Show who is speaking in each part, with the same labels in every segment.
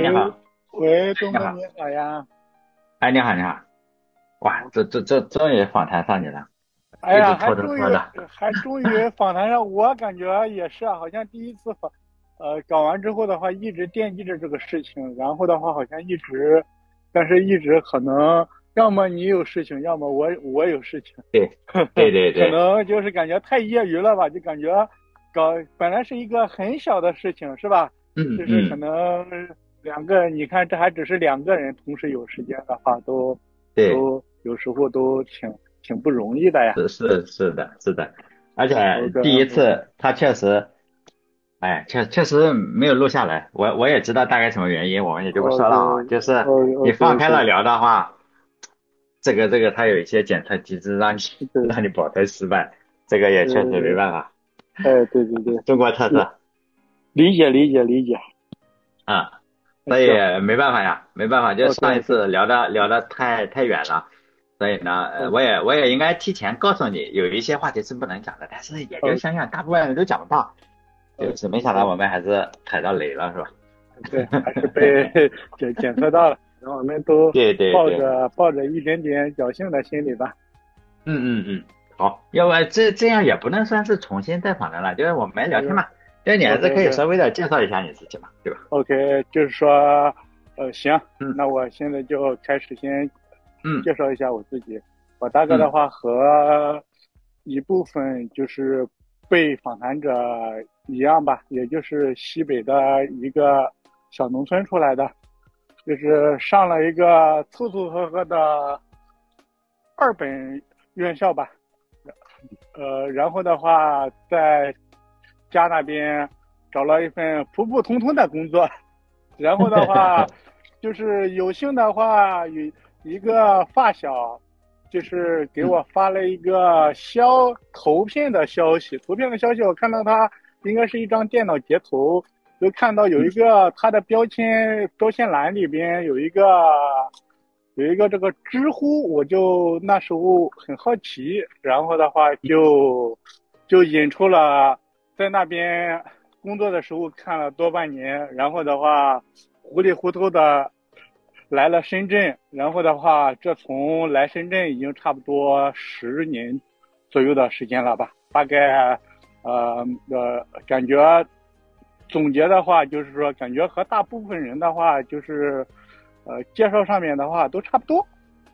Speaker 1: 你
Speaker 2: 喂
Speaker 1: 好。
Speaker 2: 喂，东哥你
Speaker 1: 你好。
Speaker 2: 好呀！
Speaker 1: 哎，你好，你好。哇，这终于访谈上你了，
Speaker 2: 哎呀，
Speaker 1: 一直拖着拖着。
Speaker 2: 还终于访谈上，我感觉也是啊，好像第一次搞完之后的话，一直惦记着这个事情，然后的话好像一直，但是一直可能要么你有事情，要么我有事情，
Speaker 1: 对，对对对。
Speaker 2: 可能就是感觉太业余了吧，就感觉本来是一个很小的事情，是吧？就是可
Speaker 1: 嗯嗯。
Speaker 2: 能两个，你看这还只是两个人同时有时间的话，
Speaker 1: 对，
Speaker 2: 都有时候都挺不容易的呀。
Speaker 1: 是的，是的。而且
Speaker 2: OK
Speaker 1: 第一
Speaker 2: OK，
Speaker 1: 次他确实，哎，确实没有录下来。我也知道大概什么原因，我们也就不说
Speaker 2: OK
Speaker 1: 了啊。就是你
Speaker 2: OK
Speaker 1: 放开
Speaker 2: OK，
Speaker 1: 了聊的话，这个它有一些检测机制让你
Speaker 2: 对，
Speaker 1: 让你保证失败，这个也确实没
Speaker 2: 对对对，
Speaker 1: 办法。
Speaker 2: 哎，对对对，
Speaker 1: 中国特
Speaker 2: 理
Speaker 1: 色。
Speaker 2: 理解，
Speaker 1: 啊，所以
Speaker 2: 那行
Speaker 1: 没办法呀，没办法，就
Speaker 2: ，OK
Speaker 1: 上一
Speaker 2: OK
Speaker 1: 次聊的太远了。所以呢，
Speaker 2: OK
Speaker 1: 我也应该提前告诉你，有一些话题是不能讲的，但是也就
Speaker 2: OK
Speaker 1: 想想，大部分人都讲不到，就
Speaker 2: OK
Speaker 1: 是没想到
Speaker 2: OK，
Speaker 1: 我们还是踩到雷了，是吧？
Speaker 2: 对，还是被检测到了，然后我们都
Speaker 1: 对对对。
Speaker 2: 抱着一点点侥幸的心理吧。
Speaker 1: 嗯。好，要不这样也不能算是重新再访谈了，就是我们聊
Speaker 2: OK
Speaker 1: 天嘛，就是你还
Speaker 2: OK
Speaker 1: 是可以
Speaker 2: OK
Speaker 1: 稍微的介绍一下你自己嘛，对吧？
Speaker 2: OK，就是说，行，
Speaker 1: 嗯
Speaker 2: 那我现在就开始先
Speaker 1: 嗯
Speaker 2: 介绍一下我自己。我大概的
Speaker 1: 嗯。
Speaker 2: 话和一部分就是被访谈者一样吧，也就是西北的一个小农村出来的，就是上了一个凑凑合合的二本院校吧。然后的话在家那边找了一份普普通通的工作，然后的话就是有幸的话有一个发小，就是给
Speaker 1: 嗯。
Speaker 2: 我发了一个图片的消息，图片的消息我看到他应该是一张电脑截图，就看到有一个他的标签栏里边有一个这个知乎，我就那时候很好奇，然后的话就引出了在那边工作的时候看了多半年，然后的话糊里糊涂的来了深圳，然后的话这从来深圳已经差不多10年左右的时间了吧，大概感觉总结的话就是说，感觉和大部分人的话就是介绍上面的话都差不多。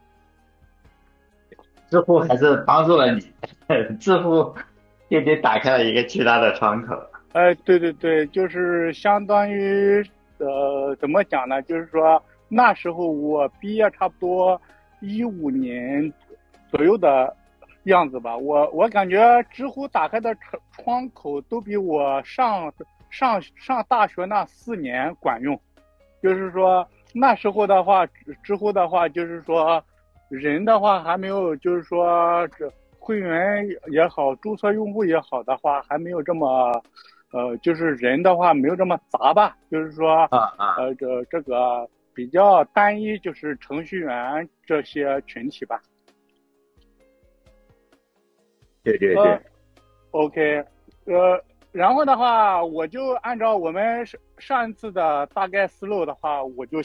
Speaker 1: 知乎还是帮助了你，知乎给你打开了一个巨大的窗口。
Speaker 2: 对对对，就是相当于怎么讲呢？就是说那时候我毕业差不多15年左右的样子吧。我感觉知乎打开的窗口都比我上大学那4年管用。就是说那时候的话，知乎的话，就是说人的话还没有，就是说这会员也好，注册用户也好的话，还没有这么，就是人的话没有这么杂吧。就是说，
Speaker 1: 啊啊。
Speaker 2: 这个比较单一，就是程序员这些群体吧。
Speaker 1: 对对
Speaker 2: 呃
Speaker 1: 对。
Speaker 2: ，OK，然后的话，我就按照我们上一次的大概思路的话，我就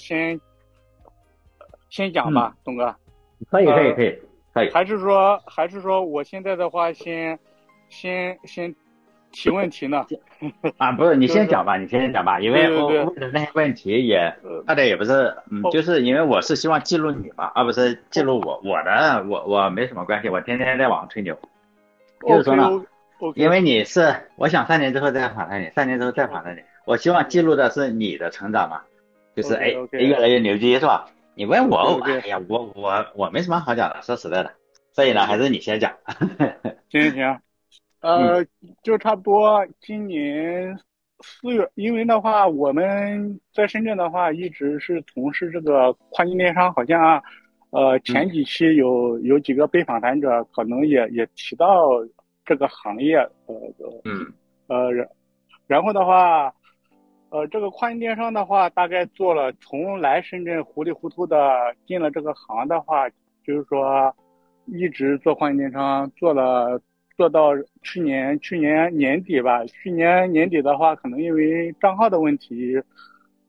Speaker 2: 先讲
Speaker 1: 嗯。
Speaker 2: 吧，东哥。
Speaker 1: 可以可以
Speaker 2: 呃，
Speaker 1: 可以可以。
Speaker 2: 还是说我现在的话先提问题呢？
Speaker 1: 啊，不是，你
Speaker 2: 就是说，
Speaker 1: 先讲吧，你先讲吧，因为我
Speaker 2: 对对对，
Speaker 1: 问的那些问题也
Speaker 2: 呃，
Speaker 1: 他的也不是，
Speaker 2: 哦
Speaker 1: 就是因为我是希望记录你嘛，而不是记
Speaker 2: 哦
Speaker 1: 录我没什么关系，我天天在网上吹牛。就是
Speaker 2: ，OK
Speaker 1: 说呢，
Speaker 2: O OK
Speaker 1: 因为你是，我想3年之后再访谈你，3年之后再
Speaker 2: 哦
Speaker 1: 访谈你，我希望记
Speaker 2: OK
Speaker 1: 录的是你的成长嘛，就是
Speaker 2: OK
Speaker 1: 哎
Speaker 2: OK
Speaker 1: 越来越牛逼是吧？你问
Speaker 2: OK
Speaker 1: 我，
Speaker 2: OK，
Speaker 1: 哎呀，我没什么好讲的，说实在的，所以呢，还是你先讲。
Speaker 2: 行行，
Speaker 1: 嗯
Speaker 2: 就差不多今年4月，因为的话，我们在深圳的话，一直是从事这个跨境电商，好像前
Speaker 1: 嗯
Speaker 2: 几期有几个被访谈者可能也提到这个行业，
Speaker 1: 嗯。
Speaker 2: 然然后的话，这个跨境电商的话，大概做了从来深圳糊里糊涂的进了这个行的话，就是说一直做跨境电商，做到去年年底吧。去年年底的话，可能因为账号的问题，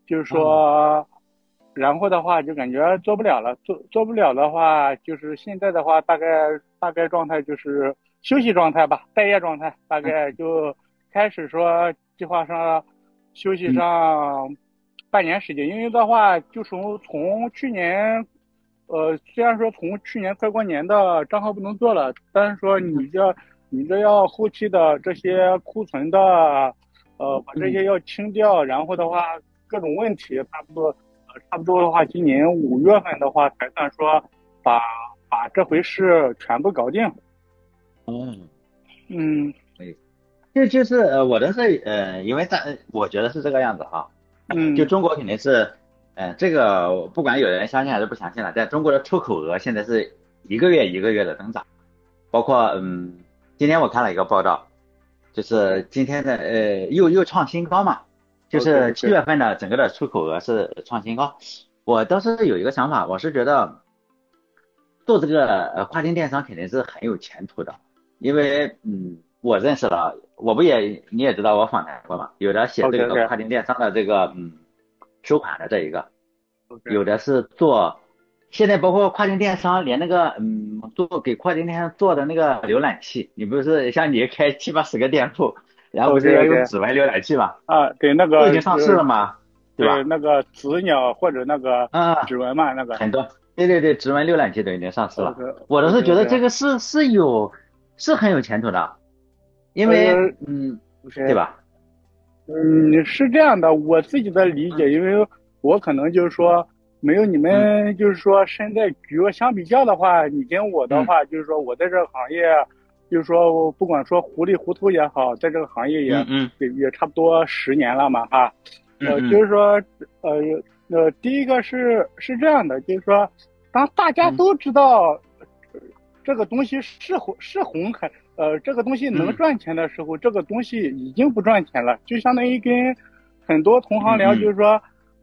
Speaker 2: 就是
Speaker 1: 啊，
Speaker 2: 说，然后的话就感觉做不了了，做不了的话，就是现在的话大概状态就是休息状态吧，待业状态，大
Speaker 1: 嗯
Speaker 2: 概就开始说计划上休息
Speaker 1: 嗯
Speaker 2: 上半年时间，因为的话就从去年。虽然说从去年快过年的账号不能做了，但是说
Speaker 1: 嗯
Speaker 2: 你这要后期的这些库存的，把这
Speaker 1: 嗯，
Speaker 2: 些要清掉，然后的话各种问题，差不多的话，今年5月份的话才算说把把这回事全部搞定。
Speaker 1: 哦，
Speaker 2: 嗯
Speaker 1: 对，就是我的是因为我觉得是这个样子哈，就
Speaker 2: 嗯
Speaker 1: 中国肯定是，这个不管有人相信还是不相信了，在中国的出口额现在是一个月一个月的增长，包括今天我看了一个报道，就是今天的又创新高嘛，就
Speaker 2: ，OK
Speaker 1: 是七
Speaker 2: OK，
Speaker 1: 月份的整个的出口额是创新高。我倒是有一个想法，我是觉得做这个跨境电商肯定是很有前途的，因为我认识了，你也知道我访谈过嘛，有的写
Speaker 2: OK
Speaker 1: 这个
Speaker 2: OK
Speaker 1: 跨境电商的这个收款的这一个，
Speaker 2: OK，
Speaker 1: 有的是做，现在包括跨境电商连那个给跨境电商做的那个浏览器，你不是像你开七八十个店铺，然后不
Speaker 2: OK
Speaker 1: 是要用
Speaker 2: OK，
Speaker 1: 指纹浏览器嘛，
Speaker 2: 啊，对那个
Speaker 1: 都已经上市了嘛，对吧？
Speaker 2: 对那个子鸟或者那个
Speaker 1: 啊，
Speaker 2: 指纹嘛，那个
Speaker 1: 很多，对对对，指纹浏览器都已经上市
Speaker 2: OK
Speaker 1: 了。我倒
Speaker 2: OK
Speaker 1: 是觉得
Speaker 2: OK，
Speaker 1: 这个是很有前途的，因为
Speaker 2: 呃
Speaker 1: 对
Speaker 2: OK。
Speaker 1: 吧？
Speaker 2: 是这样的，我自己的理
Speaker 1: 嗯
Speaker 2: 解，因为我可能就是说没有你
Speaker 1: 嗯
Speaker 2: 们就是说身在局外相比较的话，你跟我的
Speaker 1: 嗯
Speaker 2: 话，就是说我在这个行业，就是说不管说糊里糊涂也好，在这个行业也
Speaker 1: 嗯嗯
Speaker 2: 也差不多10年了嘛，哈，就
Speaker 1: 嗯嗯
Speaker 2: 是说，呃第一个是这样的，就是说，当大家
Speaker 1: 嗯
Speaker 2: 都知道这个东西是红海，这个东西能
Speaker 1: 嗯
Speaker 2: 赚钱的时候，这个东西已经不赚钱了，就相当于跟很多同行聊，就
Speaker 1: 嗯嗯
Speaker 2: 是说，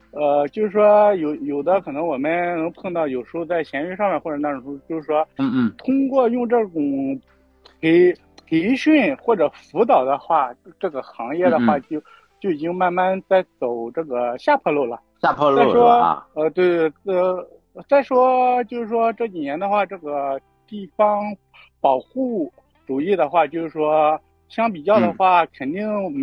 Speaker 2: 有的可能我们能碰到，有时候在闲鱼上面或者那种，就是说，
Speaker 1: 嗯嗯
Speaker 2: 通过用这种培培训或者辅导的话，这个行业的话
Speaker 1: 嗯嗯，
Speaker 2: 就已经慢慢在走这个下坡路了。
Speaker 1: 下坡路是吧？
Speaker 2: 再说，
Speaker 1: 啊，
Speaker 2: 对，再说就是说这几年的话，这个地方保护主义的话，就是说相比较的
Speaker 1: 嗯
Speaker 2: 话，肯定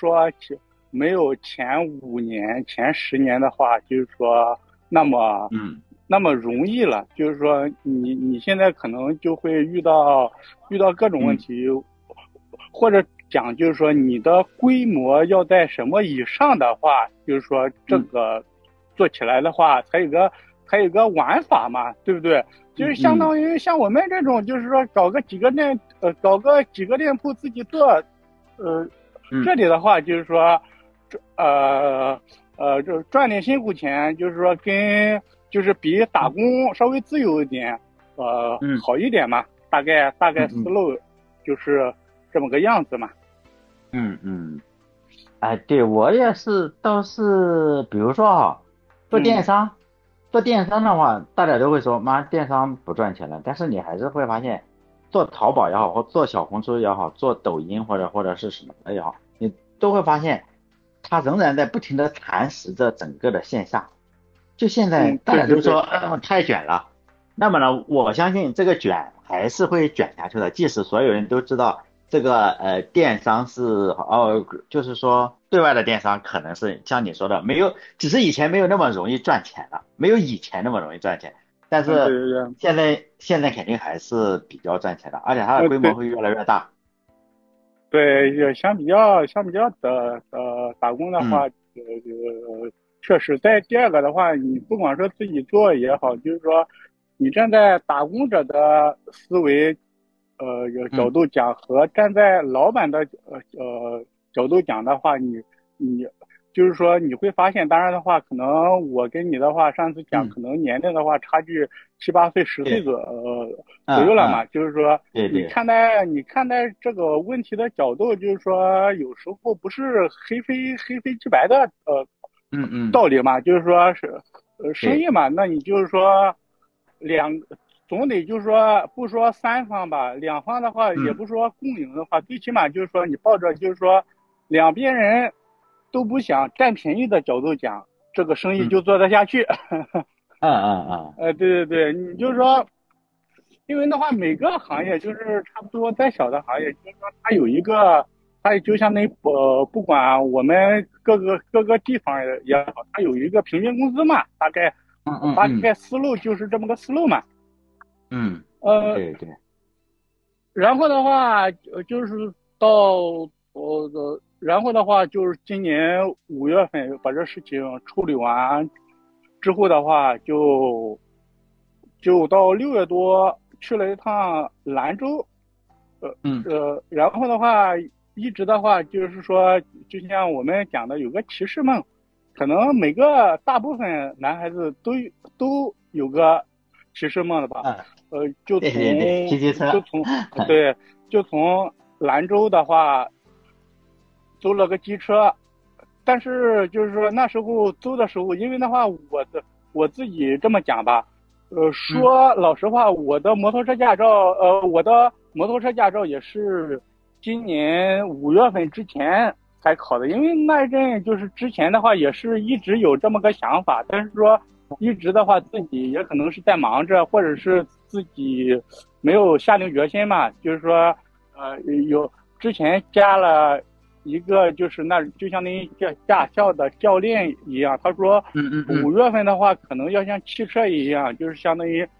Speaker 2: 没有前5年、前10年的话，就是说那么
Speaker 1: 嗯
Speaker 2: 那么容易了。就是说你现在可能就会遇到各种问
Speaker 1: 嗯
Speaker 2: 题，或者讲就是说你的规模要在什么以上的话，就是说这
Speaker 1: 嗯
Speaker 2: 个做起来的话，才有个玩法嘛，对不对？就是相
Speaker 1: 嗯嗯
Speaker 2: 当于像我们这种，就是说搞个几个店铺自己做，呃，
Speaker 1: 嗯
Speaker 2: 这里的话就是说，就赚点辛苦钱，就是说就是比打工稍微自由一点，
Speaker 1: 嗯
Speaker 2: 好一点嘛。大概思
Speaker 1: 嗯
Speaker 2: 路就是这么个样子嘛。
Speaker 1: 嗯，哎，对我也是，倒是比如说啊，做电
Speaker 2: 嗯
Speaker 1: 商，做电商的话，大家都会说，妈，电商不赚钱了。但是你还是会发现，做淘宝也好，或做小红书也好，做抖音或者是什么的也好，你都会发现，它仍然在不停的蚕食着整个的线下。就现在
Speaker 2: 嗯，
Speaker 1: 大家都说，
Speaker 2: 对对对
Speaker 1: 太卷了。那么呢，我相信这个卷还是会卷下去的，即使所有人都知道这个电商是就是说对外的电商可能是像你说的没有，只是以前没有那么容易赚钱了，没有以前那么容易赚钱，但
Speaker 2: 嗯，对
Speaker 1: 是
Speaker 2: 对对，
Speaker 1: 现在肯定还是比较赚钱的，而且它的规模
Speaker 2: 对
Speaker 1: 会越来越大。
Speaker 2: 对，也相比较的打工的话，
Speaker 1: 嗯
Speaker 2: 确实在第二个的话，你不管说自己做也好，就是说你站在打工者的思维有角
Speaker 1: 嗯
Speaker 2: 度讲和站在老板的角度讲的话，你就是说你会发现，当然的话，可能我跟你的话上次讲，
Speaker 1: 嗯，
Speaker 2: 可能年龄的话差距7、8岁、10岁
Speaker 1: 对，
Speaker 2: 左右了嘛，
Speaker 1: 嗯嗯，
Speaker 2: 就是说你
Speaker 1: 对对，
Speaker 2: 看待这个问题的角度，就是说有时候不是黑非即白的
Speaker 1: 嗯嗯，
Speaker 2: 道理嘛，就是说是生
Speaker 1: 对，
Speaker 2: 意嘛，那你就是说两总得就是说不说三方吧，两方的话也
Speaker 1: 嗯
Speaker 2: 不说共赢的话，最起码就是说你抱着就是说两边人都不想占便宜的角度讲， 这个生意
Speaker 1: 嗯
Speaker 2: 就做得下去。
Speaker 1: 嗯嗯嗯
Speaker 2: 对对对，你就是说，因为的话，每个行业就是差不多再小的行业，就是说它有一个，它就相当于不管我们各个地方也好，它有一个平均工资嘛，大概
Speaker 1: 嗯嗯嗯
Speaker 2: 思路就是这么个思路嘛。
Speaker 1: 嗯，
Speaker 2: 呃，
Speaker 1: 对对，
Speaker 2: 然后的话，就是到然后的话就是今年5月份把这事情处理完之后的话，就到6月多去了一趟兰州。
Speaker 1: 嗯
Speaker 2: 然后的话，一直的话就是说，就像我们讲的，有个骑士梦，可能大部分男孩子都有个骑士梦的吧。
Speaker 1: 嗯，
Speaker 2: 就
Speaker 1: 对对对，骑机车，
Speaker 2: 对，就从兰州的话租了个机车。但是就是说那时候租的时候，因为的话，我自己这么讲吧，
Speaker 1: 嗯
Speaker 2: 说老实话，我的摩托车驾照也是今年5月份之前才考的。因为那一阵就是之前的话也是一直有这么个想法，但是说一直的话自己也可能是在忙着，或者是自己没有下定决心嘛，就是说有之前加了一个就是那就相当于驾校的教练一样，他说
Speaker 1: 嗯
Speaker 2: 5月份的话可能要像汽车一样，就是相当于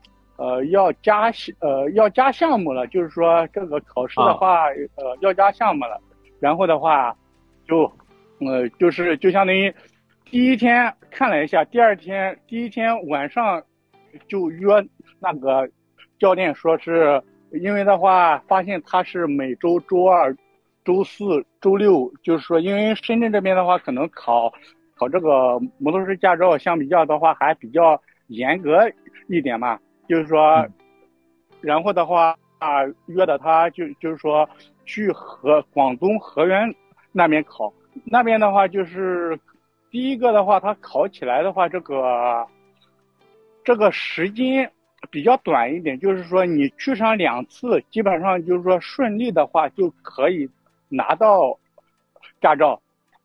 Speaker 2: 要加项目了，就是说这个考试的
Speaker 1: 啊
Speaker 2: 话要加项目了。然后的话就就相当于第一天看了一下，第一天晚上就约那个教练，说是因为的话发现他是每周周二、周四、周六，就是说因为深圳这边的话可能考这个摩托车驾照相比较的话还比较严格一点嘛，就是说，
Speaker 1: 嗯
Speaker 2: 然后的话约的他就是说去广东河源那边考。那边的话就是第一个的话，他考起来的话，这个时间比较短一点，就是说你去上2次，基本上就是说顺利的话就可以拿到驾照。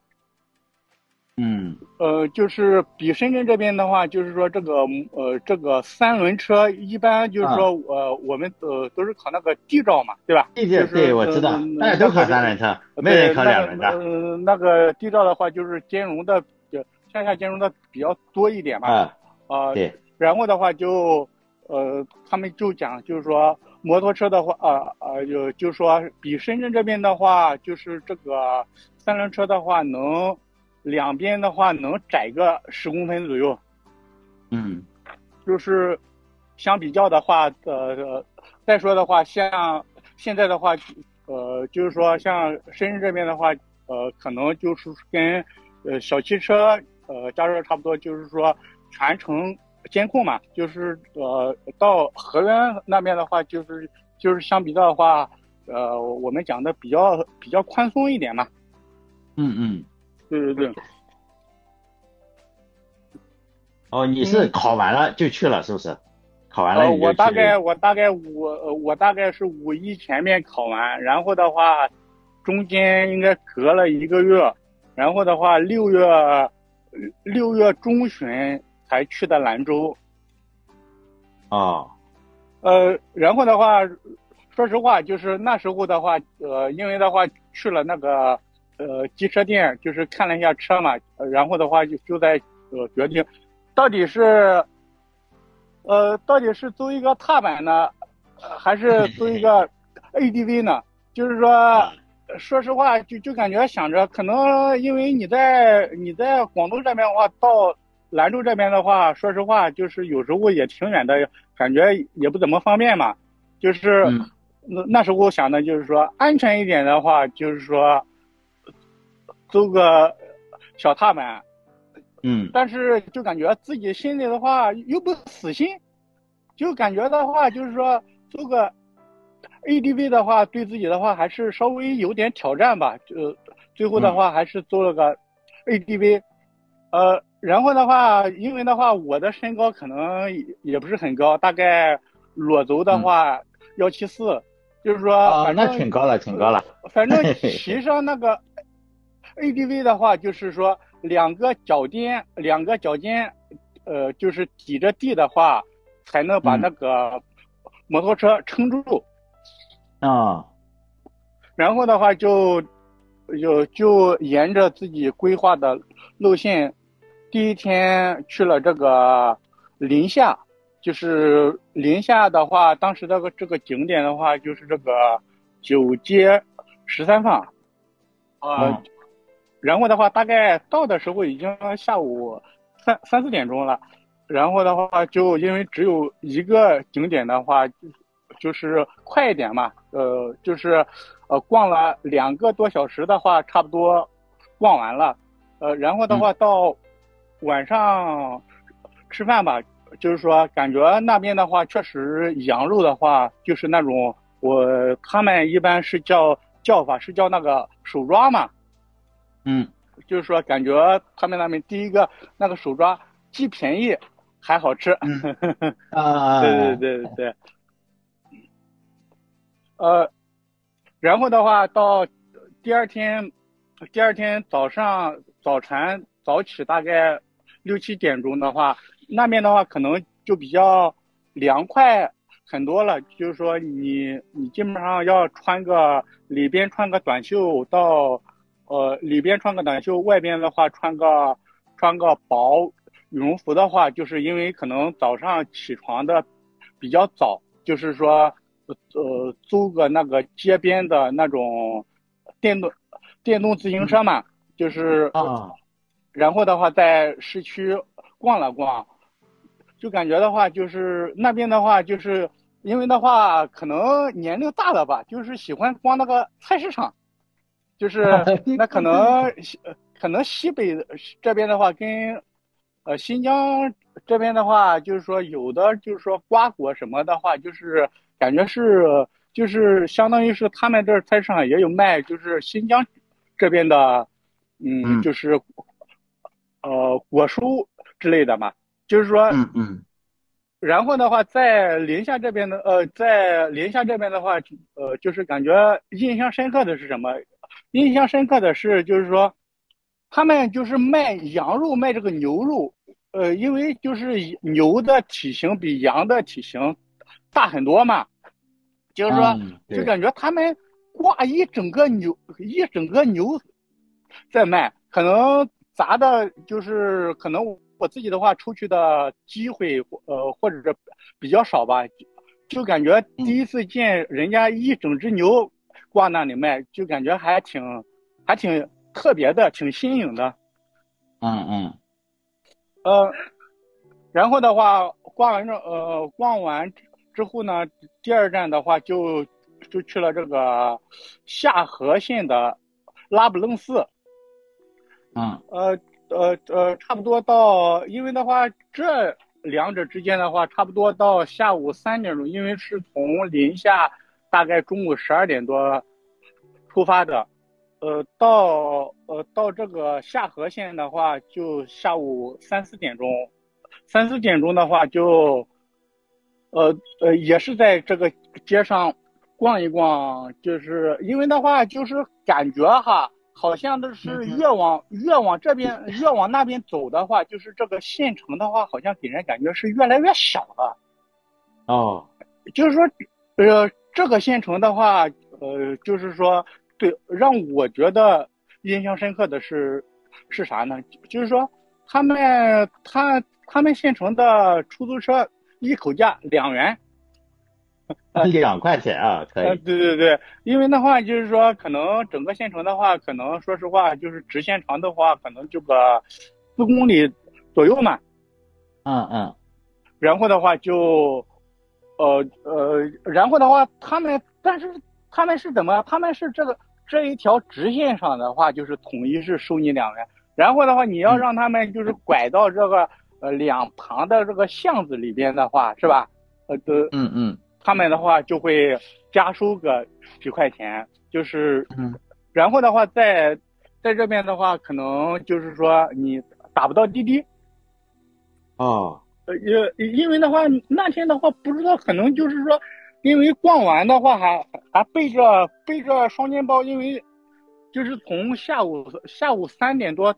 Speaker 1: 嗯
Speaker 2: 就是比深圳这边的话，就是说这个3轮车一般就是说
Speaker 1: 嗯，
Speaker 2: 我们都是考那个 D 照嘛，对吧？
Speaker 1: 对，我知道，大家都考三轮车，没人考两轮的。
Speaker 2: 那个 D 照的话，就是兼容的向下兼容的比较多一点嘛。
Speaker 1: 啊，
Speaker 2: 啊、
Speaker 1: 对，
Speaker 2: 然后的话他们就讲就是说摩托车的话就是说比深圳这边的话，就是这个3轮车的话两边的话能窄个10公分左右。
Speaker 1: 嗯
Speaker 2: 就是相比较的话，再说的话，像现在的话，就是说像深圳这边的话，可能就是跟小汽车驾照差不多，就是说全程监控嘛，就是到河源那边的话，就是相比较的话，我们讲的比较宽松一点嘛。
Speaker 1: 嗯，
Speaker 2: 对对对。
Speaker 1: 哦，你是
Speaker 2: 嗯。
Speaker 1: 考完了就去了，是不是？考完了你就去，
Speaker 2: 我大概是5一前面考完，然后的话，中间应该隔了1个月，然后的话6月中旬才去的兰州。
Speaker 1: 哦，
Speaker 2: 然后的话，说实话，就是那时候的话，因为的话去了那个机车店，就是看了一下车嘛，然后的话就在决定，到底是到底是租一个踏板呢，还是租一个 ADV 呢？就是说，说实话，就感觉想着，可能因为你在广东这边的话，到兰州这边的话，说实话，就是有时候也挺远的，感觉也不怎么方便嘛。就是
Speaker 1: 嗯
Speaker 2: 那时候想的就是说，安全一点的话，就是说租个小踏板。
Speaker 1: 嗯
Speaker 2: 但是就感觉自己心里的话又不死心，就感觉的话就是说租个 ADV 的话，对自己的话还是稍微有点挑战吧。就最后的
Speaker 1: 嗯
Speaker 2: 话还是租了个 ADV。然后的话，因为的话我的身高可能也不是很高，大概裸轴的
Speaker 1: 嗯，
Speaker 2: 话174，就是说
Speaker 1: 哦，那挺高了，挺高了。
Speaker 2: 反正骑上那个 ADV 的话，就是说两个脚尖，就是抵着地的话，才能把那个摩托车撑住。
Speaker 1: 啊，
Speaker 2: 然后的话就沿着自己规划的路线，第一天去了这个临夏，就是临夏的话，当时这个景点的话，就是这个九街13坊，呃，
Speaker 1: 嗯
Speaker 2: 然后的话，大概到的时候已经下午三四点钟了。然后的话，就因为只有一个景点的话，就是快一点嘛，就是逛了2个多小时的话，差不多逛完了。然后的
Speaker 1: 嗯
Speaker 2: 话到晚上吃饭吧，就是说感觉那边的话，确实羊肉的话，就是那种他们一般是叫法是叫那个手抓嘛。
Speaker 1: 嗯
Speaker 2: 就是说感觉他们那边第一个那个手抓既便宜还好吃。
Speaker 1: 嗯
Speaker 2: 对对
Speaker 1: 啊，
Speaker 2: 对对，呃，然后的话到第二天，第二天早晨早起大概6、7点钟的话，那边的话可能就比较凉快很多了。就是说你基本上要里边穿个短袖里边穿个短袖，外边的话穿个薄羽绒服的话，就是因为可能早上起床的比较早，就是说租个那个街边的那种电动电动自行
Speaker 1: 嗯
Speaker 2: 车嘛，就是
Speaker 1: 啊，
Speaker 2: 然后的话在市区逛了逛，就感觉的话就是那边的话就是因为的话可能年龄大了吧，就是喜欢逛那个菜市场。就是那可能西北这边的话，跟新疆这边的话，就是说有的就是说瓜果什么的话，就是感觉是就是相当于是他们这菜市场也有卖，就是新疆这边的，
Speaker 1: 嗯
Speaker 2: 就是果蔬之类的嘛，就是说。
Speaker 1: 嗯嗯
Speaker 2: 然后的话，在临夏这边的话，就是感觉印象深刻的是什么？印象深刻的是，就是说，他们就是卖羊肉，卖这个牛肉，因为就是牛的体型比羊的体型大很多嘛，就是说，
Speaker 1: 嗯，对，
Speaker 2: 就感觉他们挂一整个牛在卖，可能砸的就是可能我自己的话出去的机会或者是比较少吧，就感觉第
Speaker 1: 嗯
Speaker 2: 一次见人家一整只牛挂那里卖，就感觉还挺特别的，挺新颖的。
Speaker 1: 嗯嗯
Speaker 2: 呃，然后的话逛完之后呢，第二站的话就去了这个下河县的拉卜楞寺。
Speaker 1: 嗯
Speaker 2: 呃差不多到，因为的话，这两者之间的话，差不多到下午3点钟，因为是从临夏大概中午12点多出发的，到这个下河县的话，就下午3、4点钟，3、4点钟的话也是在这个街上逛一逛，就是因为的话，就是感觉哈，好像都是
Speaker 1: 嗯嗯，
Speaker 2: 越往那边走的话，就是这个县城的话，好像给人感觉是越来越小了。
Speaker 1: 哦，
Speaker 2: 就是说，这个县城的话，就是说，对，让我觉得印象深刻的是啥呢？就是说，他们县城的出租车一口价2元。
Speaker 1: 2块钱啊，可以，
Speaker 2: 对对对，因为的话就是说，可能整个县城的话，可能说实话，就是直线长的话，可能就个4公里左右嘛。
Speaker 1: 嗯嗯
Speaker 2: 然后的话然后的话，但是他们是怎么？他们是这一条直线上的话，就是统一是收你2元。然后的话，你要
Speaker 1: 嗯
Speaker 2: 让他们就是拐到这个两旁的这个巷子里边的话，是吧？
Speaker 1: 嗯嗯
Speaker 2: 他们的话就会加收个几块钱，就是，
Speaker 1: 嗯，
Speaker 2: 然后的话在这边的话，可能就是说你打不到滴滴。
Speaker 1: 哦，
Speaker 2: 因为的话那天的话不知道，可能就是说，因为逛完的话还背着双肩包，因为就是从下午3点多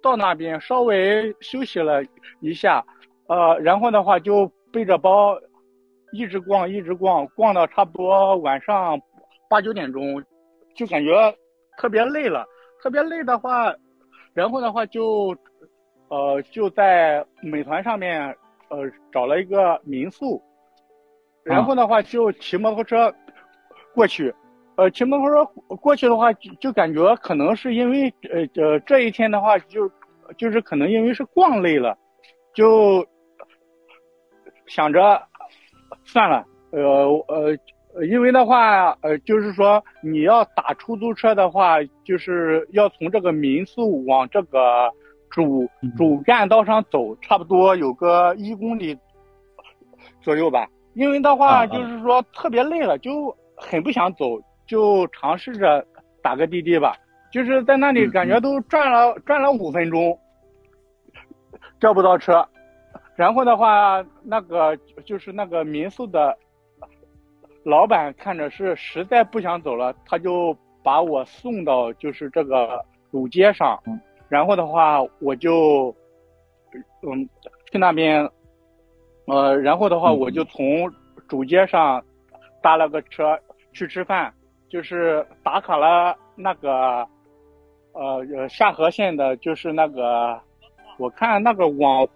Speaker 2: 到那边稍微休息了一下，然后的话就背着包一直逛，一直逛，逛到差不多晚上8、9点钟，就感觉特别累了。特别累的话，然后的话就在美团上面找了一个民宿，然后的话就骑摩托车过去。骑摩托车过去的话，就感觉可能是因为这一天的话就是可能因为是逛累了，就想着算了，因为的话，就是说你要打出租车的话，就是要从这个民宿往这个主干道上走，差不多有个1公里左右吧。因为的话，就是说特别累了，就很不想走，就尝试着打个滴滴吧。就是在那里感觉都转了5分钟，叫不到车。然后的话，那个就是那个民宿的老板看着是实在不想走了，他就把我送到就是这个主街上，然后的话我就去那边，然后的话我就从主街上搭了个车去吃饭，就是打卡了那个下河县的，就是那个我看那个网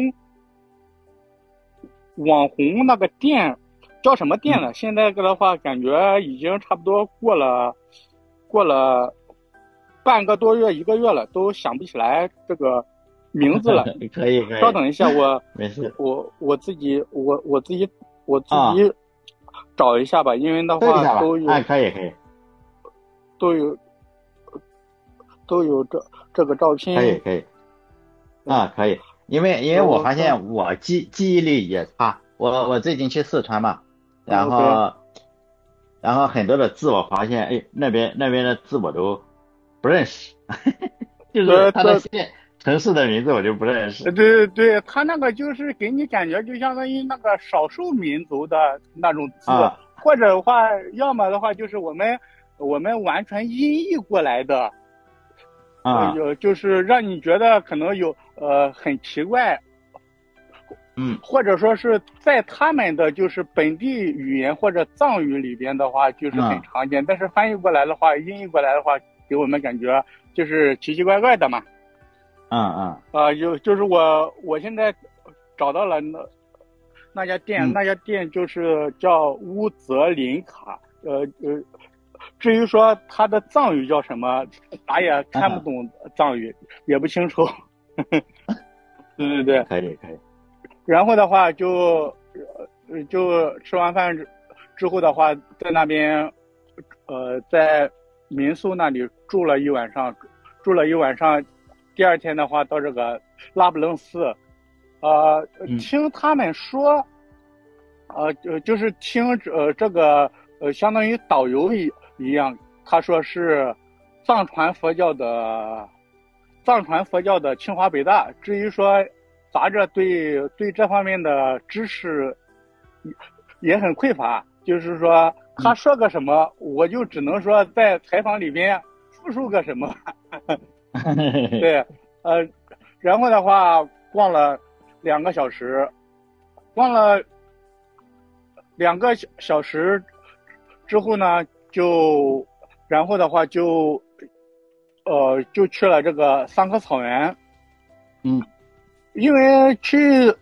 Speaker 2: 红那个店叫什么店呢？现在的话感觉已经差不多过了半个多月1个月了，都想不起来这个名字了。
Speaker 1: 可以，
Speaker 2: 稍等一下，
Speaker 1: 没事，
Speaker 2: 我自己找一下吧，因为的话都有
Speaker 1: 可以，
Speaker 2: 都有这个照片。
Speaker 1: 可以可以，因为我发现我记忆力也差，我最近去四川嘛，然后很多的字我发现，哎，那边的字我都不认识，就是他的城市的名字我就不认识。
Speaker 2: 对，他那个就是给你感觉就相当于那个少数民族的那种字，或者的话，要么的话就是我们完全音译过来的，就是让你觉得可能有很奇怪，或者说是在他们的就是本地语言或者藏语里边的话就是很常见，但是翻译过来的话，音译过来的话，给我们感觉就是奇奇怪怪的嘛。就是我现在找到了那家店，那家店就是叫乌泽林卡，至于说它的藏语叫什么，咱也看不懂藏语，也不清楚。对，
Speaker 1: 可以。
Speaker 2: 然后的话就吃完饭之后的话，在那边在民宿那里住了一晚上。第二天的话到这个拉卜楞寺，听他们说，就是听这个相当于导游一样，他说是藏传佛教的清华北大。至于说咱这对这方面的知识也很匮乏，就是说他说个什么，我就只能说在采访里边复述个什么。对，然后的话逛了2个小时，之后呢，然后的话就去了这个桑科草原。因为去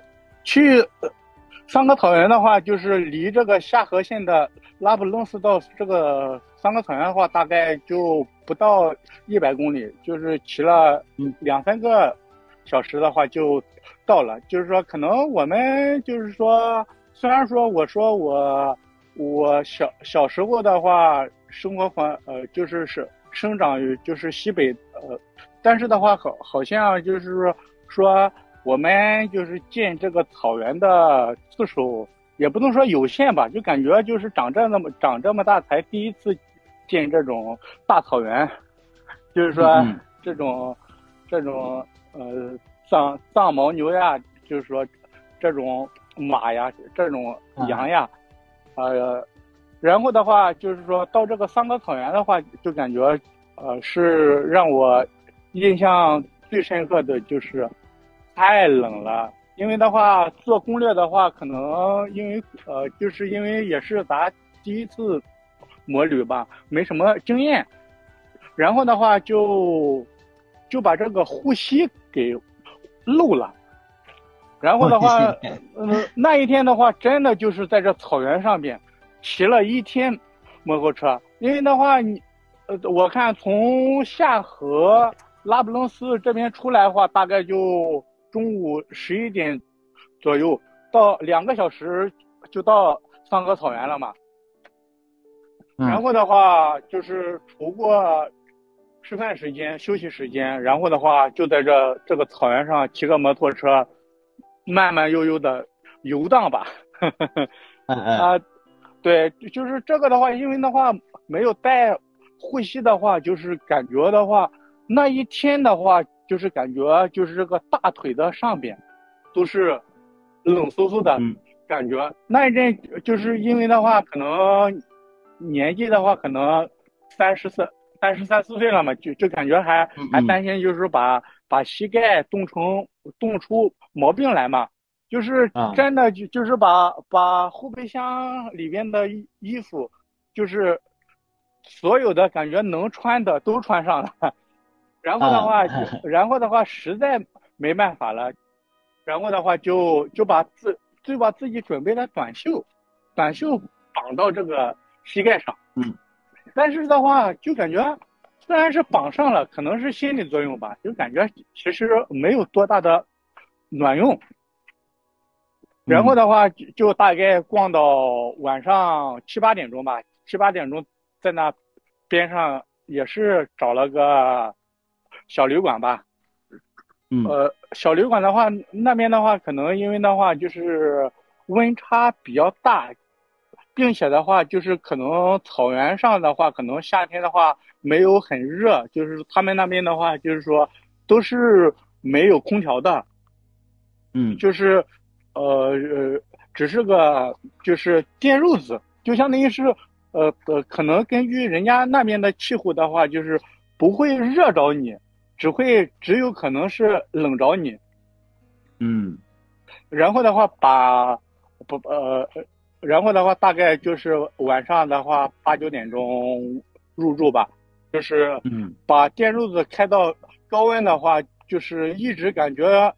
Speaker 2: 桑科草原的话，就是离这个下河县的拉卜楞寺到这个桑科草原的话，大概就不到100公里，就是骑了2-3个小时的话就到了。就是说，可能我们就是说，虽然说我小时候的话，生活就是生长于就是西北，但是的话好像就是说我们就是见这个草原的次数也不能说有限吧，就感觉就是长这么大才第一次见这种大草原，就是说这种藏牦牛呀，就是说这种马呀，这种羊呀，然后的话就是说到这个桑科草原的话，就感觉是让我印象最深刻的就是太冷了。因为的话做攻略的话，可能因为就是因为也是咱第一次摩旅吧，没什么经验，然后的话就把这个呼吸给漏了。然后的话，那一天的话，真的就是在这草原上边骑了一天摩托车。因为的话，我看从下河拉卜楞斯这边出来的话，大概就中午11点左右，到2个小时就到桑河草原了嘛。然后的话，就是除过吃饭时间、休息时间，然后的话就在这个草原上骑个摩托车，慢慢悠悠的游荡吧。对，就是这个的话，因为的话没有带护膝的话，就是感觉的话，那一天的话，就是感觉就是这个大腿的上边都是冷飕飕的感觉。那一阵就是因为的话，可能年纪的话，可能33、34岁了嘛，就感觉还担心，就是把膝盖冻出毛病来嘛。就是真的就是把后备箱里边的衣服，就是所有的感觉能穿的都穿上了。然后的话实在没办法了，然后的话就把自己准备的短袖绑到这个膝盖上。但是的话就感觉虽然是绑上了，可能是心理作用吧，就感觉其实没有多大的卵用。然后的话就大概逛到晚上7、8点钟吧，7、8点钟在那边上也是找了个小旅馆吧。小旅馆的话，那边的话可能因为的话就是温差比较大，并且的话就是可能草原上的话，可能夏天的话没有很热，就是他们那边的话就是说都是没有空调的。就是只是个就是电褥子，就相当于是可能根据人家那边的气候的话，就是不会热着你，只有可能是冷着你。然后的话然后的话大概就是晚上的话8、9点钟入住吧，就是把电褥子开到高温的话，就是一直感觉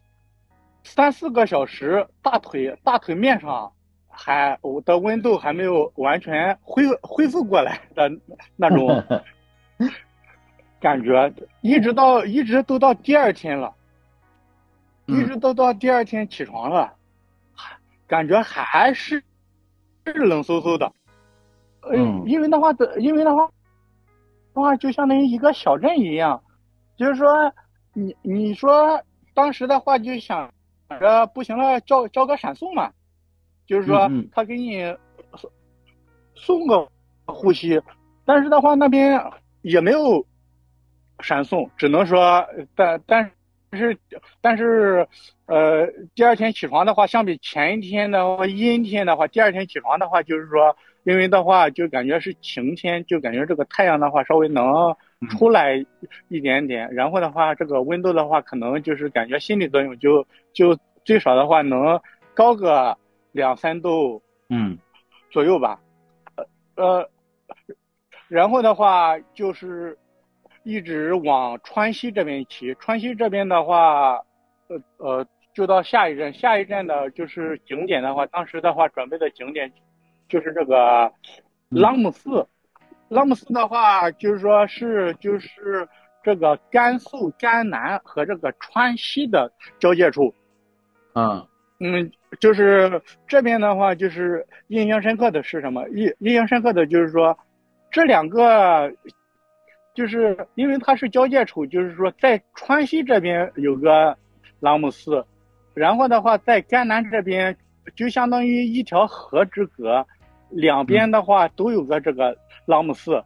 Speaker 2: 3、4个小时，大腿面上我的温度还没有完全恢复过来的那种感觉，一直都到第二天了，一直都到第二天起床了，感觉还是冷飕飕的。因为的话就相当于一个小镇一样，就是说你说当时的话就想着不行了，叫个闪送嘛，就是说他给你送个呼吸，但是的话那边也没有闪送，只能说但是第二天起床的话，相比前一天的话阴天的话，第二天起床的话就是说，因为的话就感觉是晴天，就感觉这个太阳的话稍微能出来一点点，然后的话这个温度的话可能就是感觉心理作用就最少的话能高个2、3度左右吧。然后的话就是一直往川西这边骑，川西这边的话就到下一站的就是景点的话，当时的话准备的景点就是这个朗姆寺。朗姆寺的话就是说就是这个甘肃甘南和这个川西的交界处。就是这边的话就是印象深刻的是什么？印象深刻的就是说这两个就是因为它是交界处，就是说在川西这边有个朗姆寺，然后的话在甘南这边就相当于一条河之隔，两边的话都有个这个朗姆寺。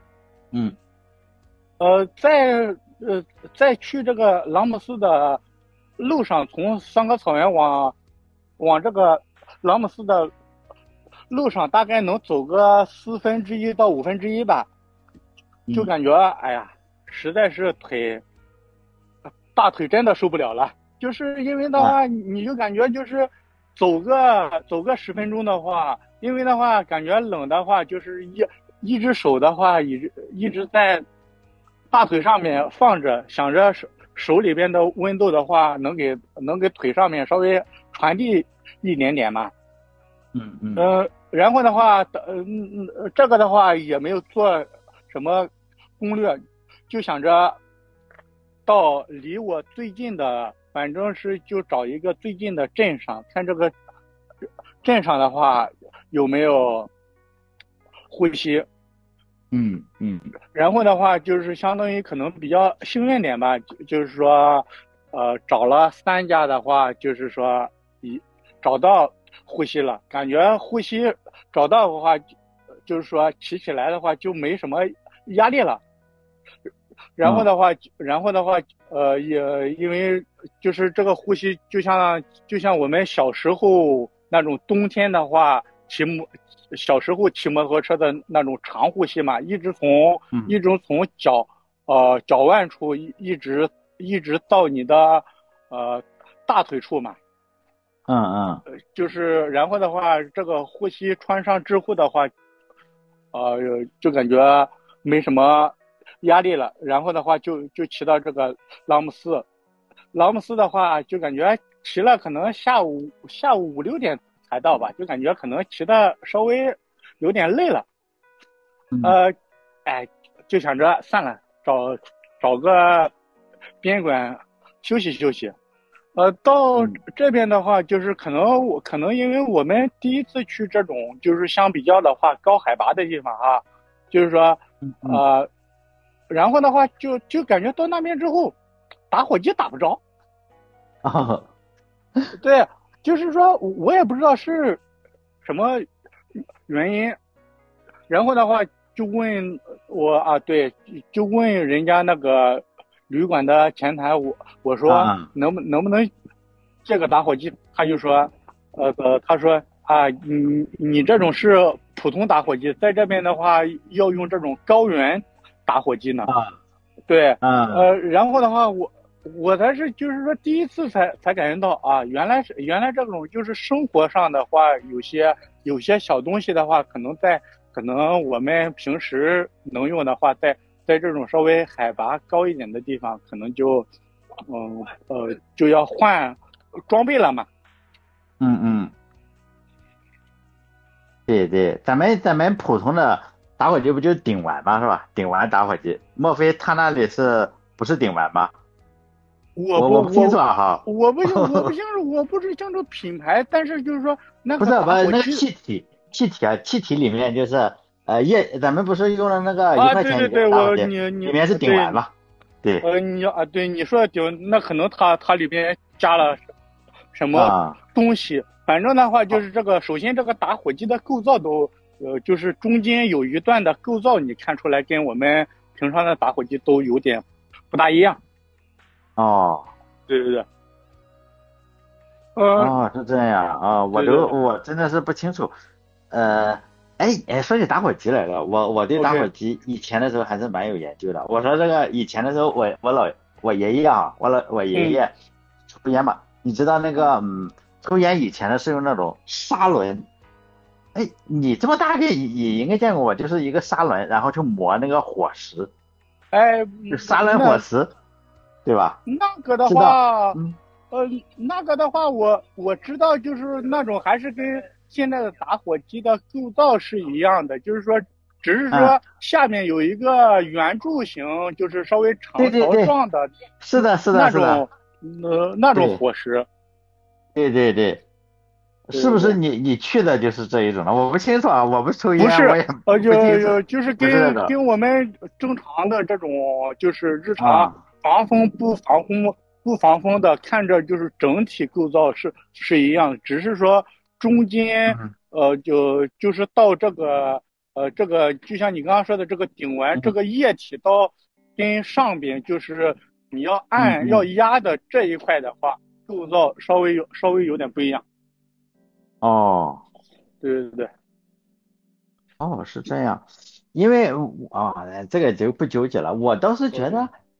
Speaker 2: 在去这个朗姆寺的路上，从桑河草原往这个朗姆寺的路上，大概能走个1/4到1/5吧，就感觉哎呀，实在是腿大腿真的受不了了。就是因为的
Speaker 1: 啊，
Speaker 2: 话，你就感觉就是走个10分钟的话，因为的话感觉冷的话，就是一只手的话，一直在大腿上面放着，想着手里边的温度的话，能给腿上面稍微传递一点点嘛。
Speaker 1: 嗯嗯
Speaker 2: 然后的话，这个的话也没有做什么攻略，就想着到离我最近的，反正是就找一个最近的镇上，看这个镇上的话有没有呼吸。然后的话就是相当于可能比较幸运点吧，就是说，找了3家的话，就是说找到呼吸了，感觉呼吸找到的话，就是说起来的话就没什么压力了。然后
Speaker 1: 嗯
Speaker 2: 的话，也因为就是这个呼吸，就像我们小时候那种冬天的话，小时候骑摩托车的那种长呼吸嘛，
Speaker 1: 嗯
Speaker 2: 一直从脚腕处一直到你的呃大腿处嘛。
Speaker 1: 嗯
Speaker 2: 就是然后的话，这个呼吸穿上之后的话，就感觉没什么压力了。然后的话就骑到这个朗姆寺，朗姆寺的话就感觉骑了可能下午5、6点才到吧，就感觉可能骑的稍微有点累了。
Speaker 1: 嗯
Speaker 2: 呃，哎，就想着算了，找个宾馆休息休息。到
Speaker 1: 嗯
Speaker 2: 这边的话，就是可能因为我们第一次去这种就是相比较的话高海拔的地方啊，就是说
Speaker 1: 嗯嗯，
Speaker 2: 呃，然后的话就感觉到那边之后，打火机打不着。
Speaker 1: 哦，
Speaker 2: 对，就是说我也不知道是什么原因。然后的话就问我啊，对，就问人家那个旅馆的前台，我说
Speaker 1: 啊
Speaker 2: 能不能借个打火机？他就说，他说啊，你这种是普通打火机，在这边的话要用这种高原打火机呢。
Speaker 1: 啊
Speaker 2: 对，
Speaker 1: 啊
Speaker 2: 然后的话，我才是就是说第一次才感觉到啊，原来这种就是生活上的话，有些小东西的话，可能我们平时能用的话，在这种稍微海拔高一点的地方，可能就要换装备了嘛。
Speaker 1: 嗯嗯，对对，咱们普通的打火机不就是顶丸吗？是吧？顶丸打火机，莫非他那里不是顶丸吗？
Speaker 2: 我
Speaker 1: 我不清楚
Speaker 2: 不我
Speaker 1: 啊哈，
Speaker 2: 我不清楚品牌，但是就是说那个
Speaker 1: 不是不是那个
Speaker 2: 打火机
Speaker 1: 气体啊，气体里面就是咱们不是用了那个一
Speaker 2: 啊，
Speaker 1: 块钱一个
Speaker 2: 对对对，
Speaker 1: 打火机，
Speaker 2: 你
Speaker 1: 里面是顶
Speaker 2: 对，
Speaker 1: 丸嘛？对
Speaker 2: 对你说的顶，那可能它里边加了什么
Speaker 1: 啊
Speaker 2: 东西。反正的话就
Speaker 1: 哦
Speaker 2: 是首先这个打火机的构造都，就是中间有一段的构造，你看出来跟我们平常的打火机都有点不大一样。
Speaker 1: 哦。
Speaker 2: 对对对，呃，
Speaker 1: 哦，是这样啊，
Speaker 2: 对对
Speaker 1: 我真的是不清楚。呃，说起打火机来了，我对打火
Speaker 2: ，OK，
Speaker 1: 机以前的时候还是蛮有研究的。我说这个以前的时候，我爷爷啊，我爷
Speaker 2: 嗯
Speaker 1: 爷抽烟嘛，你知道那
Speaker 2: 嗯，
Speaker 1: 个抽烟以前的是用那种砂轮。哎，你这么大个也应该见过我，就是一个砂轮，然后去磨那个火石，
Speaker 2: 哎，
Speaker 1: 就砂轮火
Speaker 2: 那
Speaker 1: 石，对吧？
Speaker 2: 那个的
Speaker 1: 知道？
Speaker 2: 话，
Speaker 1: 嗯
Speaker 2: 那个的话，我知道，就是那种还是跟现在的打火机的构造是一样的，就是说，只是
Speaker 1: 嗯，
Speaker 2: 说下面有一个圆柱形，就是稍微长
Speaker 1: 对对对，
Speaker 2: 条状的
Speaker 1: 是的是的
Speaker 2: 那种，
Speaker 1: 是的，
Speaker 2: 那种
Speaker 1: 对。
Speaker 2: 火石。
Speaker 1: 对对对，是不是
Speaker 2: 对对对，
Speaker 1: 你去的就是这一种的？我不清楚啊，我不抽烟，
Speaker 2: 不是，
Speaker 1: 我也
Speaker 2: 就
Speaker 1: 不清楚，
Speaker 2: 就是
Speaker 1: 不是那种
Speaker 2: 跟我们正常的这种就是日常
Speaker 1: 啊。
Speaker 2: 防风不防风的，看着就是整体构造是一样的，只是说中间
Speaker 1: 嗯
Speaker 2: 就是到这个就像你刚刚说的这个顶完这
Speaker 1: 嗯
Speaker 2: 个液体到跟上边就是你要
Speaker 1: 嗯嗯，
Speaker 2: 压的这一块的话，构造稍微有点不一样。
Speaker 1: 哦
Speaker 2: 对对对，
Speaker 1: 哦，是这样，因为这个就不纠结了。我倒是觉
Speaker 2: OK，
Speaker 1: 得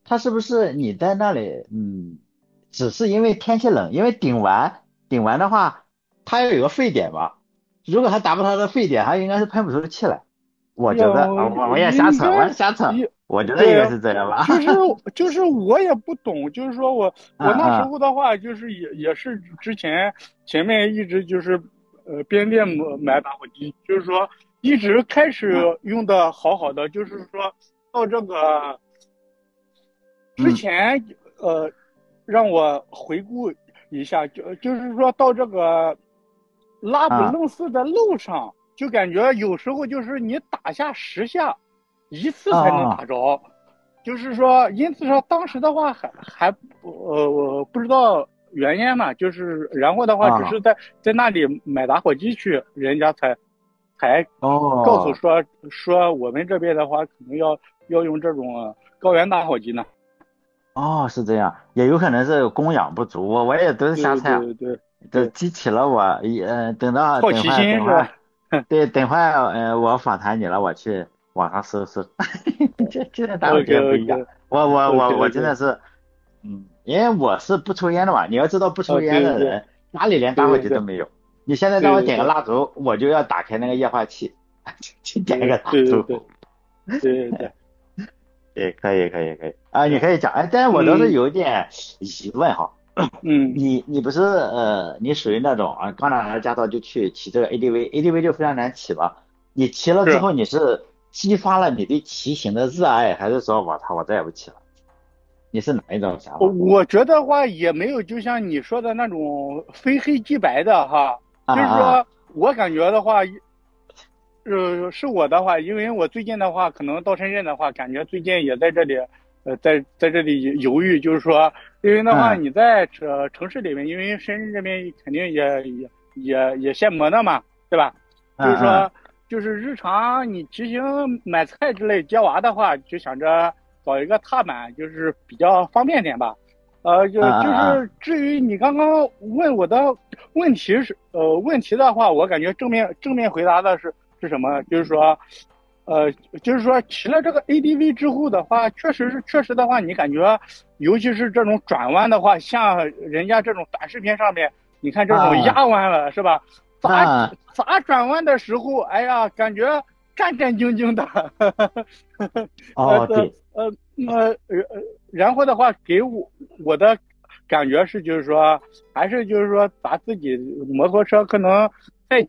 Speaker 1: 它是不是你在那里，只是因为天气冷，因为顶完的话，它要有个沸点吧？如果它达不到它的沸点，它应该是喷不出气来。我觉得啊，
Speaker 2: 有
Speaker 1: 我也瞎扯，我
Speaker 2: 应该
Speaker 1: 也瞎扯，
Speaker 2: 也
Speaker 1: 我觉得应该
Speaker 2: 对，
Speaker 1: 是这样
Speaker 2: 就是
Speaker 1: 吧。
Speaker 2: 就是我也不懂，就是说我那时
Speaker 1: 嗯嗯
Speaker 2: 候的话，就是也是之前面一直就是边店买打火机，就是说一直开始
Speaker 1: 嗯
Speaker 2: 用的好好的，就是说到这个之
Speaker 1: 嗯
Speaker 2: 前让我回顾一下，就是说到这个拉卜
Speaker 1: 啊
Speaker 2: 楞斯的路上，就感觉有时候就是你打下10下，一次才能打
Speaker 1: 啊
Speaker 2: 着，就是说，因此说当时的话还我不知道原因嘛，就是然后的话只是
Speaker 1: 啊
Speaker 2: 在那里买打火机去，人家才告诉
Speaker 1: 哦
Speaker 2: 说我们这边的话可能要用这种高原打火机呢。
Speaker 1: 哦，是这样，也有可能是供氧不足，我也都是瞎
Speaker 2: 对
Speaker 1: 猜啊。
Speaker 2: 对对对，
Speaker 1: 这激起了我等到
Speaker 2: 好奇心是吧？
Speaker 1: 对，等会我访谈你了，我去网上搜搜。这打火机
Speaker 2: OK
Speaker 1: 也不一样，
Speaker 2: OK
Speaker 1: 我
Speaker 2: OK
Speaker 1: 真的
Speaker 2: OK，
Speaker 1: 是，因为我是不抽烟的嘛，你要知道不抽烟
Speaker 2: 对对对
Speaker 1: 的人家里连打火
Speaker 2: 对对
Speaker 1: 机都没有，你现在让我点个
Speaker 2: 对对
Speaker 1: 蜡烛，我就要打开那个液化气，去点一
Speaker 2: 对
Speaker 1: 个蜡烛。
Speaker 2: 对对对对对，
Speaker 1: 对，可以啊，你可以讲，哎，但是我倒是
Speaker 2: 嗯
Speaker 1: 有点疑问哈，
Speaker 2: 嗯
Speaker 1: 你不是你属于那种啊，刚拿了驾照就去骑这个 ADV 就非常难骑吧？你骑了之
Speaker 2: 是。
Speaker 1: 后，你是激发了你对骑行的热爱，还是说我操我再也不骑了？你是哪一种想法？
Speaker 2: 我觉得话也没有，就像你说的那种非黑即白的哈，
Speaker 1: 啊啊
Speaker 2: 就是说我感觉的话，是我的话，因为我最近的话，可能到深圳的话，感觉最近也在这里，在这里犹豫，就是说，因为的话，
Speaker 1: 嗯
Speaker 2: 你在城市里面，因为深圳这边肯定也限摩的嘛，对吧？
Speaker 1: 嗯嗯
Speaker 2: 就是说，就是日常你骑行买菜之类接娃的话，就想着搞一个踏板，就是比较方便点吧。
Speaker 1: 嗯
Speaker 2: 就是至于你刚刚问我的问题的话，我感觉正面回答的是什么？就是说，就是说骑了这个 ADV 之后的话，确实的话，你感觉，尤其是这种转弯的话，像人家这种短视频上面，你看这种
Speaker 1: 嗯
Speaker 2: 压弯了是吧？咋
Speaker 1: 嗯，
Speaker 2: 咋转弯的时候，哎呀，感觉战战兢兢的，呃
Speaker 1: 哦对，
Speaker 2: 那然后的话，给我的感觉是，就是说，还是就是说，咱自己摩托车可能再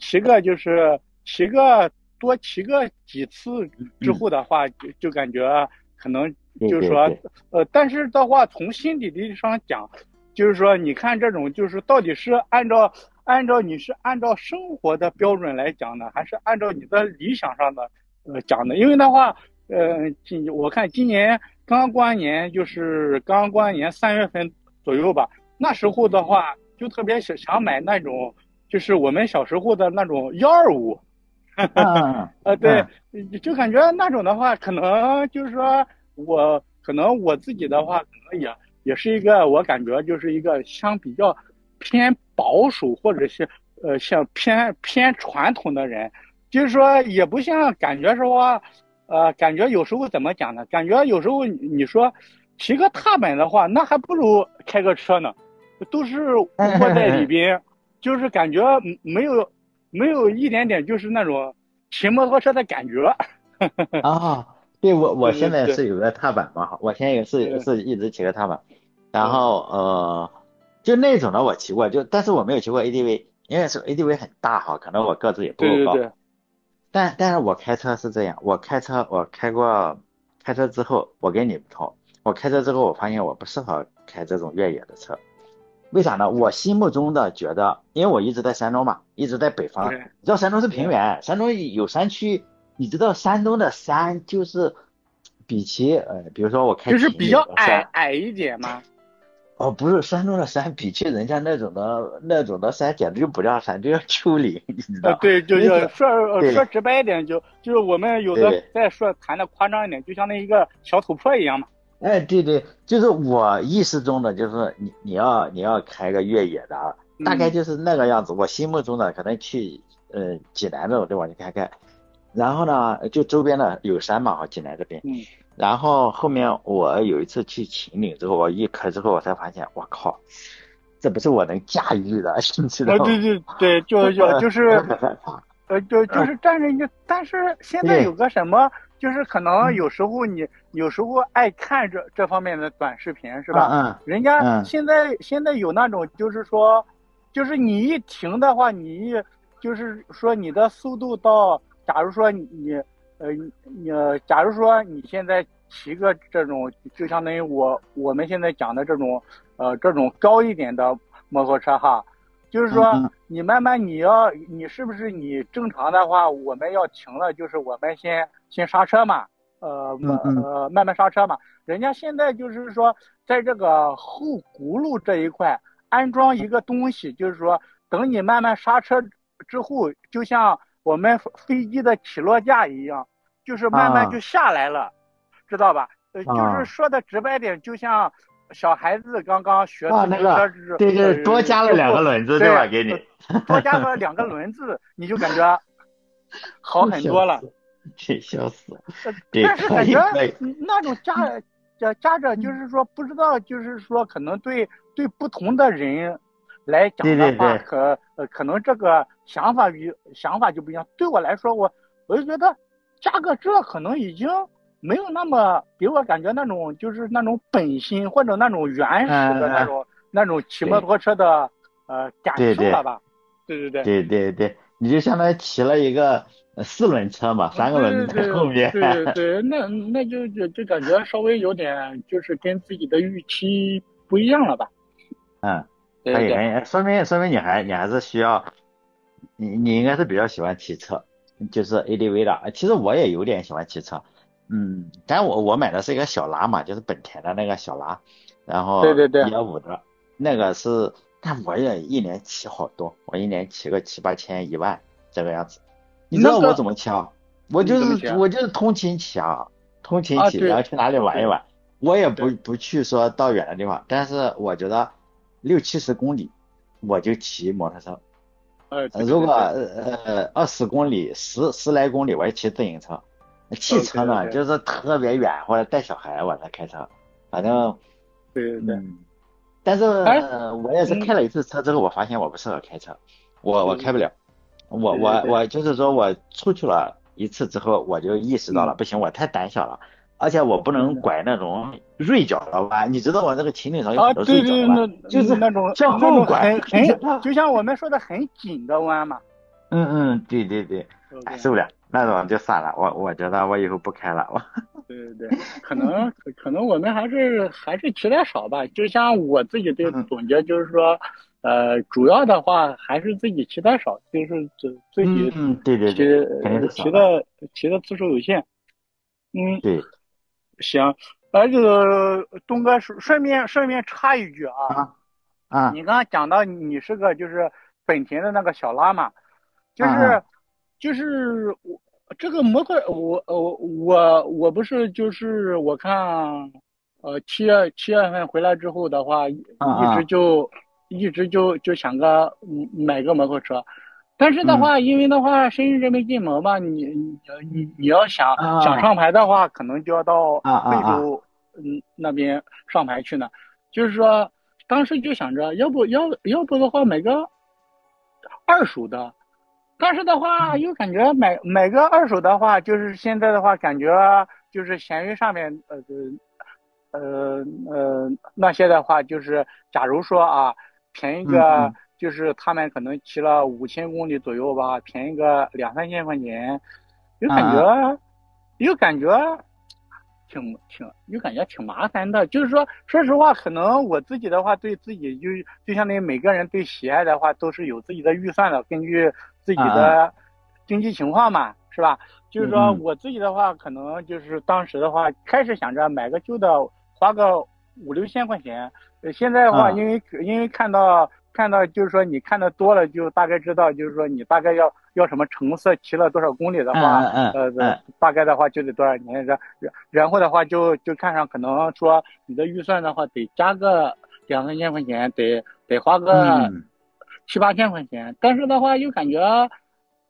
Speaker 2: 多骑个几次之
Speaker 1: 嗯
Speaker 2: 后的话，就感觉可能
Speaker 1: 对
Speaker 2: 就是说，
Speaker 1: 对对，
Speaker 2: 但是的话，从心理上讲，就是说，你看这种就是到底是按照你是按照生活的标准来讲呢，还是按照你的理想上的讲的？因为的话，我看今年刚刚过完年，就是刚刚过完年3月份左右吧，那时候的话就特别想买那种，就是我们小时候的那种125，
Speaker 1: 嗯嗯
Speaker 2: 对，
Speaker 1: 嗯
Speaker 2: 就感觉那种的话，可能就是说可能我自己的话，可能也是一个我感觉就是一个比较偏保守或者是像偏传统的人，就是说也不像感觉说感觉有时候怎么讲呢？感觉有时候你说骑个踏板的话，那还不如开个车呢，都是窝在里
Speaker 1: 嗯，
Speaker 2: 边，就是感觉没有一点点就是那种骑摩托车的感觉。
Speaker 1: 啊，对，我现
Speaker 2: 对对对
Speaker 1: 在是有个踏板嘛，我现在也是
Speaker 2: 对
Speaker 1: 是一直骑个踏板，然
Speaker 2: 对
Speaker 1: 后就那种的我骑过，但是我没有骑过 ADV，因为是 ADV 很大哈，可能我个子也不够高，
Speaker 2: 对对对，
Speaker 1: 但是我开车是这样，我开过开车之后，我跟你不同，我开车之后我发现我不适合开这种越野的车，为啥呢？我心目中的觉得，因为我一直在山东嘛，一直在北方，
Speaker 2: 对
Speaker 1: 你知道山东是平
Speaker 2: 对，
Speaker 1: 原，山东有山区，你知道山东的山就是比起比如说我开
Speaker 2: 就是
Speaker 1: 秦岭
Speaker 2: 比较
Speaker 1: 的山，
Speaker 2: 矮一点嘛。
Speaker 1: 哦，不是山东的山，比起人家那种的山，简直就不叫山，就叫丘陵，你知道？
Speaker 2: 对，就
Speaker 1: 那个
Speaker 2: 说
Speaker 1: 对
Speaker 2: 直白一点，就是我们有的
Speaker 1: 对，
Speaker 2: 再说谈的夸张一点，就像那一个小土坡一样嘛。
Speaker 1: 哎对对，就是我意识中的，就是你要开个越野的啊，大概
Speaker 2: 嗯
Speaker 1: 就是那个样子。我心目中的可能去济南这种地方去开开。 然后呢，就周边的有山嘛，和济南这边。
Speaker 2: 嗯
Speaker 1: 然后后面我有一次去秦岭之后，我一开之后，我才发现，我靠，这不是我能驾驭的，你知道
Speaker 2: 对
Speaker 1: 吗？
Speaker 2: 对对，就是
Speaker 1: 我可害怕。
Speaker 2: 就是站着你，但是现在有
Speaker 1: 对，
Speaker 2: 个什么，就是可能
Speaker 1: 嗯
Speaker 2: 有时候爱看这方面的短视频是吧？
Speaker 1: 嗯嗯
Speaker 2: 人家
Speaker 1: 嗯
Speaker 2: 现在有那种就是说，就是你一停的话，就是说你的速度到，假如说假如说你现在骑个这种，就相当于我们现在讲的这种高一点的摩托车哈。就是说，
Speaker 1: 嗯嗯
Speaker 2: 你慢慢你是不是你正常的话，我们要停了，就是我们先刹车嘛，
Speaker 1: 嗯嗯
Speaker 2: 慢慢刹车嘛。人家现在就是说，在这个后轱辘这一块安装一个东西，就是说，等你慢慢刹车之后，就像我们飞机的起落架一样，就是慢慢就
Speaker 1: 啊
Speaker 2: 下来了，知道吧？就是
Speaker 1: 啊
Speaker 2: 说的直白点，就像小孩子刚刚学
Speaker 1: 啊，
Speaker 2: 自行车
Speaker 1: 那个，对对，多加了
Speaker 2: 之后，
Speaker 1: 两个轮子对
Speaker 2: 对，
Speaker 1: 吧？给你，
Speaker 2: 多加个两个轮子，你就感觉好很多了。
Speaker 1: 笑死，这笑死，这
Speaker 2: 但是感觉
Speaker 1: 可以可以，
Speaker 2: 那种夹着，就是说不知道，就是说可能对不同的人来
Speaker 1: 对
Speaker 2: 讲的话，
Speaker 1: 对对
Speaker 2: 可能这个想法就不一样。对我来说，我就觉得加个这可能已经没有那么给我感觉那种就是那种本心或者那种原始
Speaker 1: 嗯嗯，
Speaker 2: 的那种骑摩
Speaker 1: 对
Speaker 2: 托车的感
Speaker 1: 对对
Speaker 2: 受了吧？对对对。
Speaker 1: 对对对，你就相当于骑了一个四轮车嘛，三个轮子在
Speaker 2: 对对
Speaker 1: 后面。
Speaker 2: 对对，那就感觉稍微有点就是跟自己的预期不一样了吧？
Speaker 1: 嗯，可以可
Speaker 2: 对对
Speaker 1: 以，说明你还是需要，你应该是比较喜欢骑车，就是 ADV 的。其实我也有点喜欢骑车，但我买的是一个小拉嘛，就是本田的那个小拉，然后
Speaker 2: 对对对对
Speaker 1: 1.5的，那个是，但我也一年骑好多，我一年骑个7、8千、1万这个样子。你知道我
Speaker 2: 那个
Speaker 1: 怎么骑啊？我就
Speaker 2: 你怎么写
Speaker 1: 是我就是通勤骑啊，通勤
Speaker 2: 啊？
Speaker 1: 骑，然
Speaker 2: 对
Speaker 1: 后去哪里玩一
Speaker 2: 对
Speaker 1: 玩。我也不
Speaker 2: 对，
Speaker 1: 不去说到远的地方，但是我觉得60-70公里我就骑摩托车，如果
Speaker 2: 对对对
Speaker 1: 20公里十来公里我也骑自行车，汽
Speaker 2: ，OK
Speaker 1: 车呢
Speaker 2: OK，
Speaker 1: 就是特别远或者带小孩我才开车，反正
Speaker 2: 对对对，
Speaker 1: 嗯，但是
Speaker 2: 哎，
Speaker 1: 我也是开
Speaker 2: 嗯，
Speaker 1: 了一次车之后，我发现我不适合开车，我
Speaker 2: 对对对
Speaker 1: 开不了。我
Speaker 2: 对对对，
Speaker 1: 我我就是说我出去了一次之后，我就意识到了，
Speaker 2: 嗯，
Speaker 1: 不行，我太胆小了，而且我不
Speaker 2: 对对
Speaker 1: 能拐那种锐角的弯。你知道我这个秦岭上有
Speaker 2: 啊，
Speaker 1: 很多锐
Speaker 2: 对对，
Speaker 1: 角的弯，就是
Speaker 2: 那种
Speaker 1: 向
Speaker 2: 那种
Speaker 1: 后拐。
Speaker 2: 很，就像我们说的很紧的弯嘛。
Speaker 1: 对对对，哎，
Speaker 2: OK，
Speaker 1: 受不了，那种就算了，我觉得我以后不开了，我，
Speaker 2: 对对对，可能我们还是骑的少吧。就像我自己的
Speaker 1: 嗯
Speaker 2: 总结，就是说，主要的话还是自己骑的少，就是自己
Speaker 1: 对对
Speaker 2: 骑
Speaker 1: 对，肯定是少的，
Speaker 2: 骑的骑的次数有限。嗯，
Speaker 1: 对
Speaker 2: 行，这个东哥顺便插一句啊，
Speaker 1: 啊啊
Speaker 2: 你刚刚讲到你是个就是本田的那个小拉嘛，就是
Speaker 1: 啊
Speaker 2: 就是我这个摩托我不是就是我看七月份回来之后的话，
Speaker 1: 啊
Speaker 2: 一直
Speaker 1: 啊
Speaker 2: 就一直就想买个摩托车，但是的
Speaker 1: 嗯
Speaker 2: 话，因为的话深圳没禁摩嘛，你要想
Speaker 1: 啊
Speaker 2: 上牌的话，可能就要到
Speaker 1: 啊啊啊
Speaker 2: 贵州那边上牌去呢。就是说，当时就想着，要不的话买个二手的，但是的话又感觉买个二手的话，就是现在的话感觉就是闲鱼上面那些的话，就是假如说啊便宜个，
Speaker 1: 嗯嗯
Speaker 2: 就是他们可能骑了5000公里左右吧，便宜个2、3千块钱，有感觉
Speaker 1: 啊啊
Speaker 2: 有感觉有感觉挺麻烦的。就是说，说实话，可能我自己的话，对自己就相当于每个人对喜爱的话，都是有自己的预算的，根据自己
Speaker 1: 啊
Speaker 2: 的经济情况嘛，是吧？就是说
Speaker 1: 嗯
Speaker 2: 我自己的话，可能就是当时的话，开始想着买个旧的，花个5、6千块钱。现在的话，
Speaker 1: 啊
Speaker 2: 因为看到，就是说你看的多了，就大概知道，就是说你大概要什么成色，骑了多少公里的话，大概的话就得多少年。然后的话就看上，可能说你的预算的话得加个2、3千块钱，得花个
Speaker 1: 嗯
Speaker 2: 7、8千块钱。但是的话又感觉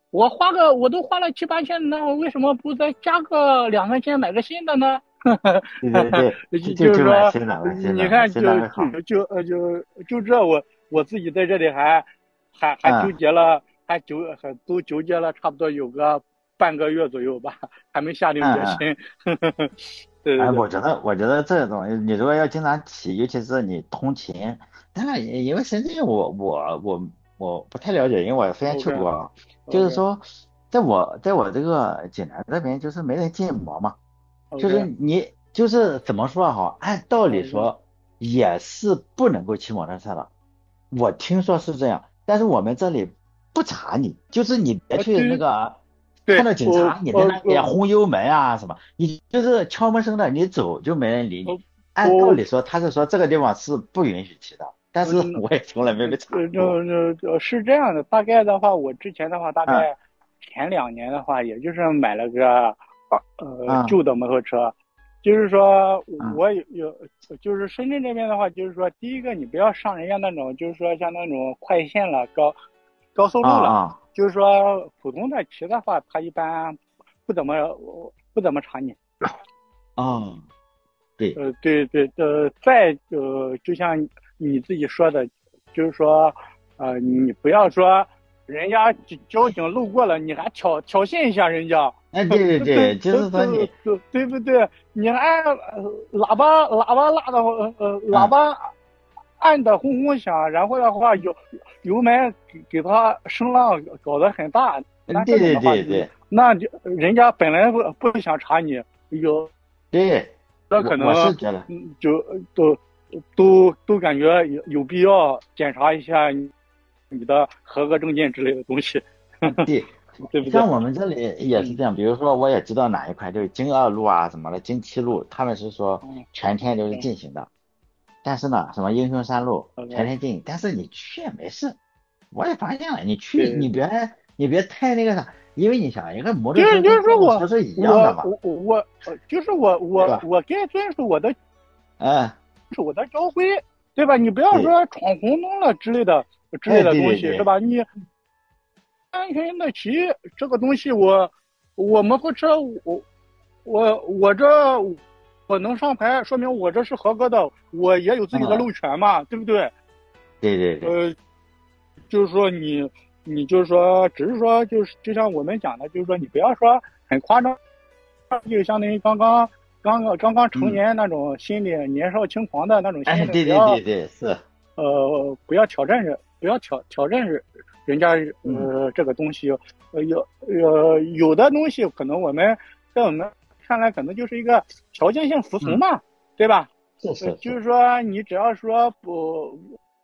Speaker 2: 我都花了七八千，那我为什么不再加个两三千买个新的呢？
Speaker 1: 对对对，
Speaker 2: 就是说，
Speaker 1: 买新的，买新的，买
Speaker 2: 你看，
Speaker 1: 新的会好。
Speaker 2: 就这，我自己在这里还纠
Speaker 1: 嗯。
Speaker 2: 结了，还都纠结了差不多有个半个月左右吧，还没下定
Speaker 1: 嗯嗯。
Speaker 2: 决心。对对
Speaker 1: 哎，
Speaker 2: 对，
Speaker 1: 我觉得这种你如果要经常骑，尤其是你通勤，当然因为深圳我不太了解，因为我之前去
Speaker 2: OK
Speaker 1: 过啊，就是
Speaker 2: OK
Speaker 1: 说在我这个济南这边就是没人禁摩嘛，就是
Speaker 2: OK
Speaker 1: 你就是怎么说哈，按道理
Speaker 2: OK，
Speaker 1: 说也是不能够骑摩托车的，我听说是这样，但是我们这里不查你，就是你别去那
Speaker 2: 对
Speaker 1: 个看
Speaker 2: 对，
Speaker 1: 到警察，你在那里
Speaker 2: 我
Speaker 1: 轰油门啊什么，你就是悄没声的，你走就没人理你。
Speaker 2: 我
Speaker 1: 按道
Speaker 2: 我
Speaker 1: 理说，他是说这个地方是不允许骑的，但是
Speaker 2: 嗯，
Speaker 1: 我也从来没被查过。
Speaker 2: 是这样的，大概的话，我之前的话，大
Speaker 1: 嗯
Speaker 2: 概前2年的话，也就是买了个
Speaker 1: 嗯
Speaker 2: 旧的摩托车，就是说
Speaker 1: 嗯
Speaker 2: 就是深圳这边的话，就是说第一个你不要上人家那种，就是说像那种快线了、高速路了，
Speaker 1: 啊
Speaker 2: 就是说普通的骑的话，他一般不怎么不怎么查你。
Speaker 1: 啊，对。
Speaker 2: 对对，就像你自己说的，就是说，你不要说人家交警路过了，你还挑衅一下人家，
Speaker 1: 哎，对对对，就是说你。
Speaker 2: 对不对？你还喇叭拉的喇
Speaker 1: 嗯。
Speaker 2: 叭按的轰轰响，然后的话油门给他声浪搞得很大，那这
Speaker 1: 对对
Speaker 2: 种的话，
Speaker 1: 对对
Speaker 2: 那就人家本来不想查你，有。
Speaker 1: 对，
Speaker 2: 那可
Speaker 1: 我
Speaker 2: 能
Speaker 1: 是觉得。
Speaker 2: 就都感觉有必要检查一下你的合格证件之类的东西，
Speaker 1: 对，
Speaker 2: 对不对？
Speaker 1: 像我们这里也是
Speaker 2: 嗯
Speaker 1: 这样，比如说我也知道哪一块就是京二路啊什么的，京七路，他们是说
Speaker 2: 嗯
Speaker 1: 全天都是
Speaker 2: 嗯
Speaker 1: 禁行的。但是呢，什么英雄山路全
Speaker 2: ，OK，
Speaker 1: 天禁，但是你去也没事。我也发现了，你去
Speaker 2: 对对，
Speaker 1: 你别太那个啥，因为你想一个摩托车跟
Speaker 2: 就是说
Speaker 1: 电动车是一样的嘛，
Speaker 2: 就是
Speaker 1: 对吧？
Speaker 2: 我该遵守
Speaker 1: 嗯。
Speaker 2: 我的交规，对吧？你不要
Speaker 1: 对。
Speaker 2: 说闯红灯了之类
Speaker 1: 哎，
Speaker 2: 的
Speaker 1: 对
Speaker 2: 东西，是
Speaker 1: 对对
Speaker 2: 吧？你安全的骑这个东西我摩托车我这我能上牌，说明我这是合格的，我也有自己的
Speaker 1: 嗯。
Speaker 2: 路权嘛，对不对？
Speaker 1: 对对对。
Speaker 2: 呃，就是说你就是说，只是说就像我们讲的，就是说你不要说很夸张，就相当于刚刚成
Speaker 1: 嗯。
Speaker 2: 年那种心理，年少轻狂的那种
Speaker 1: 哎，
Speaker 2: 心理，
Speaker 1: 对对对对，是。
Speaker 2: 不要挑战人家
Speaker 1: 嗯。
Speaker 2: 这个东西，有的东西可能在我们看来可能就是一个条件性服从
Speaker 1: 嗯。
Speaker 2: 嘛，对吧？
Speaker 1: 是是是。
Speaker 2: 就是说你只要说不，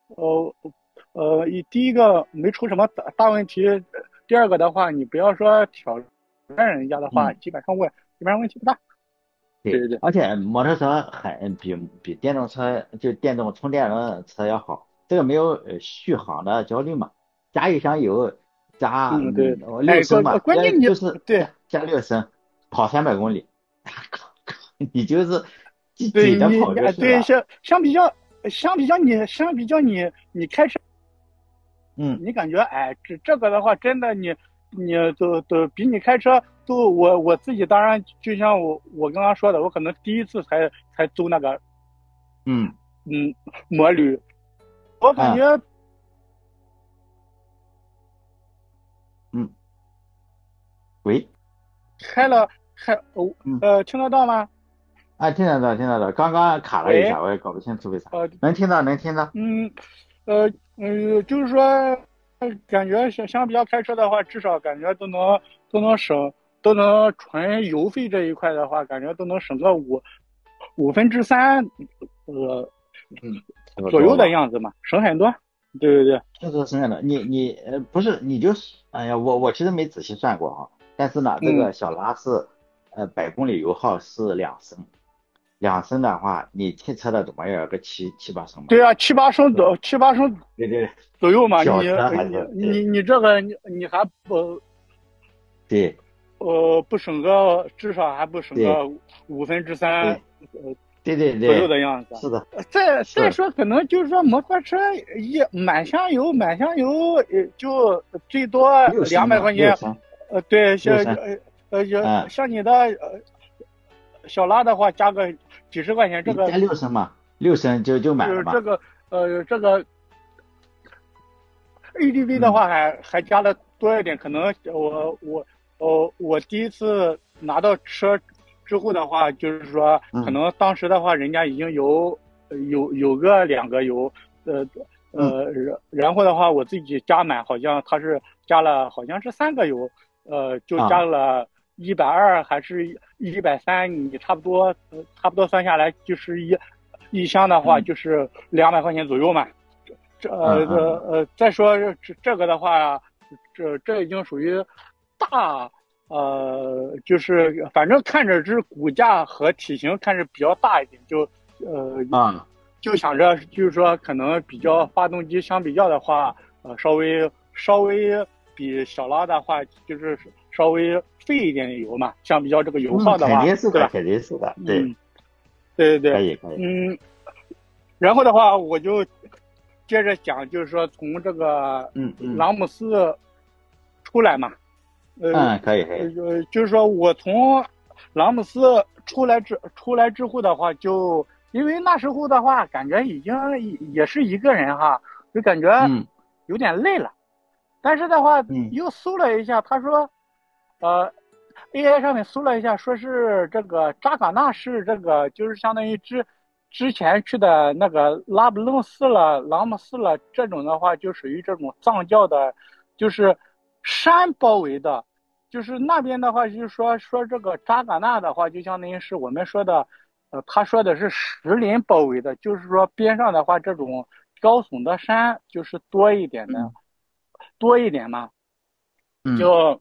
Speaker 2: 第一个没出什么大问题，第二个的话你不要说挑战人家的话，
Speaker 1: 嗯。
Speaker 2: 基本上问题不大。对
Speaker 1: 对，
Speaker 2: 对对，
Speaker 1: 而且摩托车比电动车就电动充电轮车要好，这个没有续航的焦虑嘛，加一箱油加
Speaker 2: 嗯对，
Speaker 1: 六
Speaker 2: 哎，
Speaker 1: 升吧，
Speaker 2: 关键你
Speaker 1: 就是
Speaker 2: 对
Speaker 1: 加6升，跑300公里，你就是
Speaker 2: 对
Speaker 1: 挤着跑就是
Speaker 2: 对
Speaker 1: 了。
Speaker 2: 相比较你开车，
Speaker 1: 嗯。
Speaker 2: 你感觉哎这个的话真的你都比你开车都我自己当然就像我刚刚说的，我可能第一次才租那个
Speaker 1: 嗯。
Speaker 2: 嗯摩旅，我感
Speaker 1: 嗯。
Speaker 2: 觉
Speaker 1: 嗯。喂。
Speaker 2: 开了
Speaker 1: 嗯。
Speaker 2: 听得到吗？
Speaker 1: 啊，听得到听得到，刚刚卡了一
Speaker 2: 喂，
Speaker 1: 下，我也搞不清楚为啥，
Speaker 2: 呃
Speaker 1: 能听到能听到。
Speaker 2: 嗯就是说感觉相比较开车的话，至少感觉都能省都能纯油费这一块的话，感觉都能省个5分之3
Speaker 1: 嗯，差不
Speaker 2: 左右的
Speaker 1: 多吧。
Speaker 2: 样子嘛，省很多。对对对，
Speaker 1: 确实是这样的，你不是你就是，哎呀，我其实没仔细算过哈，但是呢，这
Speaker 2: 嗯，
Speaker 1: 个小拉是100公里油耗是2升，两升的话，你汽车的怎么也要个七八升吧，
Speaker 2: 对啊，七八升
Speaker 1: 是吧？对对，
Speaker 2: 左右嘛，
Speaker 1: 小车还是对
Speaker 2: 你这个你还
Speaker 1: 对
Speaker 2: 不省个至少还不省
Speaker 1: 对
Speaker 2: 个5分之3，
Speaker 1: 对对对
Speaker 2: 左右
Speaker 1: 对，
Speaker 2: 的样子。
Speaker 1: 是的，
Speaker 2: 再
Speaker 1: 是
Speaker 2: 说，可能就是说摩托车满箱油就最多200块钱。
Speaker 1: 六升，
Speaker 2: 对，
Speaker 1: 六升，嗯，
Speaker 2: 像你的小拉的话，加个几十块钱，这个
Speaker 1: 你加六升嘛，六升就满了嘛，
Speaker 2: 这个这个 ADV 的
Speaker 1: 嗯
Speaker 2: 话还加的多一点，可能我第一次拿到车之后的话，就是说可
Speaker 1: 嗯
Speaker 2: 能当时的话，人家已经有个2个油，呃
Speaker 1: 嗯
Speaker 2: 然后的话我自己加满，好像他是加了好像是3个油，就加
Speaker 1: 啊
Speaker 2: 了120还是130，你差不多算下来就是一箱的话
Speaker 1: 嗯
Speaker 2: 就是200块钱左右嘛。
Speaker 1: 嗯
Speaker 2: 再说这个的话，这已经属于大，就是反正看着是骨架和体型看着比较大一点，呃
Speaker 1: 啊
Speaker 2: 就想着就是说可能比较发动机相比较的话，稍微比小拉的话就是稍微费一点的油嘛，相比较这个油耗的
Speaker 1: 肯
Speaker 2: 话，
Speaker 1: 定是的，
Speaker 2: 对吧？
Speaker 1: 肯定是的，对，
Speaker 2: 嗯，对对对，
Speaker 1: 可以可以，
Speaker 2: 嗯，然后的话我就接着讲，就是说从这个
Speaker 1: 嗯嗯
Speaker 2: 朗姆寺出来嘛，
Speaker 1: 可以可以，
Speaker 2: 就是说我从朗姆寺出来之后的话，就因为那时候的话，感觉已经也是一个人哈，就感觉
Speaker 1: 嗯
Speaker 2: 有点累了。但是的话，
Speaker 1: 嗯
Speaker 2: 又搜了一下，他说，AI 上面搜了一下，说是这个扎尕那是这个，就是相当于之前去的那个拉卜楞寺了、朗姆寺了，这种的话就属于这种藏教的，就是山包围的，就是那边的话就是说这个扎尕那的话，就相当于是我们说的，他说的是石林包围的，就是说边上的话这种高耸的山就是多一点的，
Speaker 1: 嗯
Speaker 2: 多一点嘛，
Speaker 1: 嗯
Speaker 2: 就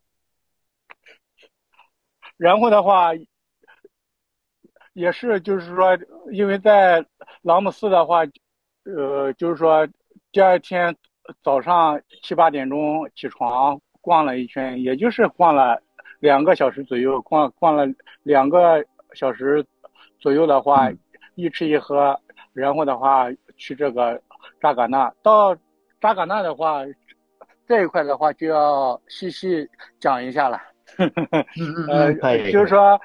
Speaker 2: 然后的话也是，就是说，因为在朗姆寺的话，就是说第二天早上7、8点钟起床逛了一圈，也就是逛了2个小时左右，逛了2个小时左右的话，
Speaker 1: 嗯
Speaker 2: 一吃一喝，然后的话去这个扎尕那。到扎尕那的话，这一块的话就要细细讲一下了。
Speaker 1: 可以可以，
Speaker 2: 就是说，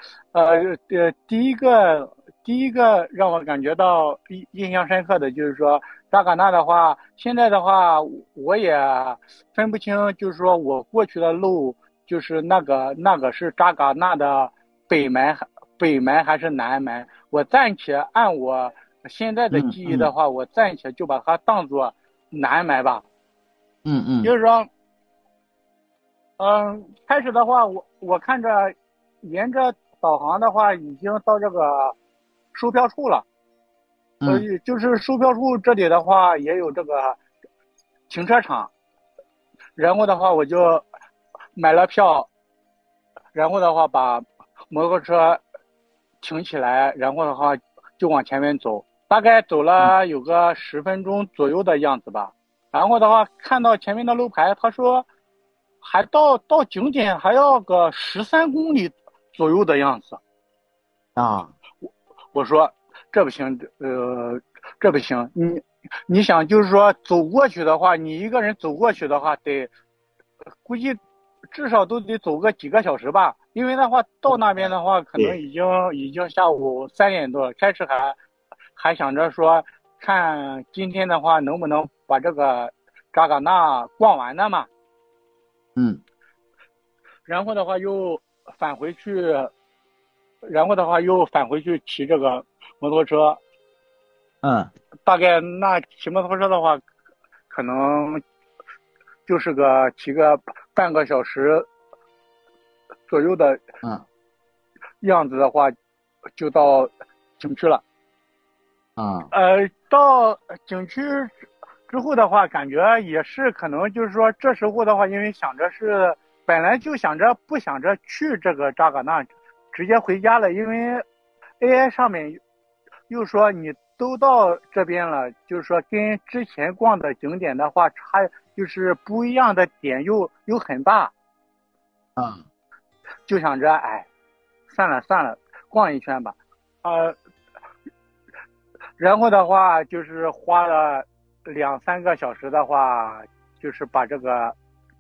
Speaker 2: 第一个让我感觉到印象深刻的就是说，扎尕那的话，现在的话我也分不清，就是说我过去的路，就是那个是扎尕那的北门还是南门？我暂且按我现在的
Speaker 1: 嗯嗯
Speaker 2: 记忆的话，我暂且就把它当做南门吧。就
Speaker 1: 嗯
Speaker 2: 是说，开始的话，我看着沿着导航的话，已经到这个售票处了。
Speaker 1: 嗯
Speaker 2: 就是售票处这里的话，也有这个停车场。然后的话，我就买了票，然后的话把摩托车停起来，然后的话就往前面走，大概走
Speaker 1: 嗯
Speaker 2: 了有个10分钟左右的样子吧。然后的话看到前面的路牌，他说还到景点还要个13公里左右的样子。
Speaker 1: 啊
Speaker 2: 我说这不行，这不行，你想就是说走过去的话，你一个人走过去的话，估计至少都得走个几个小时吧。因为的话到那边的话，可能
Speaker 1: 对，
Speaker 2: 已经下午3点多了，开始还想着说看今天的话能不能把这个扎尕那逛完的嘛。
Speaker 1: 嗯
Speaker 2: 然后的话又返回去，骑这个摩托车。
Speaker 1: 嗯
Speaker 2: 大概那骑摩托车的话，可能就是骑个半个小时左右的
Speaker 1: 嗯
Speaker 2: 样子的话，就到景区了。
Speaker 1: 嗯
Speaker 2: 到景区之后的话，感觉也是可能就是说这时候的话，因为想着是本来就想着不想着去这个扎尕那，直接回家了，因为 AI 上面又说你都到这边了，就是说跟之前逛的景点的话就是不一样的点又很大，
Speaker 1: 嗯
Speaker 2: 就想着哎，算了，逛一圈吧。呃， 然后的话就是花了2、3个小时的话，就是把这个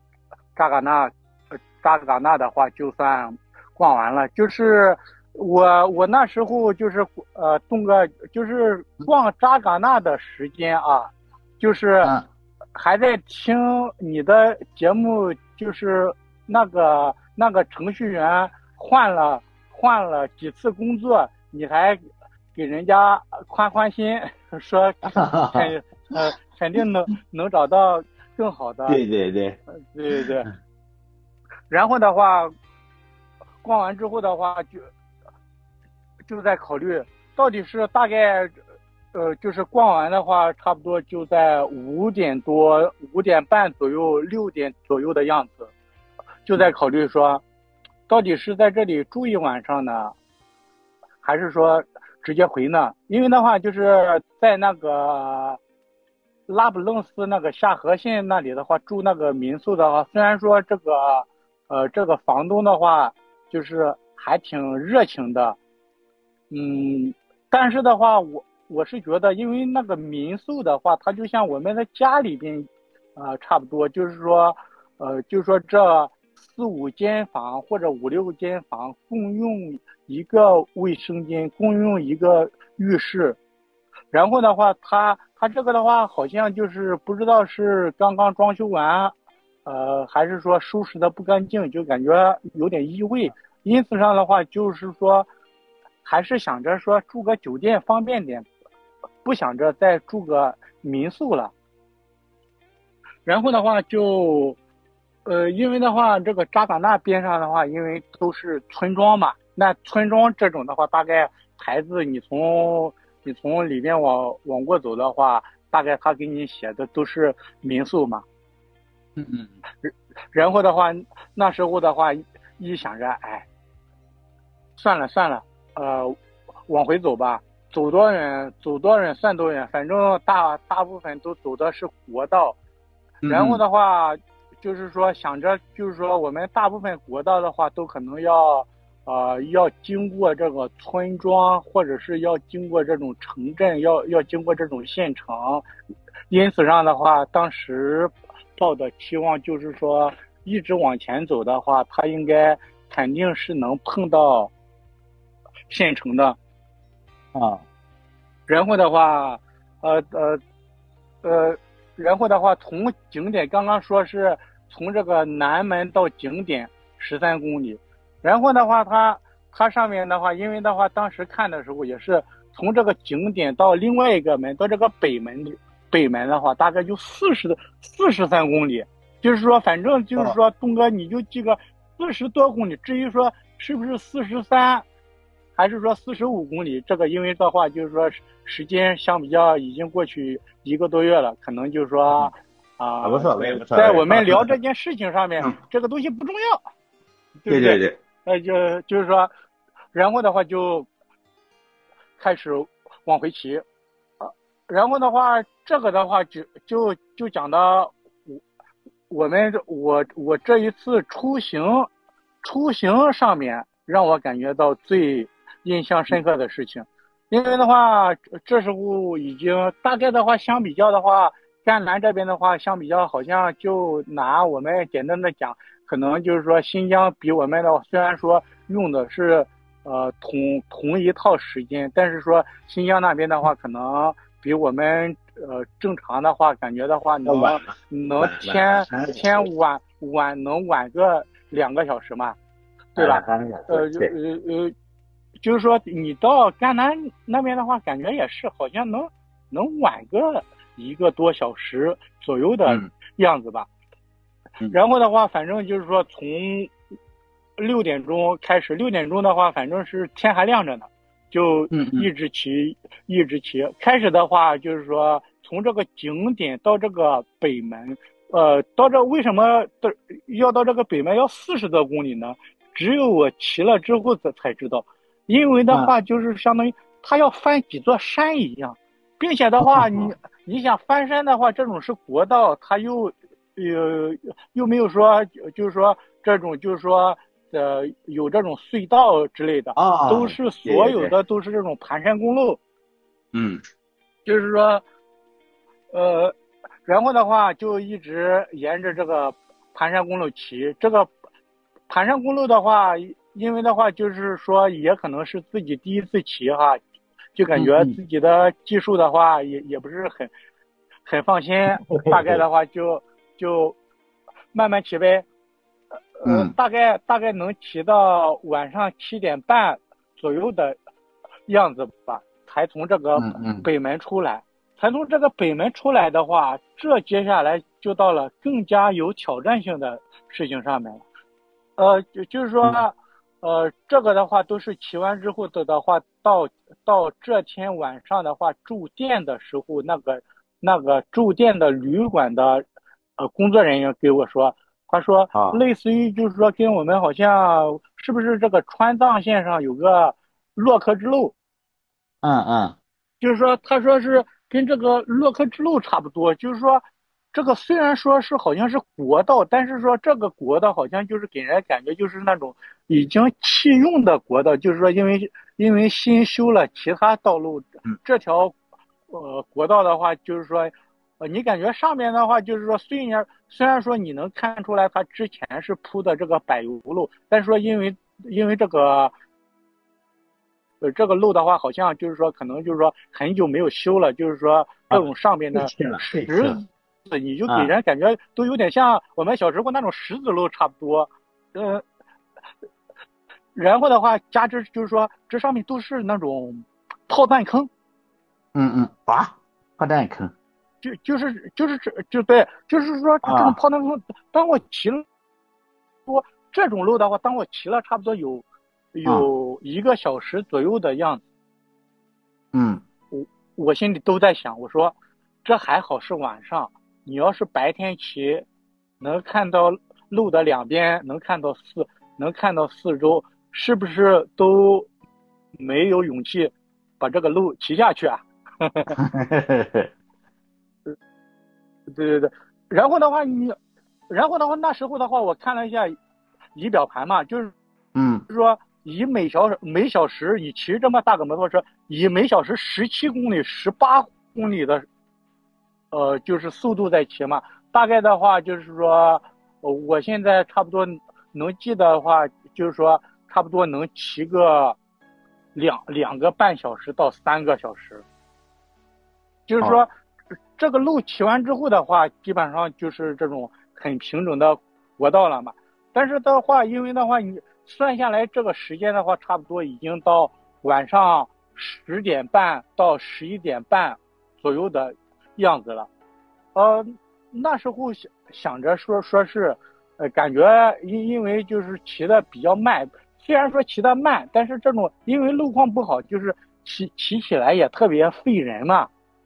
Speaker 2: 扎尕那的话就算逛完了。就是我那时候就是动个就是逛扎尕那的时间啊，就是
Speaker 1: 嗯。
Speaker 2: 还在听你的节目，就是那个程序员换了几次工作，你还给人家宽心，说肯肯定能找到更好的。
Speaker 1: 对对对。
Speaker 2: 对对对。然后的话，逛完之后的话，就在考虑到底是大概，就是逛完的话，差不多就在5点多、5点半左右、6点左右的样子，就在考虑说，到底是在这里住一晚上呢，还是说直接回呢？因为的话，就是在那个拉卜楞斯那个下河县那里的话，住那个民宿的话，虽然说这个房东的话，就是还挺热情的。但是的话，我是觉得，因为那个民宿的话，它就像我们的家里边，差不多，就是说这4、5间房或者5、6间房共用一个卫生间，共用一个浴室。然后的话，它这个的话，好像就是不知道是刚刚装修完，还是说收拾的不干净，就感觉有点异味。因此上的话，就是说，还是想着说住个酒店方便点，不想着再住个民宿了。然后的话因为的话，这个扎尕那边上的话，因为都是村庄嘛，那村庄这种的话，大概牌子你从里面往过走的话，大概他给你写的都是民宿嘛。
Speaker 1: 嗯嗯。
Speaker 2: 然后的话，那时候的话，一想着，哎，算了算了，往回走吧，走多远算多远，反正大部分都走的是国道。然后
Speaker 1: 嗯嗯。
Speaker 2: 的话，就是说想着，就是说我们大部分国道的话，都可能要经过这个村庄，或者是要经过这种城镇，要经过这种县城。因此上的话，当时抱的期望就是说，一直往前走的话，它应该肯定是能碰到县城的。
Speaker 1: 啊。
Speaker 2: 然后的话，呃呃呃，然后的话，从景点刚刚说是从这个南门到景点13公里。然后的话，它上面的话，因为的话，当时看的时候也是从这个景点到另外一个门，到这个北门的话，大概就43公里。就是说，反正就是
Speaker 1: 哦。
Speaker 2: 说，东哥你就记个40多公里。至于说是不是43，还是说45公里，这个因为的话，就是说时间相比较已经过去1个多月了，可能就是说
Speaker 1: 无所谓无所谓。
Speaker 2: 在我们聊这件事情上面，
Speaker 1: 嗯。
Speaker 2: 这个东西不重要，对不对？
Speaker 1: 对对对。
Speaker 2: 就是说，然后的话就开始往回骑。然后的话，这个的话就讲到我这一次出行上面，让我感觉到最印象深刻的事情。因为的话，这时候已经大概的话相比较的话，甘南这边的话相比较，好像就拿我们简单的讲，可能就是说新疆比我们的虽然说用的是同一套时间，但是说新疆那边的话，可能比我们正常的话，感觉的话
Speaker 1: 要晚了。
Speaker 2: 能
Speaker 1: 晚
Speaker 2: 天
Speaker 1: 3个小时。
Speaker 2: 能晚个2个小时嘛，对吧？
Speaker 1: 2、3个小时。对。
Speaker 2: 就是说你到甘南那边的话，感觉也是好像能晚个1个多小时左右的样子吧。然后的话，反正就是说从6点钟开始，6点钟的话，反正是天还亮着呢，就一直骑，一直骑。开始的话，就是说从这个景点到这个北门，为什么要到这个北门要40多公里呢？只有我骑了之后才知道。因为的话，就是相当于它要翻几座山一样，并且的话，你想翻山的话，这种是国道，它又没有说，就是说这种就是说有这种隧道之类的，都是所有的都是这种盘山公路。 就是说，然后的话就一直沿着这个盘山公路骑。这个盘山公路的话，因为的话就是说也可能是自己第一次骑哈，就感觉自己的技术的话也不是很放心，大概的话就慢慢骑呗。大概能骑到晚上7点半左右的样子吧，才从这个北门出来。才从这个北门出来的话，这接下来就到了更加有挑战性的事情上面了。就是说，这个的话都是骑完之后的话，到这天晚上的话，住店的时候，那个住店的旅馆的工作人员给我说，他说类似于就是说跟我们好像是不是这个川藏线上有个洛克之路，就是说他说是跟这个洛克之路差不多，就是说这个虽然说是好像是国道，但是说这个国道好像就是给人感觉就是那种已经弃用的国道，就是说因为新修了其他道路，这条国道的话就是说你感觉上面的话就是说虽然说你能看出来它之前是铺的这个柏油路，但是说因为这个这个路的话好像就是说可能就是说很久没有修了，就是说这种上面的石子你就给人感觉都有点像我们小时候那种石子路差不多。然后的话加之就是说这上面都是那种炮弹坑。
Speaker 1: 炮弹坑
Speaker 2: 对，就是说这种炮弹坑，当我骑了这种路的话，当我骑了差不多有1个小时左右的样子。我心里都在想，我说这还好是晚上，你要是白天骑，能看到路的两边，能看到四周，是不是都没有勇气把这个路骑下去啊？对，然后的话那时候的话，我看了一下仪表盘嘛，就是说以每小时你骑这么大个摩托车，以每小时17公里、18公里的就是速度在骑嘛。大概的话就是说，我现在差不多能记得的话，就是说差不多能骑个两个半小时到3个小时。就是说，这个路骑完之后的话，基本上就是这种很平整的国道了嘛。但是的话，因为的话，你算下来这个时间的话，差不多已经到晚上10点半到11点半左右的样子了。那时候想着说是，感觉因为就是骑的比较慢，虽然说骑的慢，但是这种因为路况不好，就是骑起来也特别费人嘛。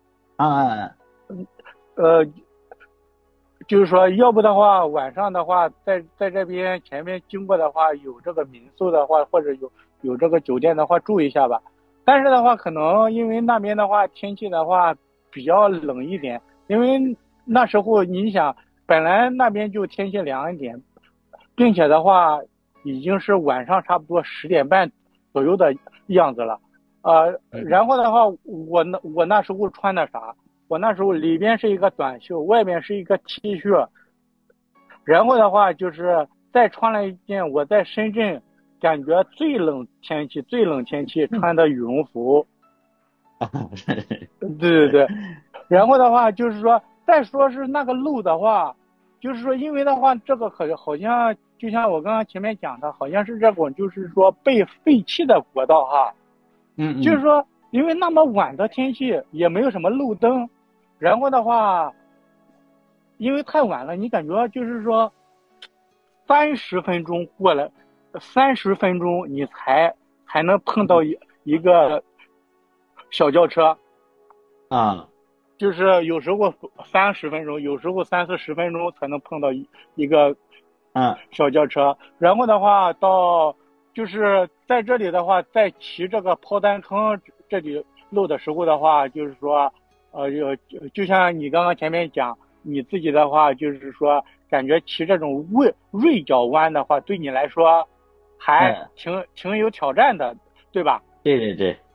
Speaker 2: 就是说要不的话晚上的话在这边前面经过的话有这个民宿的话或者有这个酒店的话住一下吧。但是的话可能因为那边的话天气的话比较冷一点，因为那时候你想本来那边就天气凉一点，并且的话已经是晚上差不多10点半左右的样子了。然后的话我那时候穿的啥，我那时候里边是一个短袖，外面是一个 T 恤，然后的话就是再穿了一件我在深圳感觉最冷天气穿的羽绒服。对，然后的话就是说再说是那个路的话，就是说因为的话这个好像就像我刚刚前面讲的，好像是这种就是说被废弃的国道哈。就是说因为那么晚的天气也没有什么路灯，然后的话因为太晚了，你感觉就是说30分钟过来，30分钟你才能碰到一个小轿车。就是有时候30分钟，有时候30-40分钟才能碰到一个小轿车。然后的话到就是在这里的话，在骑这个炮弹坑这里路的时候的话，就是说就像你刚刚前面讲你自己的话，就是说感觉骑这种锐角弯的话对你来说还挺有挑战的，对吧？
Speaker 1: 对，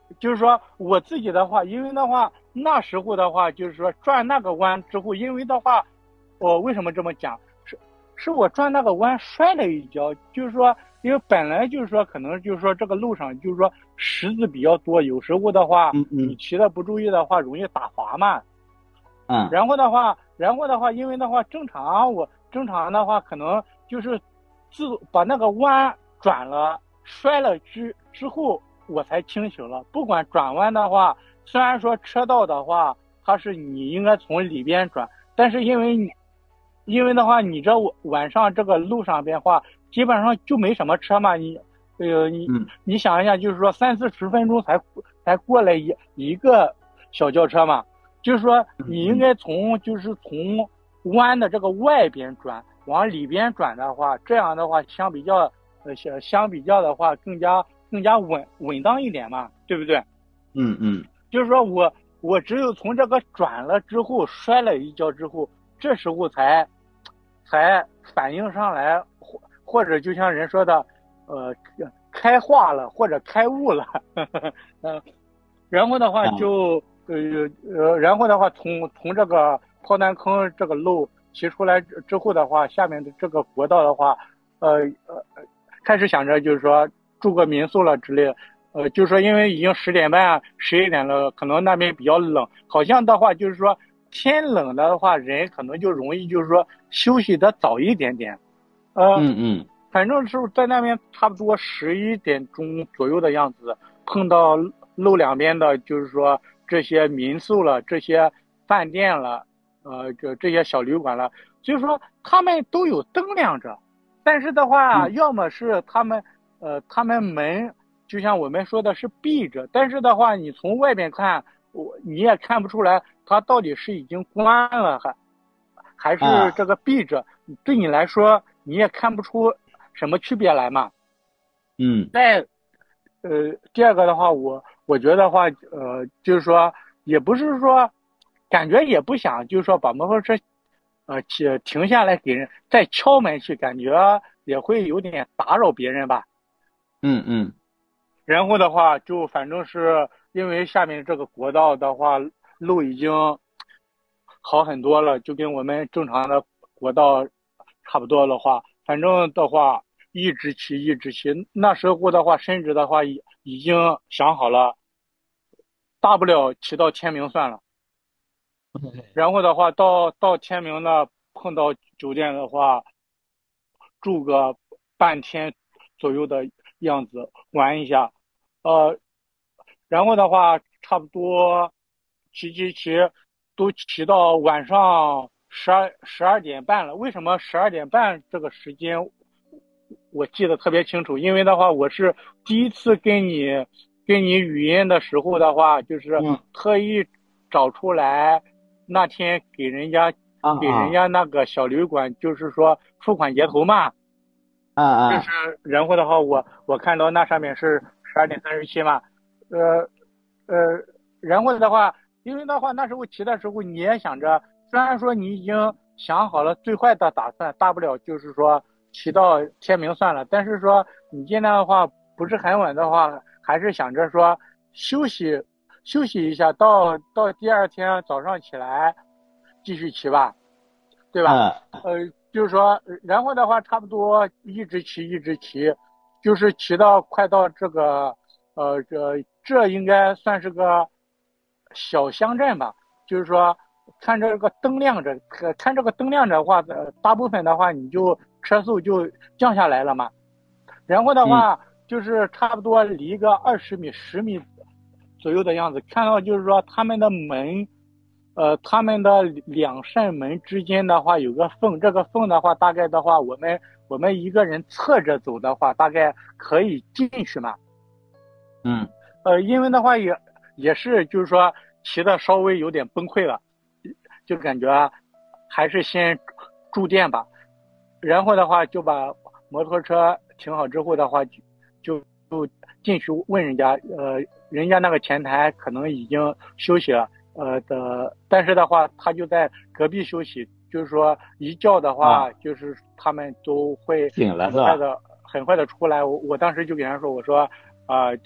Speaker 2: 就是说我自己的话，因为的话那时候的话，就是说转那个弯之后，因为的话，我为什么这么讲？是我转那个弯摔了一跤，就是说，因为本来就是说可能就是说这个路上就是说石子比较多，有时候的话你
Speaker 1: 嗯嗯
Speaker 2: 骑的不注意的话，容易打滑嘛。
Speaker 1: 嗯
Speaker 2: 然后的话，因为的话，正常的话，可能就是把那个弯转了，摔了之后，我才清醒了。不管转弯的话，虽然说车道的话，它是你应该从里边转，但是因为的话，你这晚上这个路上边的话，基本上就没什么车嘛。你
Speaker 1: 嗯
Speaker 2: 你想一下，就是说30-40分钟才过来一个小轿车嘛。就是说你应
Speaker 1: 嗯嗯
Speaker 2: 该从弯的这个外边转，往里边转的话，这样的话相比较的话更加稳当一点嘛，对不对？
Speaker 1: 嗯
Speaker 2: 就是说我只有从这个转了之后摔了一跤之后，这时候才反应上来，或者就像人说的，呃，开化了或者开悟了，呃，然后的话
Speaker 1: 啊
Speaker 2: 然后的话从这个炮弹坑这个路骑出来之后的话，下面的这个国道的话，呃呃，开始想着就是说住个民宿了之类的。就是说因为已经10点半11点了，可能那边比较冷，好像的话就是说天冷了的话，人可能就容易就是说休息的早一点点。呃，
Speaker 1: 嗯嗯
Speaker 2: 反正是在那边差不多11点钟左右的样子，碰到路两边的，就是说这些民宿了，这些饭店了，这些小旅馆了，就是说他们都有灯亮着，但是的话，
Speaker 1: 嗯
Speaker 2: 要么是他们门就像我们说的是闭着，但是的话，你从外边看，你也看不出来它到底是已经关了还是
Speaker 1: 啊
Speaker 2: 这个闭着，对你来说你也看不出什么区别来嘛。
Speaker 1: 嗯
Speaker 2: 再第二个的话，我觉得的话，就是说也不是说感觉也不想，就是说把摩托车停下来给人再敲门去，感觉也会有点打扰别人吧。
Speaker 1: 嗯
Speaker 2: 然后的话，就反正是因为下面这个国道的话，路已经好很多了，就跟我们正常的国道差不多的话，反正的话一直骑一直骑。那时候的话，甚至的话已经想好了，大不了骑到天明算了。然后的话，到天明呢，碰到酒店的话，住个半天左右的样子，玩一下。呃，然后的话，差不多骑都骑到晚上十二点半了。为什么12点半这个时间我记得特别清楚？因为的话，我是第一次跟你语音的时候的话，就是
Speaker 1: 嗯
Speaker 2: 特意找出来那天给人家那个小旅馆，就是说付款截图嘛。就是
Speaker 1: 啊啊
Speaker 2: 然后的话，我看到那上面是12点37嘛。呃呃，然后的话，因为的话那时候骑的时候你也想着，虽然说你已经想好了最坏的打算，大不了就是说骑到天明算了，但是说你尽量的话不是很稳的话，还是想着说休息一下，到第二天早上起来继续骑吧，对吧？
Speaker 1: 啊
Speaker 2: 就是说，然后的话，差不多一直骑一直骑，就是骑到快到这个，这应该算是个小乡镇吧。就是说，看这个灯亮着，看这个灯亮着的话，大部分的话你就车速就降下来了嘛。然后的
Speaker 1: 嗯
Speaker 2: 话，就是差不多离个20米、10米左右的样子，看到就是说他们的门，他们的两扇门之间的话有个缝，这个缝的话大概的话，我们一个人侧着走的话，大概可以进去嘛。
Speaker 1: 嗯
Speaker 2: 因为的话也是就是说骑的稍微有点崩溃了，就感觉还是先住店吧。然后的话就把摩托车停好之后的话，就进去问人家，人家那个前台可能已经休息了，但是的话他就在隔壁休息，就是说一叫的话，
Speaker 1: 啊，
Speaker 2: 就是他们都会
Speaker 1: 醒了是吧？
Speaker 2: 很快的出来。我当时就给人说，我说这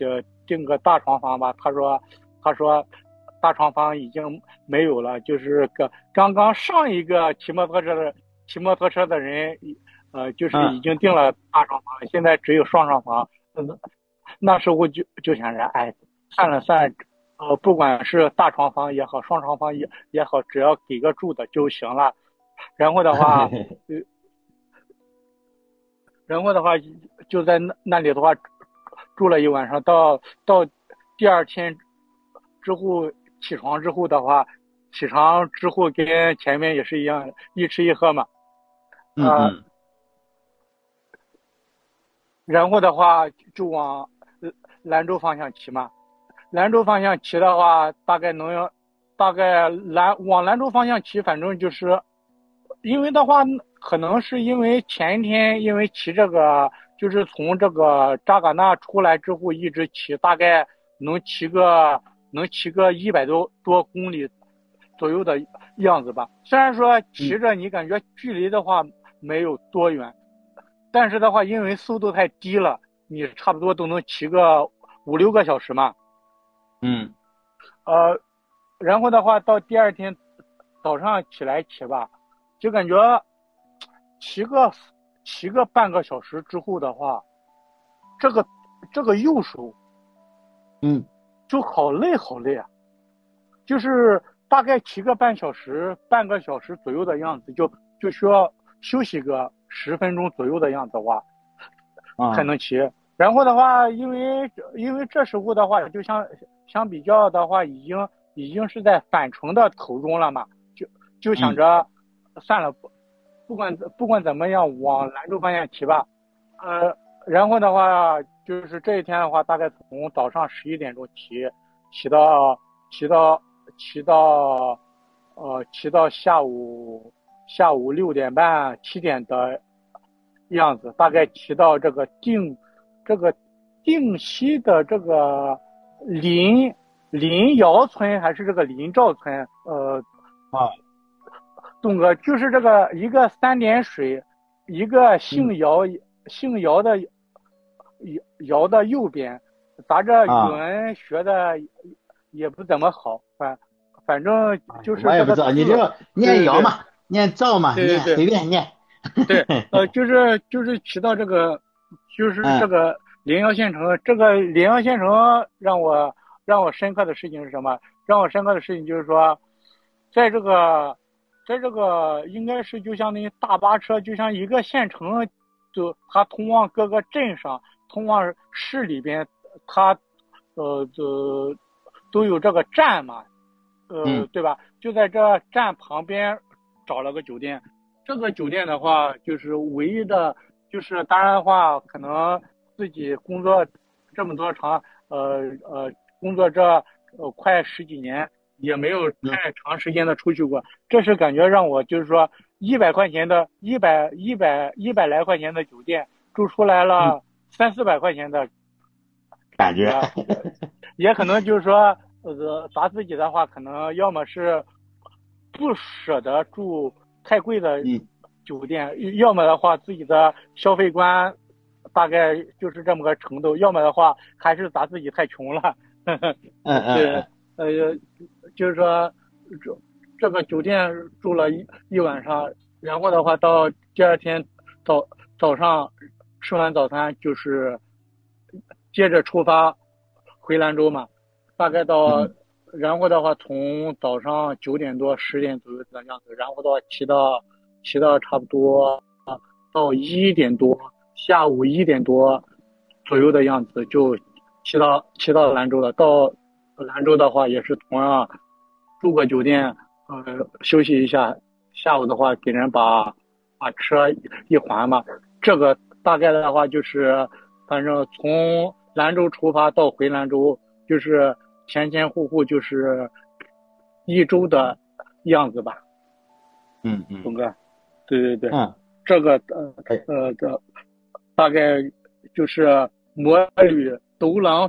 Speaker 2: 订个大床房吧。他说大床房已经没有了，就是刚刚上一个骑摩托车的人，就是已
Speaker 1: 嗯
Speaker 2: 经订了大床房，现在只有双床房。那时候就想着，哎，算了算了，不管是大床房也好，双床房也好，只要给个住的就行了。然后的话，呃，然后的话就在那里的话住了一晚上，到第二天之后起床之后的话，起床之后跟前面也是一样，一吃一喝嘛，呃，
Speaker 1: 嗯嗯
Speaker 2: 然后的话就往兰州方向骑嘛。兰州方向骑的话，大概往兰州方向骑，反正就是因为的话，可能是因为前一天因为骑这个，就是从这个扎尕那出来之后一直骑，大概能骑个100多公里左右的样子吧。虽然说骑
Speaker 1: 嗯
Speaker 2: 着你感觉距离的话没有多远，但是的话因为速度太低了，你差不多都能骑个5、6个小时嘛。
Speaker 1: 嗯
Speaker 2: 呃，然后的话到第二天早上起来骑吧，就感觉骑个骑个半个小时之后的话，这个右手
Speaker 1: 嗯
Speaker 2: 就好累好累啊，就是大概骑个半个小时左右的样子，就需要休息个10分钟左右的样子的话才
Speaker 1: 啊
Speaker 2: 能骑。然后的话，因为这时候的话，就相比较的话，已经是在返程的途中了嘛，就想
Speaker 1: 嗯
Speaker 2: 着算了，不管怎么样，往兰州方向骑吧。然后的话，就是这一天的话，大概从早上11点钟骑到骑到骑到骑到下午6点半7点的样子，大概骑到这个定西的这个临窑村还是这个临赵村，
Speaker 1: 啊
Speaker 2: 东哥就是这个一个3点水，一个
Speaker 1: 嗯
Speaker 2: 姓姚的姚的右边，咱这语
Speaker 1: 啊
Speaker 2: 文学的也不怎么好，反正就是这
Speaker 1: 我也不知道，你就
Speaker 2: 个字，对对对
Speaker 1: 念尧嘛，念赵嘛，念
Speaker 2: 对对对
Speaker 1: 随便念。
Speaker 2: 对，就是提到这个，就是这
Speaker 1: 嗯
Speaker 2: 个临洮县城，这个临洮县城让我深刻的事情是什么？让我深刻的事情就是说，在这个应该是就相当于大巴车，就像一个县城，就它通往各个镇上，通往市里边，它都有这个站嘛，
Speaker 1: 嗯
Speaker 2: 对吧？就在这站旁边找了个酒店。这个酒店的话，就是唯一的，就是当然的话，可能自己工作这么多工作这快十几年，也没有
Speaker 1: 嗯
Speaker 2: 太长时间的出去过。这是感觉让我就是说，100块钱的100来块钱的酒店住出来
Speaker 1: 嗯，
Speaker 2: 了3、400块钱的
Speaker 1: 感觉。
Speaker 2: 感觉，也可能就是说，咱自己的话，可能要么是不舍得住太贵的
Speaker 1: 嗯
Speaker 2: 酒店，要么的话自己的消费观大概就是这么个程度，要么的话还是咱自己太穷了。
Speaker 1: 嗯
Speaker 2: 对，
Speaker 1: 嗯
Speaker 2: 呃，就是说这个酒店住了一晚上，然后的话到第二天早上吃完早餐就是接着出发回兰州嘛，大概到，
Speaker 1: 嗯
Speaker 2: 然后的话从早上9点多10点左右的样子，然后的话骑到差不多到1点多，下午1点多左右的样子就骑到兰州了。到兰州的话也是同样住个酒店，休息一下，下午的话给人把车一还嘛。这个大概的话就是，反正从兰州出发到回兰州，就是前前后后就是1周的样子吧，
Speaker 1: 嗯嗯
Speaker 2: 东哥。对对对，
Speaker 1: 嗯，
Speaker 2: 这个
Speaker 1: 哎，
Speaker 2: 的大概就是摩旅斗狼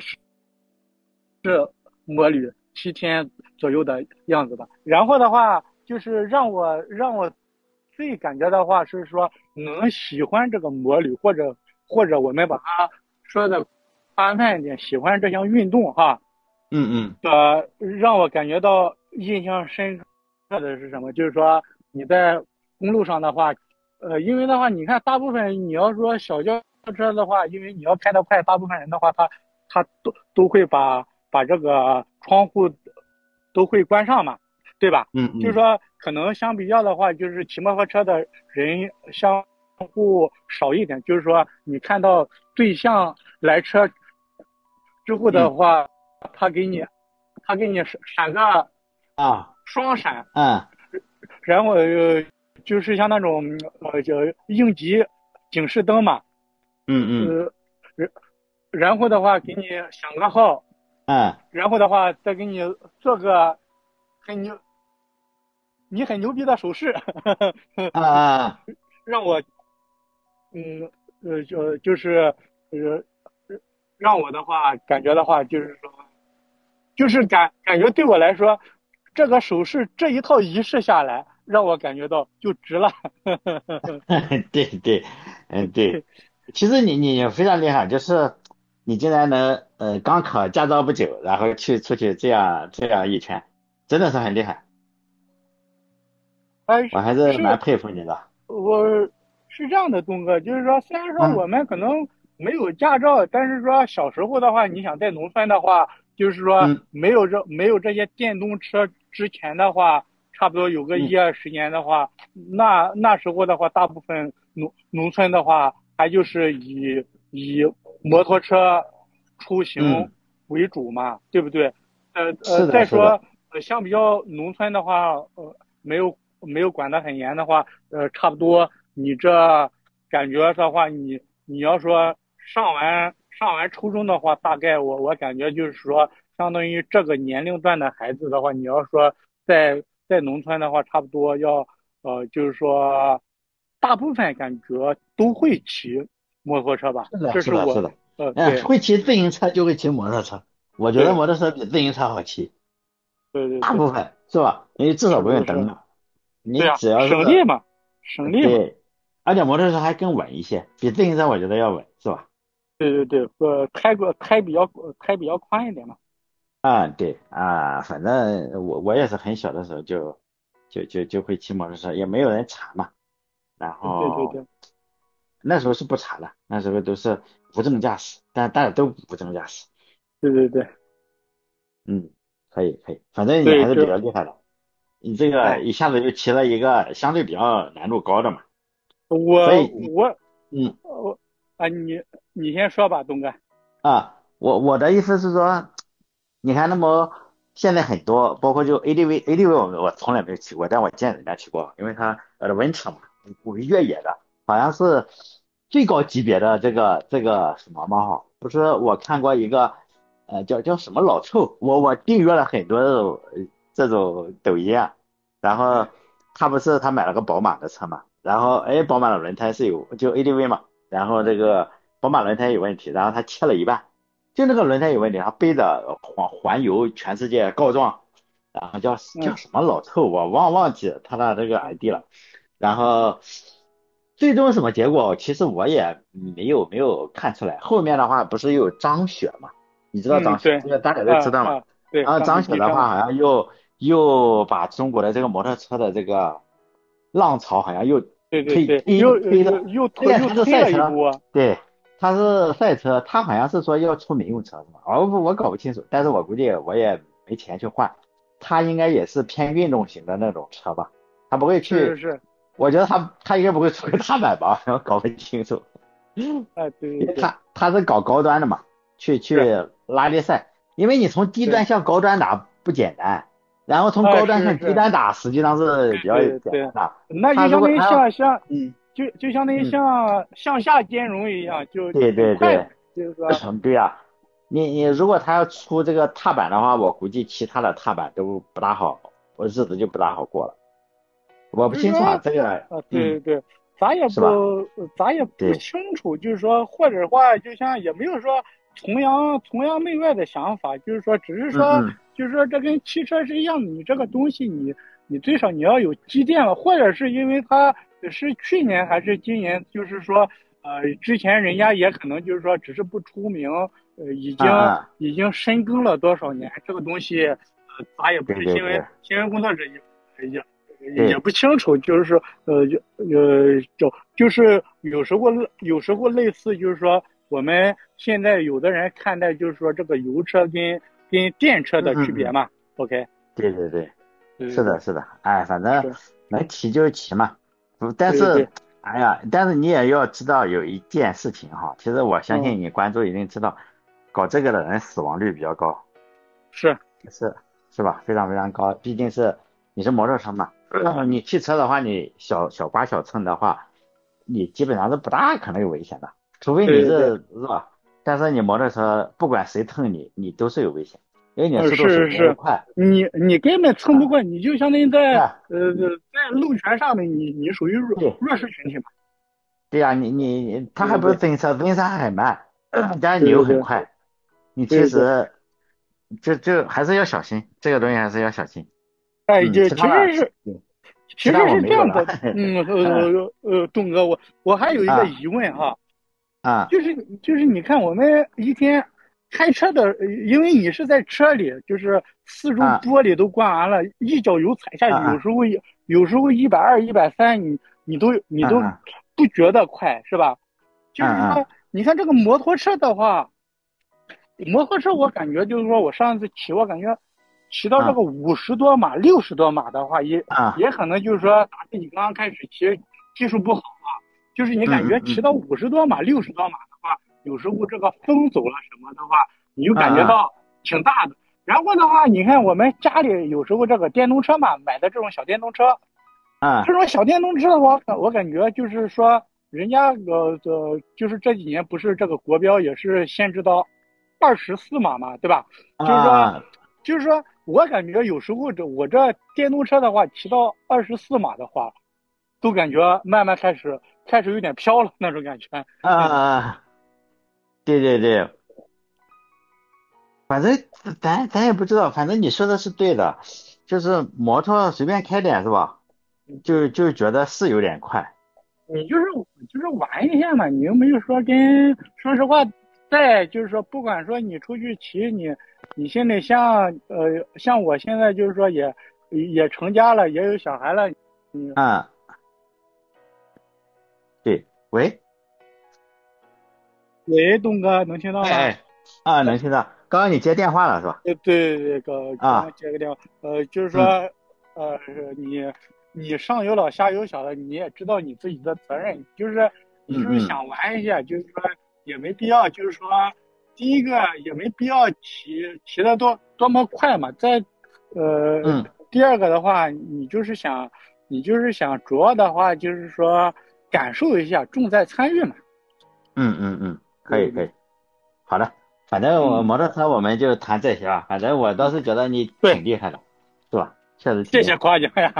Speaker 2: 摩旅7天左右的样子吧。然后的话，就是让我最感觉的话是说，能喜欢这个摩旅，或者我们把它说的宽泛一点，喜欢这项运动哈。
Speaker 1: 嗯
Speaker 2: 让我感觉到印象深刻的是什么？就是说你在公路上的话，因为的话，你看大部分你要说小轿车的话，因为你要开得快，大部分人的话，他都会把这个窗户都会关上嘛，对吧？就是
Speaker 1: 嗯
Speaker 2: 说可能相比较的话，就是骑摩托车的人相互少一点，就是说你看到对向来车之后的
Speaker 1: 嗯
Speaker 2: 话，他给你闪个
Speaker 1: 啊
Speaker 2: 双闪，
Speaker 1: 嗯
Speaker 2: 然后就是像那种叫应急警示灯嘛，
Speaker 1: 嗯
Speaker 2: 呃，然然后的话给你响个号，
Speaker 1: 嗯
Speaker 2: 然后的话再给你做个很牛你很牛逼的手势，
Speaker 1: 嗯嗯
Speaker 2: 让我嗯就是呃让我的话感觉的话就是说就是感觉对我来说，这个手势这一套仪式下来，让我感觉到就值了。
Speaker 1: 对对，对，其实你非常厉害，就是你竟然能刚考驾照不久，然后出去这样一圈，真的是很厉害，
Speaker 2: 哎，
Speaker 1: 我还是蛮
Speaker 2: 是
Speaker 1: 佩服你的。
Speaker 2: 我是这样的，东哥，就是说，虽然说
Speaker 1: 嗯
Speaker 2: 我们可能没有驾照，但是说小时候的话，你想在农村的话，就是说
Speaker 1: 嗯
Speaker 2: 没有这些电动车之前的话，差不多有个
Speaker 1: 嗯
Speaker 2: 1、20年的话，那时候的话，大部分农村的话，还就是以摩托车出行
Speaker 1: 嗯，
Speaker 2: 为主嘛，对不对？
Speaker 1: 是的，
Speaker 2: 再说
Speaker 1: 是的，
Speaker 2: 相比较农村的话，没有管得很严的话，差不多你这感觉的话，你要说上完初中的话，大概我感觉就是说，相当于这个年龄段的孩子的话，你要说在农村的话，差不多要就是说，大部分感觉都会骑摩托车吧，
Speaker 1: 是的，是的，
Speaker 2: 这是我
Speaker 1: 是的。
Speaker 2: 对
Speaker 1: 会骑自行车就会骑摩托车，我觉得
Speaker 2: 对
Speaker 1: 摩托车比自行车好骑，
Speaker 2: 对对对，
Speaker 1: 大部分是吧？因为至少不用
Speaker 2: 是是是，
Speaker 1: 蹬嘛，你
Speaker 2: 对呀，
Speaker 1: 只要是
Speaker 2: 省力嘛，省力嘛。
Speaker 1: 对，而且摩托车还更稳一些，比自行车我觉得要稳，是吧？
Speaker 2: 对对对，开比较宽一点嘛。
Speaker 1: 啊，对啊，反正我也是很小的时候就会骑摩托车，也没有人查嘛。然后
Speaker 2: 对对对
Speaker 1: 那时候是不查的，那时候都是无证驾驶，但大家都无证驾驶。
Speaker 2: 对对对
Speaker 1: 嗯，可以可以，反正你
Speaker 2: 对，
Speaker 1: 还是比较厉害的。你这个
Speaker 2: 哎，
Speaker 1: 一下子就骑了一个相对比较难度高的嘛，所
Speaker 2: 我
Speaker 1: 以你
Speaker 2: 我
Speaker 1: 嗯
Speaker 2: 我你先说吧，东哥。
Speaker 1: 我的意思是说，你看那么现在很多，包括就 ADV 我从来没有骑过，但我见人家骑过，因为它winter 嘛，我越野的，好像是最高级别的这个什么嘛哈，不是我看过一个叫什么老臭，我订阅了很多这种抖音啊，然后他买了个宝马的车嘛，然后宝马的轮胎是有就 ADV 嘛。然后这个宝马轮胎有问题，然后他切了一半，就那个轮胎有问题，他背着环游全世界告状，然后叫
Speaker 2: 嗯
Speaker 1: 什么老臭，我忘记他的这个 ID 了，然后最终什么结果，其实我也没有看出来，后面的话不是又有张雪嘛，你知道
Speaker 2: 嗯，
Speaker 1: 张雪，
Speaker 2: 对，
Speaker 1: 这个大家都知道嘛，
Speaker 2: 对，
Speaker 1: 然后
Speaker 2: 上次
Speaker 1: 张雪的话
Speaker 2: 机车嘛，
Speaker 1: 好像又把中国的这个摩托车的这个浪潮好像又推
Speaker 2: 对对对，
Speaker 1: 推
Speaker 2: 又
Speaker 1: 推的。他是
Speaker 2: 推了一
Speaker 1: 赛车，
Speaker 2: 波。
Speaker 1: 对，他是赛车，他好像是说要出民用车是吗？我搞不清楚，但是我估计我也没钱去换，他应该也是偏运动型的那种车吧，他不会去，
Speaker 2: 是是是，
Speaker 1: 我觉得他应该不会出个踏板吧，我搞不清楚，因
Speaker 2: 哎，对对
Speaker 1: 为
Speaker 2: 对
Speaker 1: 他是搞高端的嘛，去
Speaker 2: 是，
Speaker 1: 拉力赛，因为你从低
Speaker 2: 对，
Speaker 1: 端向高端打不简单，然后从高端向低
Speaker 2: 是是，
Speaker 1: 端打实际上是比较
Speaker 2: 对对，
Speaker 1: 简单的，
Speaker 2: 那就
Speaker 1: 他如
Speaker 2: 相当于
Speaker 1: 果他要嗯
Speaker 2: 就相当于
Speaker 1: 嗯。
Speaker 2: 像向下兼容一样，就
Speaker 1: 对
Speaker 2: 挺
Speaker 1: 对对，
Speaker 2: 快的，就是说，
Speaker 1: 对啊，你如果他要出这个踏板的话，我估计其他的踏板都不大好，我日子就不大好过了。我不
Speaker 2: 就是说，
Speaker 1: 清楚啊，这个，
Speaker 2: 对对对，咱也
Speaker 1: 是吧？
Speaker 2: 不
Speaker 1: 对，
Speaker 2: 清楚，就是说，或者话，就像也没有说崇洋媚外的想法，就是说，只是说，
Speaker 1: 嗯嗯
Speaker 2: 就是说，这跟汽车是一样，你这个东西你最少你要有积淀了，或者是因为它是去年还是今年，就是说，之前人家也可能就是说，只是不出名， 已经
Speaker 1: 嗯嗯，
Speaker 2: 深耕了多少年，这个东西咱也不是
Speaker 1: 对对对
Speaker 2: 新闻工作者也
Speaker 1: 对，
Speaker 2: 不清楚，就是说就是有时候类似就是说我们现在有的人看待就是说这个油车跟电车的
Speaker 1: 嗯嗯嗯，
Speaker 2: 区别嘛，OK，
Speaker 1: 对对对。是的，
Speaker 2: 对对对，
Speaker 1: 是的，哎，反正
Speaker 2: 是，
Speaker 1: 能骑就骑嘛，不，但
Speaker 2: 对对对，
Speaker 1: 是，哎呀，但是你也要知道有一件事情哈，其实我相
Speaker 2: 嗯，
Speaker 1: 信你关注一定知道，搞这个的人死亡率比较高，
Speaker 2: 是，
Speaker 1: 是是吧？非常非常高，毕竟是你是摩托车嘛，你汽车的话，你小刮小蹭的话，你基本上是不大可能有危险的，除非你
Speaker 2: 对对对。
Speaker 1: 是吧？但是你摩托车不管谁蹭你，你都是有危险，因为你的速度首
Speaker 2: 是是，
Speaker 1: 先是快
Speaker 2: 你根本蹭不
Speaker 1: 啊，
Speaker 2: 过，你就相当于在
Speaker 1: 对
Speaker 2: 在路权上面，你属于
Speaker 1: 对。
Speaker 2: 弱势群体嘛。
Speaker 1: 对呀，你他还不是
Speaker 2: 对对
Speaker 1: 增车，增车还很慢，但是你又
Speaker 2: 对对对
Speaker 1: 很快，你其
Speaker 2: 对对对，
Speaker 1: 实就还是要小心，这个东西还是要小心。
Speaker 2: 哎，
Speaker 1: 嗯，
Speaker 2: 就
Speaker 1: 其他的，其他我
Speaker 2: 其实是这
Speaker 1: 没有了。
Speaker 2: 样的，东哥，我还有一个
Speaker 1: 啊
Speaker 2: 疑问哈，
Speaker 1: 啊
Speaker 2: 就是你看我们一天开车的，因为你是在车里，就是四周
Speaker 1: 啊
Speaker 2: 玻璃都关完了，一脚油踩下去，
Speaker 1: 啊
Speaker 2: 有时候120、130，你都
Speaker 1: 啊
Speaker 2: 不觉得快，是吧？就是说，
Speaker 1: 啊啊
Speaker 2: 你看这个摩托车的话，摩托车我感觉就是说我上次骑，我感觉骑到这个
Speaker 1: 啊
Speaker 2: 50多码、60多码的话，
Speaker 1: 啊，
Speaker 2: 也可能就是说，打个你刚刚开始骑，技术不好啊，就是你感觉骑到50多码、60多码的话，有时候这个风走了什么的话，你就感觉
Speaker 1: 啊
Speaker 2: 到挺大的。然后的话，你看我们家里有时候这个电动车嘛，买的这种小电动车，
Speaker 1: 啊
Speaker 2: 这种小电动车的话，我感觉就是说，人家就是这几年不是这个国标也是限制到24码嘛，对吧？就是说，
Speaker 1: 啊
Speaker 2: 我感觉有时候我这电动车的话，骑到24码的话，都感觉慢慢开始有点飘了那种感觉。
Speaker 1: 啊，对对对，反正咱也不知道，反正你说的是对的，就是摩托随便开点是吧？就觉得是有点快。
Speaker 2: 你就是玩一下嘛，你又没有说跟，说实话，再就是说，不管说你出去骑，你现在像我现在就是说也成家了，也有小孩了，
Speaker 1: 嗯，对，喂。
Speaker 2: 喂，东哥能听到吗？
Speaker 1: 哎哎，啊，能听到。刚刚你接电话了是吧？
Speaker 2: 对，刚刚
Speaker 1: 啊，
Speaker 2: 接个电话，就是说，
Speaker 1: 嗯
Speaker 2: 呃，你你上有老下有小的，你也知道你自己的责任，就是你就是
Speaker 1: 嗯嗯
Speaker 2: 想玩一下，就是说也没必要，就是说第一个也没必要骑的多么快嘛，呃，
Speaker 1: 嗯
Speaker 2: 第二个的话，你就是想主要的话就是说感受一下，重在参与嘛，可以可以，
Speaker 1: 可以可以，好的。反正我
Speaker 2: 嗯，
Speaker 1: 摩托车我们就谈这些吧。反正我倒是觉得你
Speaker 2: 对，
Speaker 1: 挺厉害的，是吧？确实挺
Speaker 2: 谢谢
Speaker 1: 厉害。
Speaker 2: 夸奖呀，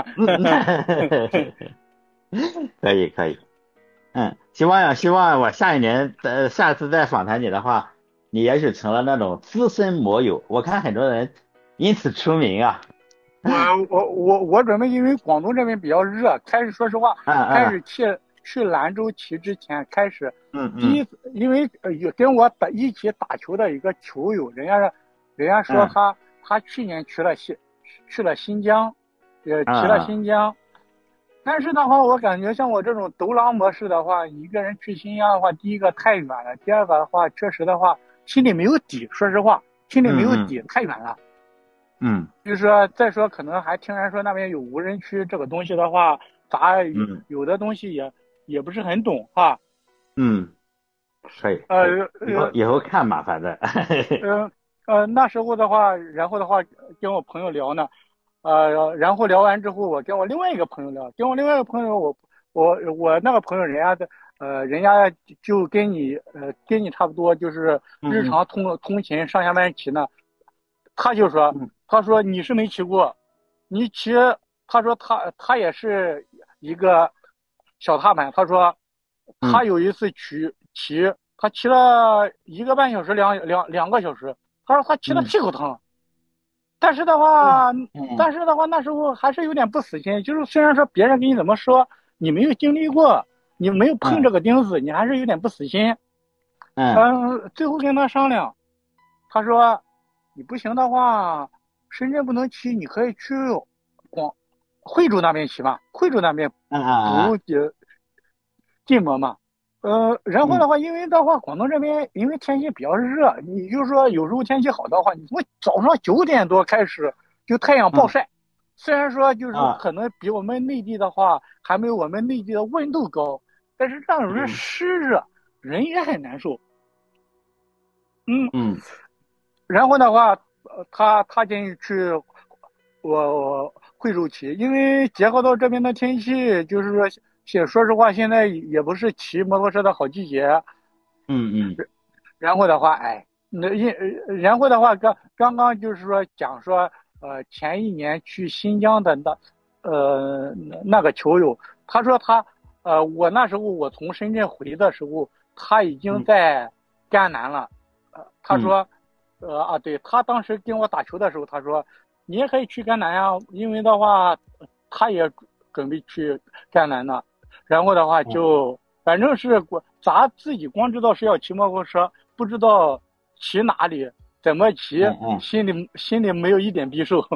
Speaker 1: 可以可以。希望我下一年下次再访谈你的话，你也许成了那种资深摩友。我看很多人因此出名啊。
Speaker 2: 我我准备，因为广东这边比较热，开始说实话，
Speaker 1: 嗯嗯
Speaker 2: 开始去兰州骑之前，开始第一
Speaker 1: 嗯嗯
Speaker 2: 次，因为有跟我一起打球的一个球友，人家说
Speaker 1: 嗯
Speaker 2: 他去年去了新疆，也骑了
Speaker 1: 嗯嗯
Speaker 2: 新疆，但是的话，我感觉像我这种独狼模式的话，一个人去新疆的话，第一个太远了，第二个的话，确实的话，心里没有底，说实话，心里没有
Speaker 1: 嗯
Speaker 2: 底，太远了。
Speaker 1: 嗯
Speaker 2: 就是说，再说可能还听人说那边有无人区这个东西的话，咱
Speaker 1: 嗯
Speaker 2: 有的东西也不是很懂哈。
Speaker 1: 嗯。可以可以，
Speaker 2: 呃呃
Speaker 1: 以后看吧，反正。
Speaker 2: 呃那时候的话，然后的话跟我朋友聊呢，然后聊完之后，我跟我另外一个朋友聊，跟我另外一个朋友，我那个朋友人家就跟你差不多，就是日
Speaker 1: 嗯
Speaker 2: 常通勤上下班骑呢，他就说，
Speaker 1: 嗯
Speaker 2: 他说你是没骑过，你骑，他说他也是一个小踏板，他说他
Speaker 1: 嗯
Speaker 2: 有一次他骑了1个半小时，两个小时，他说他骑的
Speaker 1: 嗯
Speaker 2: 屁股疼，但是的
Speaker 1: 嗯
Speaker 2: 话，
Speaker 1: 嗯
Speaker 2: 那时候还是有点不死心，就是虽然说别人给你怎么说，你没有经历过，你没有碰这
Speaker 1: 嗯
Speaker 2: 个钉子，你还是有点不死心。
Speaker 1: 嗯
Speaker 2: 最后跟他商量。 他说你不行的话，深圳不能骑，你可以去广惠州那边骑嘛，惠州那边
Speaker 1: 嗯嗯
Speaker 2: 不禁摩嘛。然后的
Speaker 1: 嗯
Speaker 2: 话，因为的话，广东这边因为天气比较热，你就是说有时候天气好的话，你从早上9点多开始就太阳暴
Speaker 1: 嗯
Speaker 2: 晒。虽然说就是说
Speaker 1: 啊
Speaker 2: 可能比我们内地的话还没有我们内地的温度高，但是那种是
Speaker 1: 嗯
Speaker 2: 湿热，人也很难受。嗯，
Speaker 1: 嗯
Speaker 2: 然后的话，他建议去我惠州骑，因为结合到这边的天气，就是说，说实话，现在也不是骑摩托车的好季节。
Speaker 1: 嗯嗯
Speaker 2: 然后的话，哎，然后的话，刚刚就是说讲说，前一年去新疆的那个球友，他说我那时候我从深圳回的时候，他已经
Speaker 1: 嗯
Speaker 2: 在甘南了。他
Speaker 1: 嗯
Speaker 2: 说，对，他当时跟我打球的时候，他说你也可以去甘南呀，因为的话，他也准备去甘南呢。然后的话
Speaker 1: 嗯
Speaker 2: 就反正是咱自己光知道是要骑摩托车，不知道骑哪里，怎么骑，
Speaker 1: 嗯嗯，
Speaker 2: 心里没有一点逼数。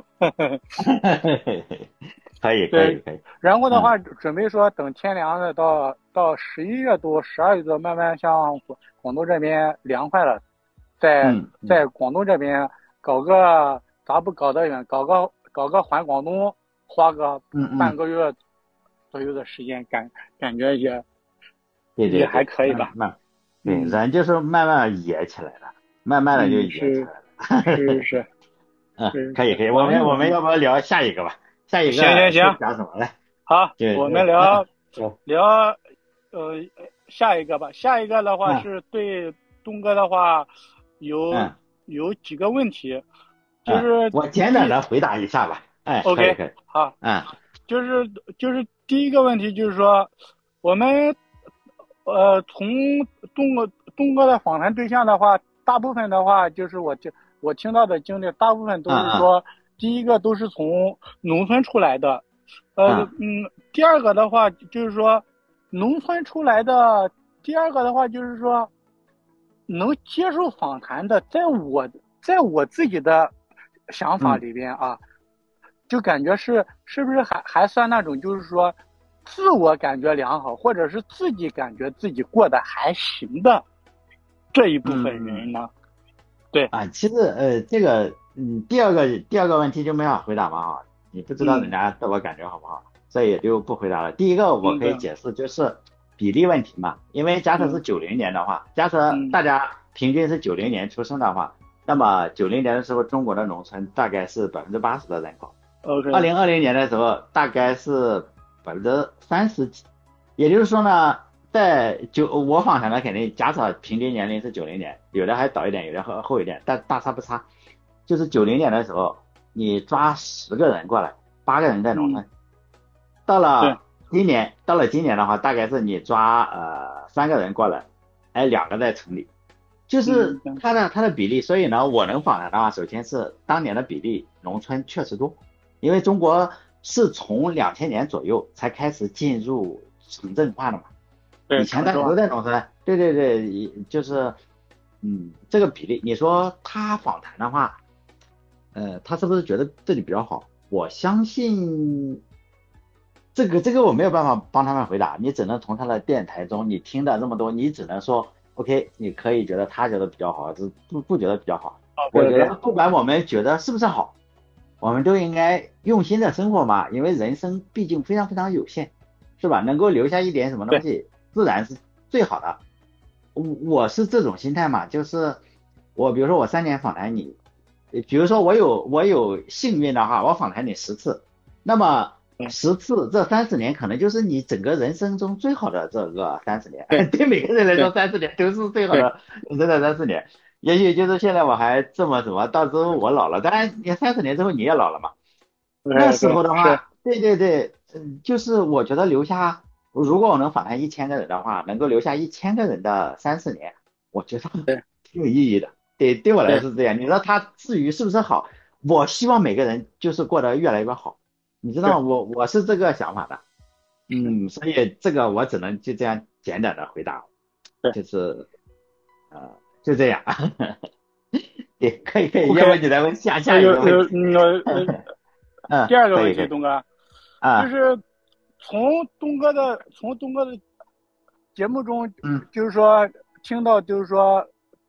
Speaker 1: 可以可以
Speaker 2: 对，
Speaker 1: 可以，
Speaker 2: 然后的
Speaker 1: 嗯
Speaker 2: 话准备说等天凉了，到11月多、12月多，慢慢像广东这边凉快了，在
Speaker 1: 嗯嗯
Speaker 2: 广东这边搞个咱不搞得远，搞个环广东，花个
Speaker 1: 嗯嗯，
Speaker 2: 半个月左右的时间，感觉也还
Speaker 1: 对对对，
Speaker 2: 可以吧。
Speaker 1: 对，
Speaker 2: 嗯
Speaker 1: 人就是慢慢野起来了，慢慢的就
Speaker 2: 嗯，
Speaker 1: 野起
Speaker 2: 是
Speaker 1: 来了。
Speaker 2: 是是
Speaker 1: 嗯，
Speaker 2: 是是，
Speaker 1: 可以可以，我们要不要聊下一个吧？下一个是
Speaker 2: 行行行，
Speaker 1: 讲什么嘞？
Speaker 2: 好，
Speaker 1: 就
Speaker 2: 我们
Speaker 1: 是嗯
Speaker 2: 聊呃下一个吧。下一个的话
Speaker 1: 嗯
Speaker 2: 是对东哥的话有
Speaker 1: 嗯
Speaker 2: 有几个问题，就
Speaker 1: 嗯，
Speaker 2: 是
Speaker 1: 我简短的回答一下吧。哎，可以
Speaker 2: OK
Speaker 1: 可以，
Speaker 2: 好，
Speaker 1: 嗯
Speaker 2: 就是第一个问题就是说我们从东哥的访谈对象的话，大部分的话就是我听到的经历，大部分都是
Speaker 1: 嗯
Speaker 2: 说第一个都是从农村出来的。
Speaker 1: 嗯
Speaker 2: 第二个的话就是说，农村出来的，第二个的话就是说，能接受访谈的，在我自己的想法
Speaker 1: 嗯
Speaker 2: 里边啊，就感觉是不是还算那种就是说，自我感觉良好，或者是自己感觉自己过得还行的这一部
Speaker 1: 嗯
Speaker 2: 分
Speaker 1: 嗯
Speaker 2: 人呢？对，
Speaker 1: 啊，其实这个第二个问题就没法回答嘛哈，你不知道人
Speaker 2: 嗯，
Speaker 1: 家自我感觉好不好，所以也就不回答了。第一个我
Speaker 2: 明白，
Speaker 1: 可以解释就是比例问题嘛，因为假设是
Speaker 2: 嗯
Speaker 1: 90年的话，假设
Speaker 2: 嗯
Speaker 1: 大家平均是90年出生的话，那么90年的时候中国的农村大概是80%的人口，二
Speaker 2: ，OK，
Speaker 1: 零二零年的时候大概是30%几，也就是说呢。我访谈的肯定，假设平均年龄是90年，有的还早一点，有的后一点，但大差不差。就是90年的时候，你抓10个人过来，8个人在农
Speaker 2: 嗯，
Speaker 1: 村。到
Speaker 2: 对
Speaker 1: 了今年的话，大概是你抓3个人过来，还有2个在城里，就
Speaker 2: 嗯，
Speaker 1: 是它的比例。所以呢，我能访谈的话，首先是当年的比例，农村确实多，因为中国是从2000年左右才开始进入城镇化的嘛。以
Speaker 2: 对，
Speaker 1: 前大家
Speaker 2: 城市化，
Speaker 1: 都在农村，对对对，就是，这个比例，你说他访谈的话，他是不是觉得这里比较好？我相信这个我没有办法帮他们回答，你只能从他的电台中你听的这么多，你只能说 OK，你可以觉得他觉得比较好，是不觉得比较好。
Speaker 2: ，OK
Speaker 1: 我觉
Speaker 2: OK，
Speaker 1: 得不管我们觉得是不是好，我们都应该用心的生活嘛，因为人生毕竟非常非常有限，是吧？能够留下一点什么东
Speaker 2: 对，
Speaker 1: 西，自然是最好的。我是这种心态嘛，就是比如说我3年访谈你，比如说我有幸运的话，我访谈你10次，那么
Speaker 2: 嗯
Speaker 1: 10次这30年可能就是你整个人生中最好的这个30年，
Speaker 2: 对
Speaker 1: 对每个人来说
Speaker 2: 对
Speaker 1: 30年都是最好
Speaker 2: 对
Speaker 1: 的人生的30年。也许就是现在我还这么什么，到时候我老了，当然你30年之后你也老了嘛。那
Speaker 2: ，OK
Speaker 1: 时
Speaker 2: OK，是，
Speaker 1: 候的话，对对对，就是我觉得如果我能访谈1000个人的话，能够留下1000个人的30年，我觉得
Speaker 2: 对
Speaker 1: 挺有意义的。对我来
Speaker 2: 对，
Speaker 1: 说是这样。你说他至于是不是好，我希望每个人就是过得越来越好。你知道
Speaker 2: 是，
Speaker 1: 我是这个想法的，
Speaker 2: 是
Speaker 1: 所以这个我只能就这样简短的回答，
Speaker 2: 是。
Speaker 1: 就是就这样。 对，可以可以，
Speaker 2: ？OK，
Speaker 1: 要不你再问下一个问题。
Speaker 2: 第二个问题，
Speaker 1: 可以可以
Speaker 2: 东哥，就
Speaker 1: 啊，
Speaker 2: 是从东哥的节目中，
Speaker 1: 嗯
Speaker 2: 就是说听到，就是说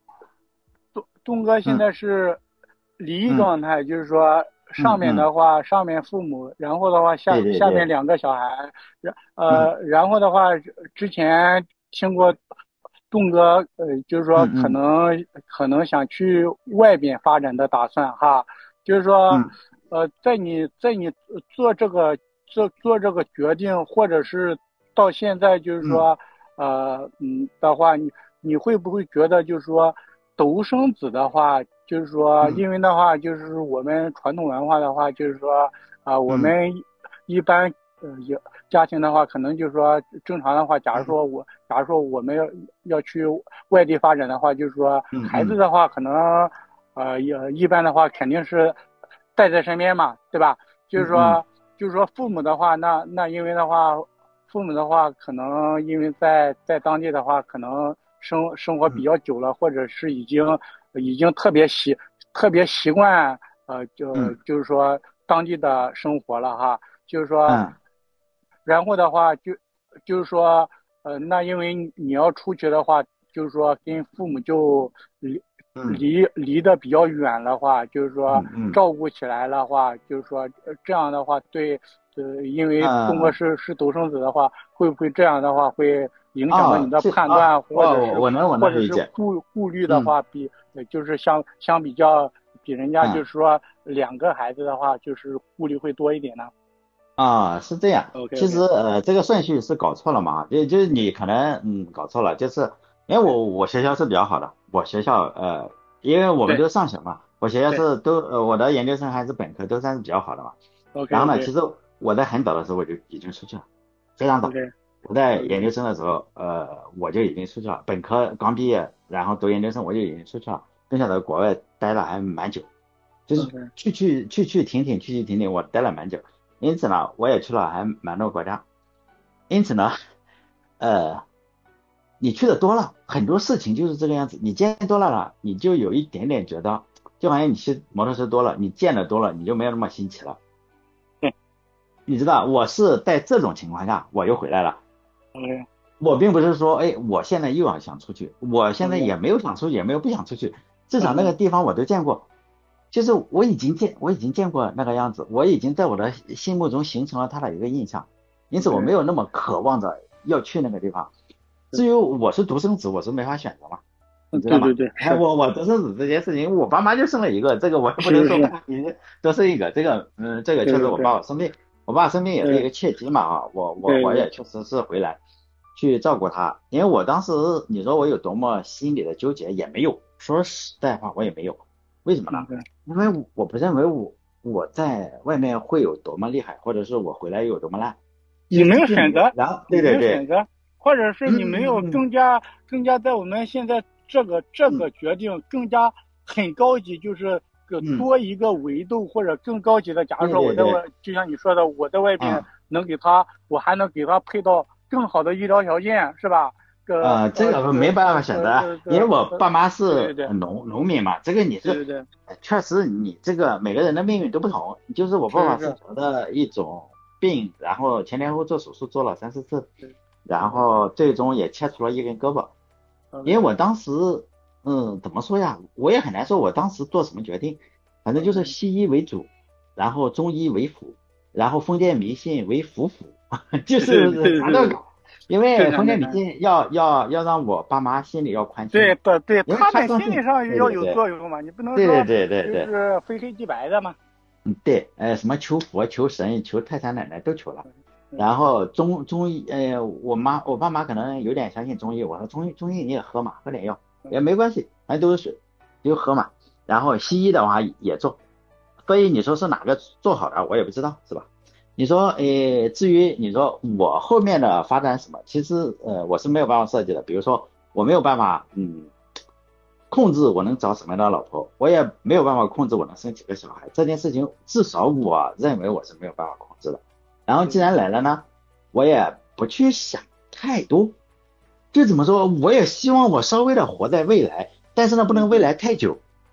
Speaker 2: 东哥现
Speaker 1: 嗯
Speaker 2: 在是离异
Speaker 1: 嗯
Speaker 2: 状态，就是说上面
Speaker 1: 嗯嗯，
Speaker 2: 的话，上面父母，然后的话
Speaker 1: 对对对，
Speaker 2: 下面两个小孩，
Speaker 1: 嗯
Speaker 2: 然后的话之前听过东哥就是说
Speaker 1: 嗯嗯
Speaker 2: 可能想去外边发展的打算哈，就是说
Speaker 1: 嗯
Speaker 2: 在你做这个决定，或者是到现在就是
Speaker 1: 嗯
Speaker 2: 说的话，你会不会觉得就是说独生子的话，就是说
Speaker 1: 嗯
Speaker 2: 因为的话就是我们传统文化的话，就是说我
Speaker 1: 嗯
Speaker 2: 们一般有家庭的话，可能就是说正常的话，假如说我们要去外地发展的话，就是说
Speaker 1: 嗯嗯
Speaker 2: 孩子的话，可能也一般的话肯定是带在身边嘛，对吧？就是
Speaker 1: 嗯嗯
Speaker 2: 说父母的话，那因为的话，父母的话可能因为在当地的话，可能生活比
Speaker 1: 嗯
Speaker 2: 较久了，或者是已经特别习惯
Speaker 1: 嗯
Speaker 2: 就是说当地的生活了哈，就是说，
Speaker 1: 嗯
Speaker 2: 然后的话就是说那因为你要出去的话，就是说跟父母就
Speaker 1: 嗯
Speaker 2: 离得比较远的话，就是说
Speaker 1: 嗯嗯
Speaker 2: 照顾起来的话，就是说这样的话对，因为中国
Speaker 1: 嗯
Speaker 2: 是独生子的话，会不会这样的话会影响到你
Speaker 1: 哦，
Speaker 2: 的判断，
Speaker 1: 我
Speaker 2: 或者是
Speaker 1: 能理解，
Speaker 2: 顾虑的
Speaker 1: 嗯
Speaker 2: 话，就是相比较比人家就
Speaker 1: 嗯。
Speaker 2: 是说两个孩子的话，就是顾虑会多一点呢
Speaker 1: 啊，是这样。
Speaker 2: ？OK
Speaker 1: 其实
Speaker 2: OK，
Speaker 1: 这个顺序是搞错了嘛，就是你可能搞错了，就是因为我学校是比较好的，我学校因为我们
Speaker 2: 对
Speaker 1: 都上学嘛，我学校
Speaker 2: 对
Speaker 1: 是我的研究生还是本科都算是比较好的嘛。
Speaker 2: ，OK
Speaker 1: 然后呢，
Speaker 2: OK
Speaker 1: 其实我在很早的时候我就已经出去了，非常早。
Speaker 2: OK
Speaker 1: 我在
Speaker 2: OK
Speaker 1: 研究生的时候，我就已经出去了，本科刚毕业，然后读研究生我就已经出去了，并且在国外待了还蛮久，就是
Speaker 2: OK，
Speaker 1: 去去停停，我待了蛮久。因此呢，我也去了还蛮多国家。因此呢，呃，你去的多了，很多事情就是这个样子。你见多了，你就有一点点觉得，就好像你骑摩托车多了，你见的多了，你就没有那么新奇了。
Speaker 2: 对
Speaker 1: 你知道，我是在这种情况下我又回来了。
Speaker 2: OK
Speaker 1: 我并不是说，哎，我现在又要想出去，我现在
Speaker 2: OK
Speaker 1: 也没有想出去，也没有不想出去，至少那个
Speaker 2: OK
Speaker 1: 地方我都见过，就是我已经见过那个样子，我已经在我的心目中形成了它的一个印象，因此我没
Speaker 2: OK，
Speaker 1: 有那么渴望着要去那个地方。至于我是独生子，我是没法选择嘛，你知道吗？
Speaker 2: 对对对，
Speaker 1: 哎，
Speaker 2: 是
Speaker 1: 我独生子这件事情，我爸妈就生了一个，这个我也不能说
Speaker 2: 是是，
Speaker 1: 你多生一个，这个这个确实我
Speaker 2: 对对对
Speaker 1: 爸爸生病，我爸生病也是一
Speaker 2: 对
Speaker 1: 个契机嘛啊，我
Speaker 2: 对
Speaker 1: 也确实是回来去照顾他，因为我当时你说我有多么心里的纠结也没有，说实在话我也没有，为什么呢？
Speaker 2: 对，
Speaker 1: 因为我不认为我在外面会有多么厉害，或者是我回来有多么烂，其
Speaker 2: 你没
Speaker 1: 实这并没有。
Speaker 2: 有选择，
Speaker 1: 然后
Speaker 2: 你没
Speaker 1: 对对对，
Speaker 2: 有选择，或者是
Speaker 1: 嗯
Speaker 2: 你没有
Speaker 1: 嗯嗯
Speaker 2: 更加在我们现在这
Speaker 1: 嗯
Speaker 2: 个决定更加很高级，就是
Speaker 1: 嗯，
Speaker 2: 多一个维度或者更高级的。假如
Speaker 1: 对
Speaker 2: 说
Speaker 1: 对对，
Speaker 2: 就像你说的，我在外边
Speaker 1: 嗯。
Speaker 2: 我还能给他配到更好的医疗条件，是吧？
Speaker 1: 这个没办法选择，因为我爸妈是
Speaker 2: 对对对
Speaker 1: 农民嘛，这个你是
Speaker 2: 对对对，
Speaker 1: 确实你这个每个人的命运都不同，就是我爸爸是
Speaker 2: 是是
Speaker 1: 得的一种病，然后前前后后做手术做了三四次，
Speaker 2: 是
Speaker 1: 然后最终也切除了一根胳膊，因为
Speaker 2: ，OK
Speaker 1: 我当时怎么说呀，我也很难说我当时做什么决定，反正就是
Speaker 2: OK
Speaker 1: 西医为主，然后中医为辅，然后封建迷信为辅辅，就
Speaker 2: 对
Speaker 1: 是
Speaker 2: 对对，
Speaker 1: 啥都搞。因为封
Speaker 2: 正常正常。
Speaker 1: 建迷信要让我爸妈心里要宽心嘛，
Speaker 2: 对的，对，
Speaker 1: 因为
Speaker 2: 他们心理
Speaker 1: 他相信，
Speaker 2: 上要有
Speaker 1: 对对对
Speaker 2: 作用嘛，你不能说
Speaker 1: 对对对对
Speaker 2: 就
Speaker 1: 对，
Speaker 2: 是非黑即白的嘛。
Speaker 1: 对，什么求佛、求神、求太上奶奶都求了，然
Speaker 2: 嗯
Speaker 1: 后中医，我爸妈可能有点相信中医，我说中医你也喝嘛，喝点药也没关系，反正都是水，就喝嘛。然后西医的话也做，所以你说是哪个做好的，我也不知道，是吧？你说，至于你说我后面的发展什么，其实我是没有办法设计的。比如说，我没有办法，控制我能找什么样的老婆，我也没有办法控制我能生几个小孩。这件事情至少我认为我是没有办法控制的。然后既然来了呢，我也不去想太多，就怎么说，我也希望我稍微的活在未来，但是呢，不能未来太久。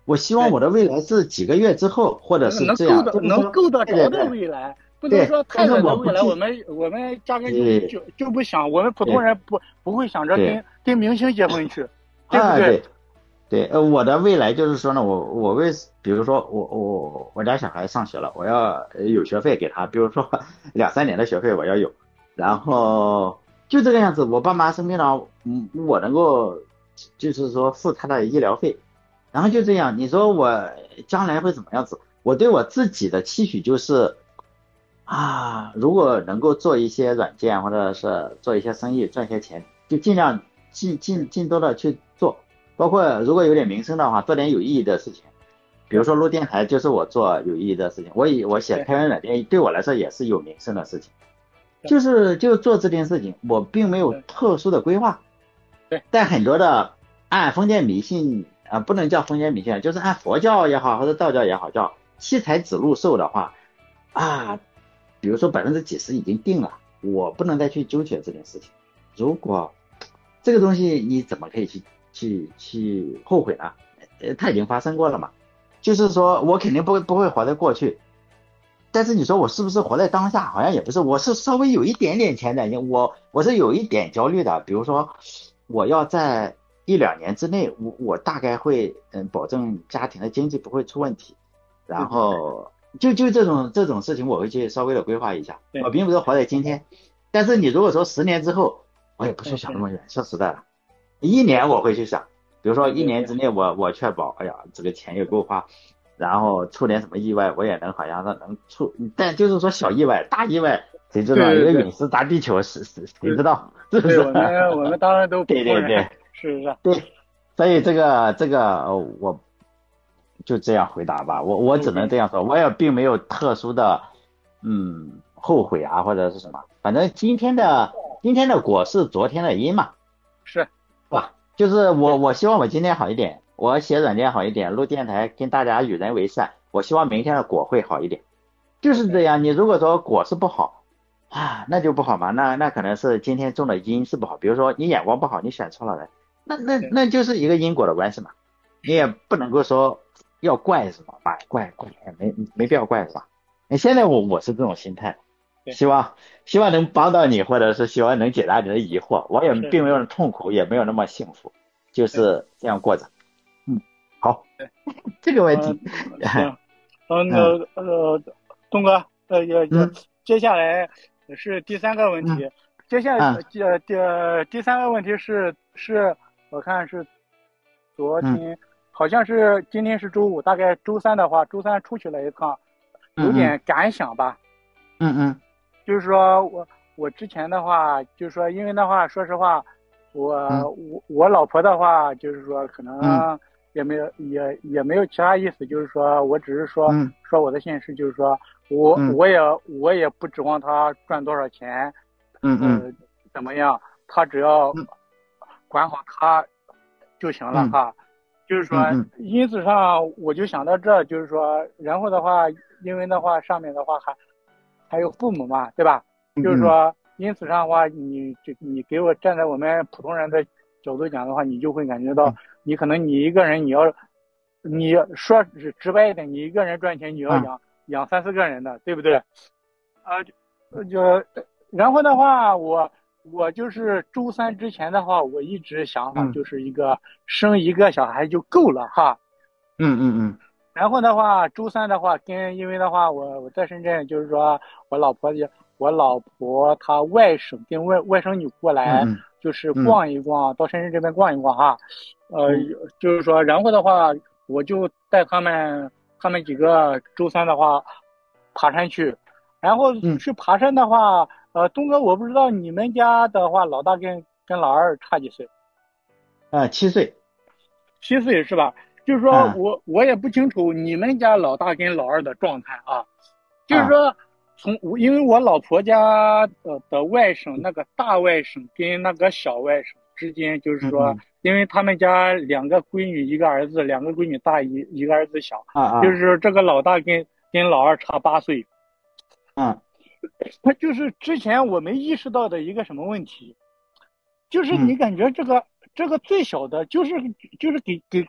Speaker 1: 我希望
Speaker 2: 对，
Speaker 1: 我的未来是几个月之后，或者是这样，就是
Speaker 2: 能
Speaker 1: 说，
Speaker 2: 够得着的
Speaker 1: 对对对
Speaker 2: 未来，不能
Speaker 1: 对，
Speaker 2: 说太
Speaker 1: 但是
Speaker 2: 远的未来，
Speaker 1: 我不计，
Speaker 2: 我们压根
Speaker 1: 对
Speaker 2: 就不想，我们普通
Speaker 1: 对
Speaker 2: 人不会想着
Speaker 1: 对，
Speaker 2: 跟明星结婚去，对不
Speaker 1: 啊，
Speaker 2: 对？
Speaker 1: 对对，我的未来就是说呢，我比如说我家小孩上学了，我要有学费给他，比如说2、3年的学费我要有，然后就这个样子，我爸妈生病了，我能够就是说付他的医疗费，然后就这样，你说我将来会怎么样子？我对我自己的期许就是啊，如果能够做一些软件或者是做一些生意赚些钱，就尽量尽多的去做。包括如果有点名声的话，做点有意义的事情，比如
Speaker 2: 是，
Speaker 1: 说录电台，就是我做有意义的事情。我写
Speaker 2: 对
Speaker 1: 开源软件，对我来说也是有名声的事情，
Speaker 2: 是
Speaker 1: 就做这件事情，我并没有
Speaker 2: 是，
Speaker 1: 特殊的规划。
Speaker 2: 对
Speaker 1: 但很多的按封建迷信不能叫封建迷信，就是按佛教也好或者道教也好，叫七财子禄寿的话啊，比如说几十已经定了，我不能再去纠结这件事情。如果这个东西你怎么可以去后悔呢？它已经发生过了嘛。就是说我肯定不会活在过去，但是你说我是不是活在当下？好像也不是，我是稍微有一点点前瞻性，我是有一点焦虑的。比如说，我要在1、2年之内，我大概会保证家庭的经济不会出问题，然
Speaker 2: 对对
Speaker 1: 后就这种事情，我会去稍微的规划一下。我
Speaker 2: 对
Speaker 1: 并不是活在今天，但是你如果说10年之后，我也不去
Speaker 2: 对对
Speaker 1: 想那么远。说实在的，1年我会去想，比如说一
Speaker 2: 对对对
Speaker 1: 年之内我确保，哎呀，这个钱也够花。然后出点什么意外，我也能好像能出，但就是说小意外，大意外谁知道？一
Speaker 2: 对对对
Speaker 1: 个陨石砸地球，谁
Speaker 2: 对
Speaker 1: 知道？是不
Speaker 2: 对，
Speaker 1: 是？
Speaker 2: 我们当然都普通人，
Speaker 1: 对对对
Speaker 2: 是不是
Speaker 1: 对，所以这个我就这样回答吧，我只能
Speaker 2: ？OK，
Speaker 1: 这样说，我也并没有特殊的后悔啊或者是什么，反正今天的果是昨天的因嘛，
Speaker 2: 是，
Speaker 1: 是吧？就是我
Speaker 2: 对
Speaker 1: 我希望我今天好一点，我写软件好一点，录电台跟大家与人为善，我希望明天的果会好一点。就是这
Speaker 2: ，OK，
Speaker 1: 样，你如果说果是不好啊，那就不好嘛，那可能是今天种的因是不好，比如说你眼光不好，你选错了人，那那
Speaker 2: 对
Speaker 1: 那就是一个因果的关系嘛，你也
Speaker 2: 是，
Speaker 1: 不能够说要怪什么，怪，没必要怪是吧？现在我是这种心态，
Speaker 2: 对
Speaker 1: 希望能帮到你，或者是希望能解答你的疑惑，我也
Speaker 2: 是是，
Speaker 1: 并没有痛苦，也没有那么幸福，就
Speaker 2: 对
Speaker 1: 是这样过着。好，
Speaker 2: 对，
Speaker 1: 这个问题，
Speaker 2: 行，
Speaker 1: 嗯
Speaker 2: 东哥，
Speaker 1: 嗯
Speaker 2: 接下来是第三个问
Speaker 1: 嗯
Speaker 2: 题，接下来
Speaker 1: 嗯
Speaker 2: 第三个问题是我看是昨
Speaker 1: 嗯
Speaker 2: 天，好像是今天是周五，大概周三的话，周三出去了一趟，有
Speaker 1: 嗯
Speaker 2: 点感想吧。
Speaker 1: 嗯嗯
Speaker 2: 就是说我之前的话，就是说因为的话，说实话，我
Speaker 1: 嗯
Speaker 2: 我老婆的话，就是说可
Speaker 1: 嗯
Speaker 2: 能也没有其他意思，就是说我只是说
Speaker 1: 嗯
Speaker 2: 说我的现实，就是说
Speaker 1: 嗯
Speaker 2: 我也不指望她赚多少钱，
Speaker 1: 嗯嗯
Speaker 2: 怎么样，她只要
Speaker 1: 嗯
Speaker 2: 管好她就行了
Speaker 1: 嗯
Speaker 2: 哈。就是说，
Speaker 1: 嗯嗯
Speaker 2: 因此上我就想到这，就是说，然后的话，因为的话上面的话还有父母嘛，对吧？就是
Speaker 1: 嗯
Speaker 2: 说，因此上的话，你给我站在我们普通人的角度讲的话，你就会感觉到，你可能你一个人你说直白一点，你一个人赚钱，你要
Speaker 1: 嗯
Speaker 2: 养3、4个人的，对不对？啊，就然后的话，我就是周三之前的话，我一直想法
Speaker 1: 嗯
Speaker 2: 就是生一个小孩就够了哈。
Speaker 1: 嗯嗯
Speaker 2: 然后的话，周三的话，因为的话，我在深圳，就是说我老婆她外甥跟外甥女过来，
Speaker 1: 嗯
Speaker 2: 就是
Speaker 1: 嗯
Speaker 2: 逛一逛，到深圳这边逛一逛哈。呃，
Speaker 1: 嗯
Speaker 2: 就是说，然后的话，我就带他们几个周三的话爬山去，然后
Speaker 1: 嗯
Speaker 2: 去爬山的话，东哥，我不知道你们家的话，老大跟老二差几岁？
Speaker 1: 7岁，
Speaker 2: 7岁是吧？就是说
Speaker 1: 嗯
Speaker 2: 我也不清楚你们家老大跟老二的状态啊，就是
Speaker 1: 啊
Speaker 2: 说因为我老婆家的外甥那个大外甥跟那个小外甥之间，就是说，
Speaker 1: 嗯嗯
Speaker 2: 因为他们家两个闺女一个儿子，两个闺女大一个儿子小，就
Speaker 1: 啊
Speaker 2: 是这个老大跟老二差8岁，
Speaker 1: 嗯
Speaker 2: 他就是之前我没意识到的一个什么问题，就是
Speaker 1: 嗯
Speaker 2: 你感觉这个最小的，就是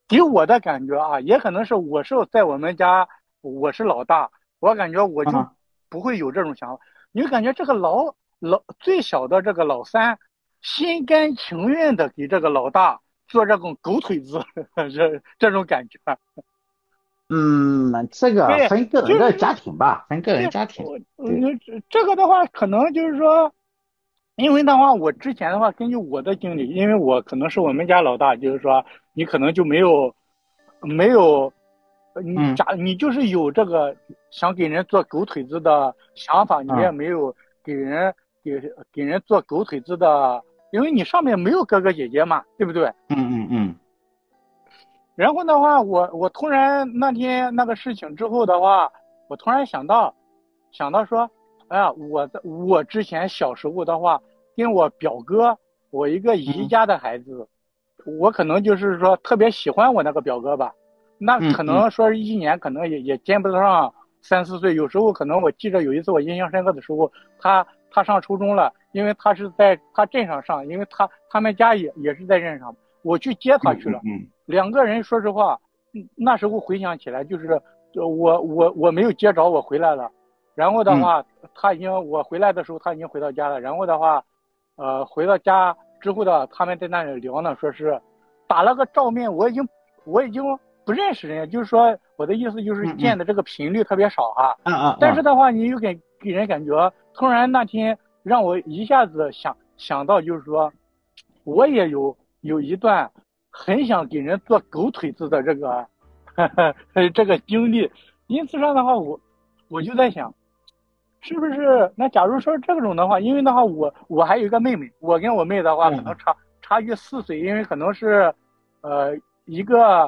Speaker 2: 给我的感觉啊，也可能是我是在我们家我是老大，我感觉我就
Speaker 1: 啊
Speaker 2: 不会有这种想法。你就感觉这个最小的这个老三，心甘情愿的给这个老大做这种狗腿子，这种感觉。
Speaker 1: 这个
Speaker 2: 对，
Speaker 1: 分个人的
Speaker 2: 就是说，
Speaker 1: 家庭吧，分个人
Speaker 2: 对
Speaker 1: 家庭。
Speaker 2: 我
Speaker 1: 对，
Speaker 2: 这个的话，可能就是说，因为的话，我之前的话，根据我的经历，因为我可能是我们家老大，就是说，你可能就没有，
Speaker 1: 嗯
Speaker 2: 你就是有这个想给人做狗腿子的想法，你也
Speaker 1: 嗯
Speaker 2: 没有给人给给人做狗腿子的，因为你上面没有哥哥姐姐嘛，对不对？
Speaker 1: 嗯。
Speaker 2: 然后的话，我突然那天那个事情之后的话，我突然想到说，哎呀，我之前小时候的话，跟我表哥，我一个姨
Speaker 1: 嗯
Speaker 2: 家的孩子，我可能就是说特别喜欢我那个表哥吧，那可
Speaker 1: 嗯嗯
Speaker 2: 能说是一年可能也见不得上3、4岁，有时候可能我记着有一次我印象深刻的时候，他上初中了，因为他是在他镇上上，因为他们家也是在镇上，我去接他去了。
Speaker 1: 嗯
Speaker 2: 两个人说实话，那时候回想起来，就是我没有接着，我回来了，然后的
Speaker 1: 嗯
Speaker 2: 话，我回来的时候他已经回到家了，然后的话，回到家之后的他们在那里聊呢，说是打了个照面，我已经不认识人，就是说我的意思就是
Speaker 1: 嗯嗯
Speaker 2: 见的这个频率特别少哈，
Speaker 1: 嗯
Speaker 2: 但是的话，你又给人感觉，突然那天让我一下子想到，就是说，我也有一段很想给人做狗腿子的这个这个经历，因此上的话，我就在想，是不是那假如说这种的话，因为的话我还有一个妹妹，我跟我妹的话可能
Speaker 1: 嗯
Speaker 2: 差距4岁，因为可能是一个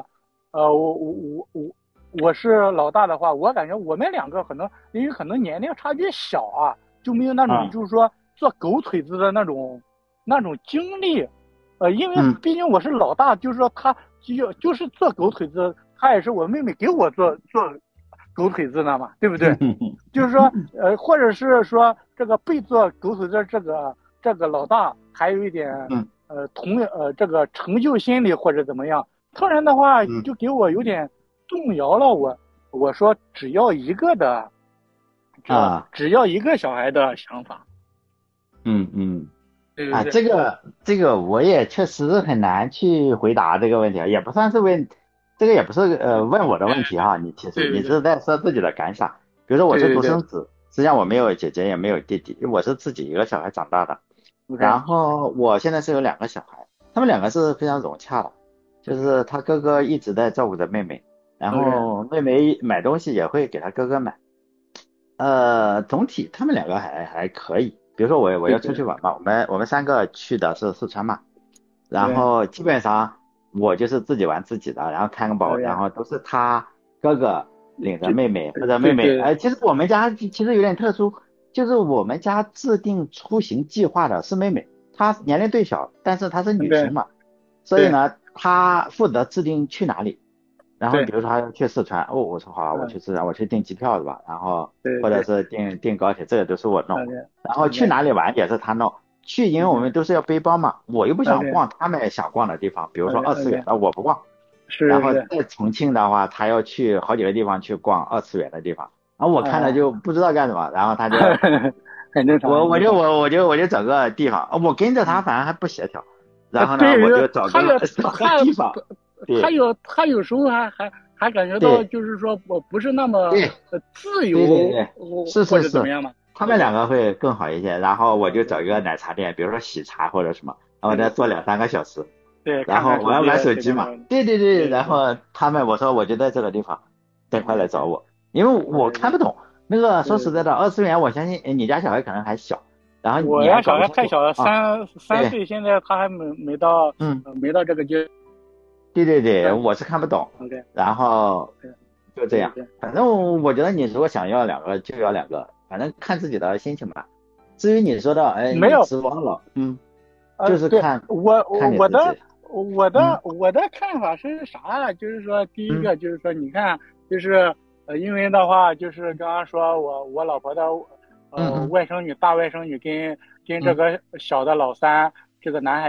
Speaker 2: 我是老大的话，我感觉我们两个可能因为可能年龄差距小啊，就没有那种
Speaker 1: 嗯
Speaker 2: 就是说做狗腿子的那种经历，因为
Speaker 1: 嗯
Speaker 2: 毕竟我是老大，就是说他就是做狗腿子，他也是我妹妹给我做狗腿子的嘛，对不对？
Speaker 1: 嗯
Speaker 2: 就是说，或者是说这个被做狗腿子这个老大，还有一点
Speaker 1: 嗯
Speaker 2: 这个成就心理或者怎么样，突然的话
Speaker 1: 嗯
Speaker 2: 就给我有点动摇了我说只要一个的，
Speaker 1: 啊
Speaker 2: 只要一个小孩的想法，
Speaker 1: 嗯。啊，
Speaker 2: 对不对？
Speaker 1: 这个我也确实很难去回答这个问题啊，也不算是问，这个也不是问我的问题哈，你其实
Speaker 2: 对对对
Speaker 1: 你是在说自己的感想，比如说我是
Speaker 2: 对对对
Speaker 1: 独生子，实际上我没有姐姐也没有弟弟，我是自己一个小孩长大的，
Speaker 2: ，OK
Speaker 1: 然后我现在是有两个小孩，他们两个是非常融洽的，就
Speaker 2: OK
Speaker 1: 是他哥哥一直在照顾着妹妹，然
Speaker 2: OK
Speaker 1: 后妹妹买东西也会给他哥哥买。总体他们两个还可以。比如说我要出去
Speaker 2: 对对
Speaker 1: 玩嘛，我们三个去的是四川嘛，然
Speaker 2: OK
Speaker 1: 后基本上我就是自己玩自己的，然后看个宝，然
Speaker 2: OK，
Speaker 1: 后都是他哥哥领着
Speaker 2: 就
Speaker 1: 妹妹或者妹妹。
Speaker 2: 对对
Speaker 1: 其实我们家其实有点特殊，就是我们家制定出行计划的是妹妹，她年龄最小，但是她是女
Speaker 2: 对
Speaker 1: 生嘛，所以
Speaker 2: 对
Speaker 1: 呢，她负责制定去哪里。然后
Speaker 2: 对，
Speaker 1: 比如说他要去四川，哦，我说好啊，我去四川，我去订机票是吧？然后或者
Speaker 2: 对对
Speaker 1: 是订高铁，这个都是我弄。
Speaker 2: ，OK
Speaker 1: 然后去
Speaker 2: OK
Speaker 1: 哪里玩也是他弄。去，因为我们
Speaker 2: OK
Speaker 1: 都是要背包嘛，我又不想
Speaker 2: OK
Speaker 1: 逛他们想逛的地方，比如说
Speaker 2: OK
Speaker 1: 二次元
Speaker 2: OK，
Speaker 1: 的我不逛。然后
Speaker 2: 是是是，
Speaker 1: 在重庆的话，他要去好几个地方去逛二次元的地方，然后我看了
Speaker 2: 啊，
Speaker 1: 就不知道干什么，然后他就
Speaker 2: 很正常，
Speaker 1: 我我就
Speaker 2: 很正常。
Speaker 1: 我我就我就找个地方，我跟着他
Speaker 2: 嗯，
Speaker 1: 反而还不协调，然后呢
Speaker 2: 对，
Speaker 1: 我就找个
Speaker 2: 他也
Speaker 1: 找个
Speaker 2: 他
Speaker 1: 地方。对
Speaker 2: 他有时候还感觉到
Speaker 1: 对
Speaker 2: 就是说我不是那么
Speaker 1: 对
Speaker 2: 自由，
Speaker 1: 对对对，
Speaker 2: 或
Speaker 1: 是是是，
Speaker 2: 者怎么样嘛。
Speaker 1: 他们
Speaker 2: OK
Speaker 1: 两个会更好一些。然后我就
Speaker 2: OK
Speaker 1: 找一个奶茶店，比如说喜茶或者什么，然后再
Speaker 2: 对
Speaker 1: 坐2、3个小时，
Speaker 2: 对，
Speaker 1: 然
Speaker 2: 看看手机
Speaker 1: 后我要玩手机嘛。
Speaker 2: 随便玩。
Speaker 1: 对对对，
Speaker 2: 对对
Speaker 1: 然后他们我说我就在这个地方，等会来
Speaker 2: 对对
Speaker 1: 找我，因为我看不
Speaker 2: 对
Speaker 1: 懂那个。说实
Speaker 2: 对对，
Speaker 1: 在的，二次元我相信你家小孩可能还小，然后
Speaker 2: 我家
Speaker 1: 你还搞
Speaker 2: 小孩太
Speaker 1: 不清楚
Speaker 2: 小了，
Speaker 1: 啊。
Speaker 2: 三
Speaker 1: 对，
Speaker 2: 岁，现在他还没到
Speaker 1: 嗯，
Speaker 2: 没到这个阶
Speaker 1: 对对对，
Speaker 2: 段。
Speaker 1: 我是看不懂，
Speaker 2: OK
Speaker 1: 然后
Speaker 2: OK，
Speaker 1: 就这样。
Speaker 2: 对对，
Speaker 1: 反正我觉得你如果想要两个就要两个，反正看自己的心情吧。至于你说的，哎，你
Speaker 2: 没有。
Speaker 1: 指望了，就是
Speaker 2: 对，
Speaker 1: 看
Speaker 2: 我
Speaker 1: 看你
Speaker 2: 我的
Speaker 1: 自己。嗯
Speaker 2: 我的看法是啥？就是说，第一
Speaker 1: 嗯
Speaker 2: 个就是说，你看，就是因为的话，就是刚刚说我老婆的
Speaker 1: 嗯嗯
Speaker 2: 外甥女大外甥女跟这
Speaker 1: 嗯
Speaker 2: 个小的老三这个男孩子，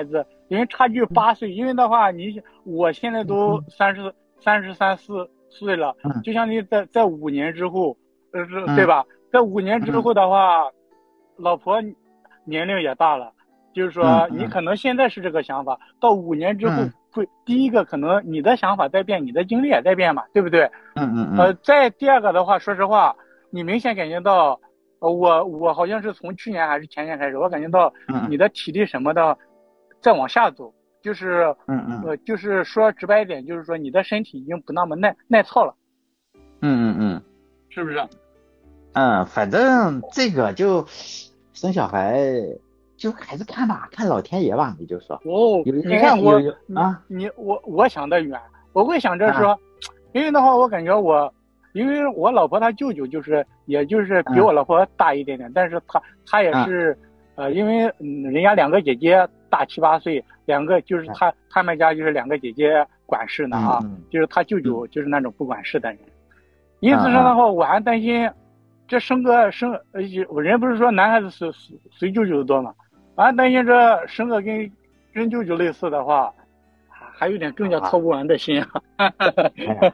Speaker 2: 因为差距8岁，因为的话，我现在都
Speaker 1: 嗯
Speaker 2: 33、34岁了，
Speaker 1: 嗯
Speaker 2: 就像你在5年之后，对
Speaker 1: 嗯
Speaker 2: 吧？在5年之
Speaker 1: 嗯
Speaker 2: 后的话，老婆年龄也大了，就是说你
Speaker 1: 嗯嗯
Speaker 2: 可能现在是这个想法，到5年之后
Speaker 1: 嗯
Speaker 2: 第一个可能你的想法在变，你的经历也在变嘛，对不对？
Speaker 1: 嗯嗯嗯
Speaker 2: 再第二个的话，说实话，你明显感觉到，我好像是从去年还是前年开始，我感觉到
Speaker 1: 嗯
Speaker 2: 你的体力什么的在往下走，就是
Speaker 1: 嗯嗯
Speaker 2: 就是说直白一点，就是说你的身体已经不那么耐操了，
Speaker 1: 嗯嗯
Speaker 2: 是不是？
Speaker 1: 反正这个就生小孩就还是看吧，看老天爷吧，你就说
Speaker 2: 哦，
Speaker 1: 有一个
Speaker 2: 你看
Speaker 1: 人有啊
Speaker 2: 我想的远，我会想着
Speaker 1: 啊
Speaker 2: 说，因为的话，我感觉因为我老婆她舅舅也就是比我
Speaker 1: 嗯
Speaker 2: 老婆大一点点，但是她也
Speaker 1: 嗯
Speaker 2: 是，因为人家2个姐姐大7、8岁，两个就是
Speaker 1: 嗯
Speaker 2: 他们家就是2个姐姐管事呢啊，
Speaker 1: 嗯
Speaker 2: 就是他舅
Speaker 1: 嗯
Speaker 2: 舅就是那种不管事的人，因
Speaker 1: 嗯嗯
Speaker 2: 此说的话，我还担心这人不是说男孩子随舅舅多嘛，我还担心这生个跟舅舅类似的话，还有点更加操
Speaker 1: 啊，
Speaker 2: 不完的心啊。
Speaker 1: 哎呀，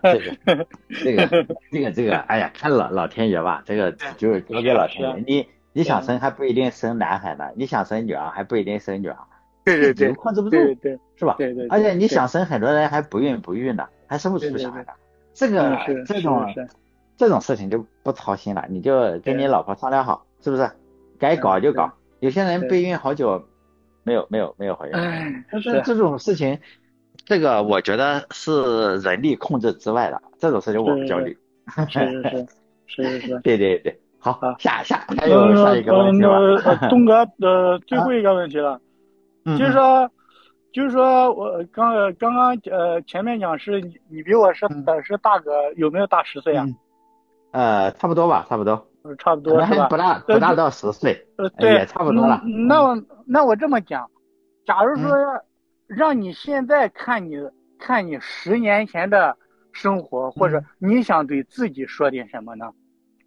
Speaker 1: 这个，哎呀，看老天爷吧，这个就交给
Speaker 2: 是啊，是啊，
Speaker 1: 老天爷。你想
Speaker 2: 对
Speaker 1: 生还不一定生男孩呢，你想生女儿还不一定生女儿，这个
Speaker 2: 对对
Speaker 1: 你又控制不住，
Speaker 2: 对对
Speaker 1: 是吧？
Speaker 2: 对对对
Speaker 1: 而且你
Speaker 2: 对
Speaker 1: 想生，很多人还不孕呢，还生不
Speaker 2: 对对对，
Speaker 1: 出小孩呢。这个
Speaker 2: 是
Speaker 1: 这种
Speaker 2: 是是，
Speaker 1: 这种事情就不操心了，你就跟你
Speaker 2: 对，
Speaker 1: 老婆商量好，是不是？该搞就
Speaker 2: 对
Speaker 1: 搞。有些人
Speaker 2: 对，
Speaker 1: 备孕好久没有怀孕，
Speaker 2: 哎，是
Speaker 1: 但是这种事情，这个我觉得是人力控制之外的，这种事情我不焦虑。
Speaker 2: 是是是是是是。
Speaker 1: 对对对，好，
Speaker 2: 啊，
Speaker 1: 还有下一个问题吗？
Speaker 2: 东哥，最后
Speaker 1: 啊，
Speaker 2: 一个问题了，
Speaker 1: 嗯嗯
Speaker 2: 就是说，我刚刚前面讲是你比我
Speaker 1: 嗯
Speaker 2: 是大个，有没有大10岁啊？
Speaker 1: 嗯，差不多吧，差不多，
Speaker 2: 差不
Speaker 1: 可能还
Speaker 2: 多是吧？
Speaker 1: 不大到10岁，
Speaker 2: 对，
Speaker 1: 也差不多了。
Speaker 2: 那我这么讲，假如说
Speaker 1: 嗯
Speaker 2: 让你现在看你10年前的生活，或者
Speaker 1: 嗯
Speaker 2: 你想对自己说点什么呢？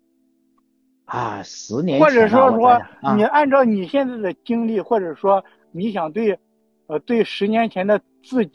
Speaker 1: 10年
Speaker 2: 或者
Speaker 1: 前呢，我想
Speaker 2: 说
Speaker 1: 想
Speaker 2: 你
Speaker 1: 啊，
Speaker 2: 按照你现在的经历，或者说你想对10年前的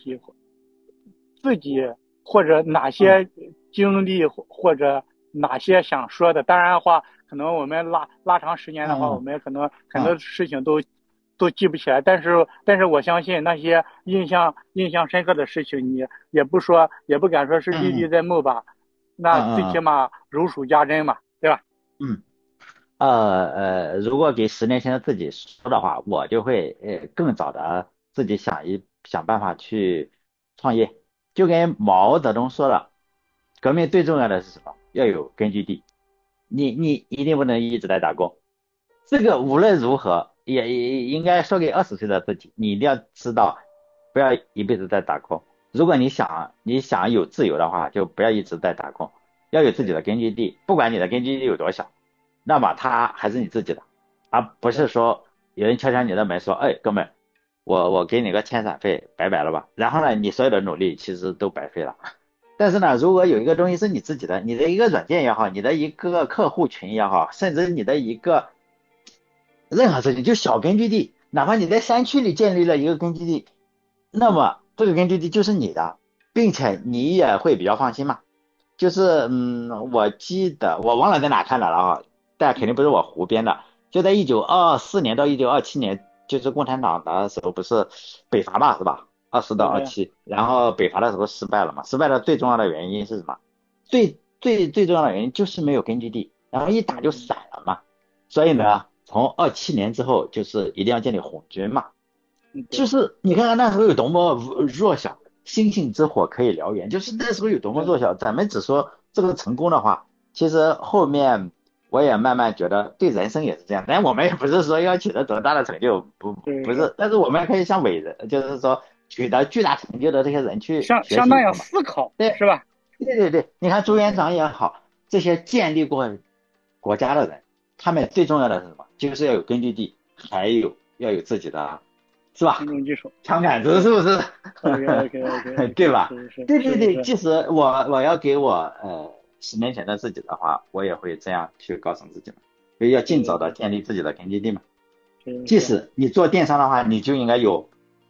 Speaker 2: 自己或者哪
Speaker 1: 嗯
Speaker 2: 些经历或者哪些想说的，当然的话，可能我们拉长10年的话，我
Speaker 1: 嗯
Speaker 2: 们可能很多
Speaker 1: 嗯
Speaker 2: 事情都记不起来，但是我相信那些印象深刻的事情，你也不敢说是历历
Speaker 1: 嗯
Speaker 2: 在目吧，那最起
Speaker 1: 嗯
Speaker 2: 码如数家珍嘛，对吧？
Speaker 1: 嗯如果给10年前的自己说的话，我就会更早的自己想办法去创业。就跟毛泽东说的，革命最重要的是什么？要有根据地。你一定不能一直在打工。这个无论如何也应该说给20岁的自己，你一定要知道，不要一辈子在打工。如果你想有自由的话，就不要一直在打工，要有自己的根据地，不管你的根据地有多小。那么它还是你自己的，而不是
Speaker 2: 对
Speaker 1: 说有人敲响你的门说，哎，哥们，我给你个遣散费，拜拜了吧？然后呢，你所有的努力其实都白费了。但是呢，如果有一个东西是你自己的，你的一个软件也好，你的一个客户群也好，甚至你的一个任何事情，就小根据地，哪怕你在山区里建立了一个根据地，那么这个根据地就是你的，并且你也会比较放心嘛。就是我记得我忘了在哪看到了啊，但肯定不是我胡编的。就在1924年到1927年，就是共产党的时候，不是北伐嘛，是吧？20到
Speaker 2: 对
Speaker 1: 27，然后北伐的时候失败了嘛。失败的最重要的原因是什么？最重要的原因就是没有根据地，然后一打就散了嘛。所以
Speaker 2: 对
Speaker 1: 呢，从27年之后，就是一定要建立红军嘛。就
Speaker 2: 对
Speaker 1: 是你看看那时候有多么弱小，星星之火可以燎原，就是那时候有多么
Speaker 2: 对
Speaker 1: 弱小。咱们只说这个成功的话，其实后面我也慢慢觉得对人生也是这样。但我们也不是说要取得多大的成就，
Speaker 2: 对是
Speaker 1: 不是，但是我们可以向伟人，就是说取得巨大成就的这些人去学
Speaker 2: 像那样
Speaker 1: 习一下嘛。
Speaker 2: 思考
Speaker 1: 对
Speaker 2: 是吧？
Speaker 1: 对对对，你看朱元
Speaker 2: 对
Speaker 1: 璋也好，这些建立过国家的人，他们最重要的是什么？就是要有根据地，还有要有自己的，是吧？
Speaker 2: 群众基础。
Speaker 1: 枪杆子
Speaker 2: 对
Speaker 1: 是不是？
Speaker 2: ，OK OK OK
Speaker 1: 对
Speaker 2: OK，
Speaker 1: 吧？
Speaker 2: 是是
Speaker 1: 对对对，
Speaker 2: 是是
Speaker 1: 即使我要给我10年前的自己的话，我也会这样去告诉自己嘛，所以要尽早的
Speaker 2: 是
Speaker 1: 建立自己的根据地嘛。
Speaker 2: 是是，
Speaker 1: 即使你做电商的话，你就应该有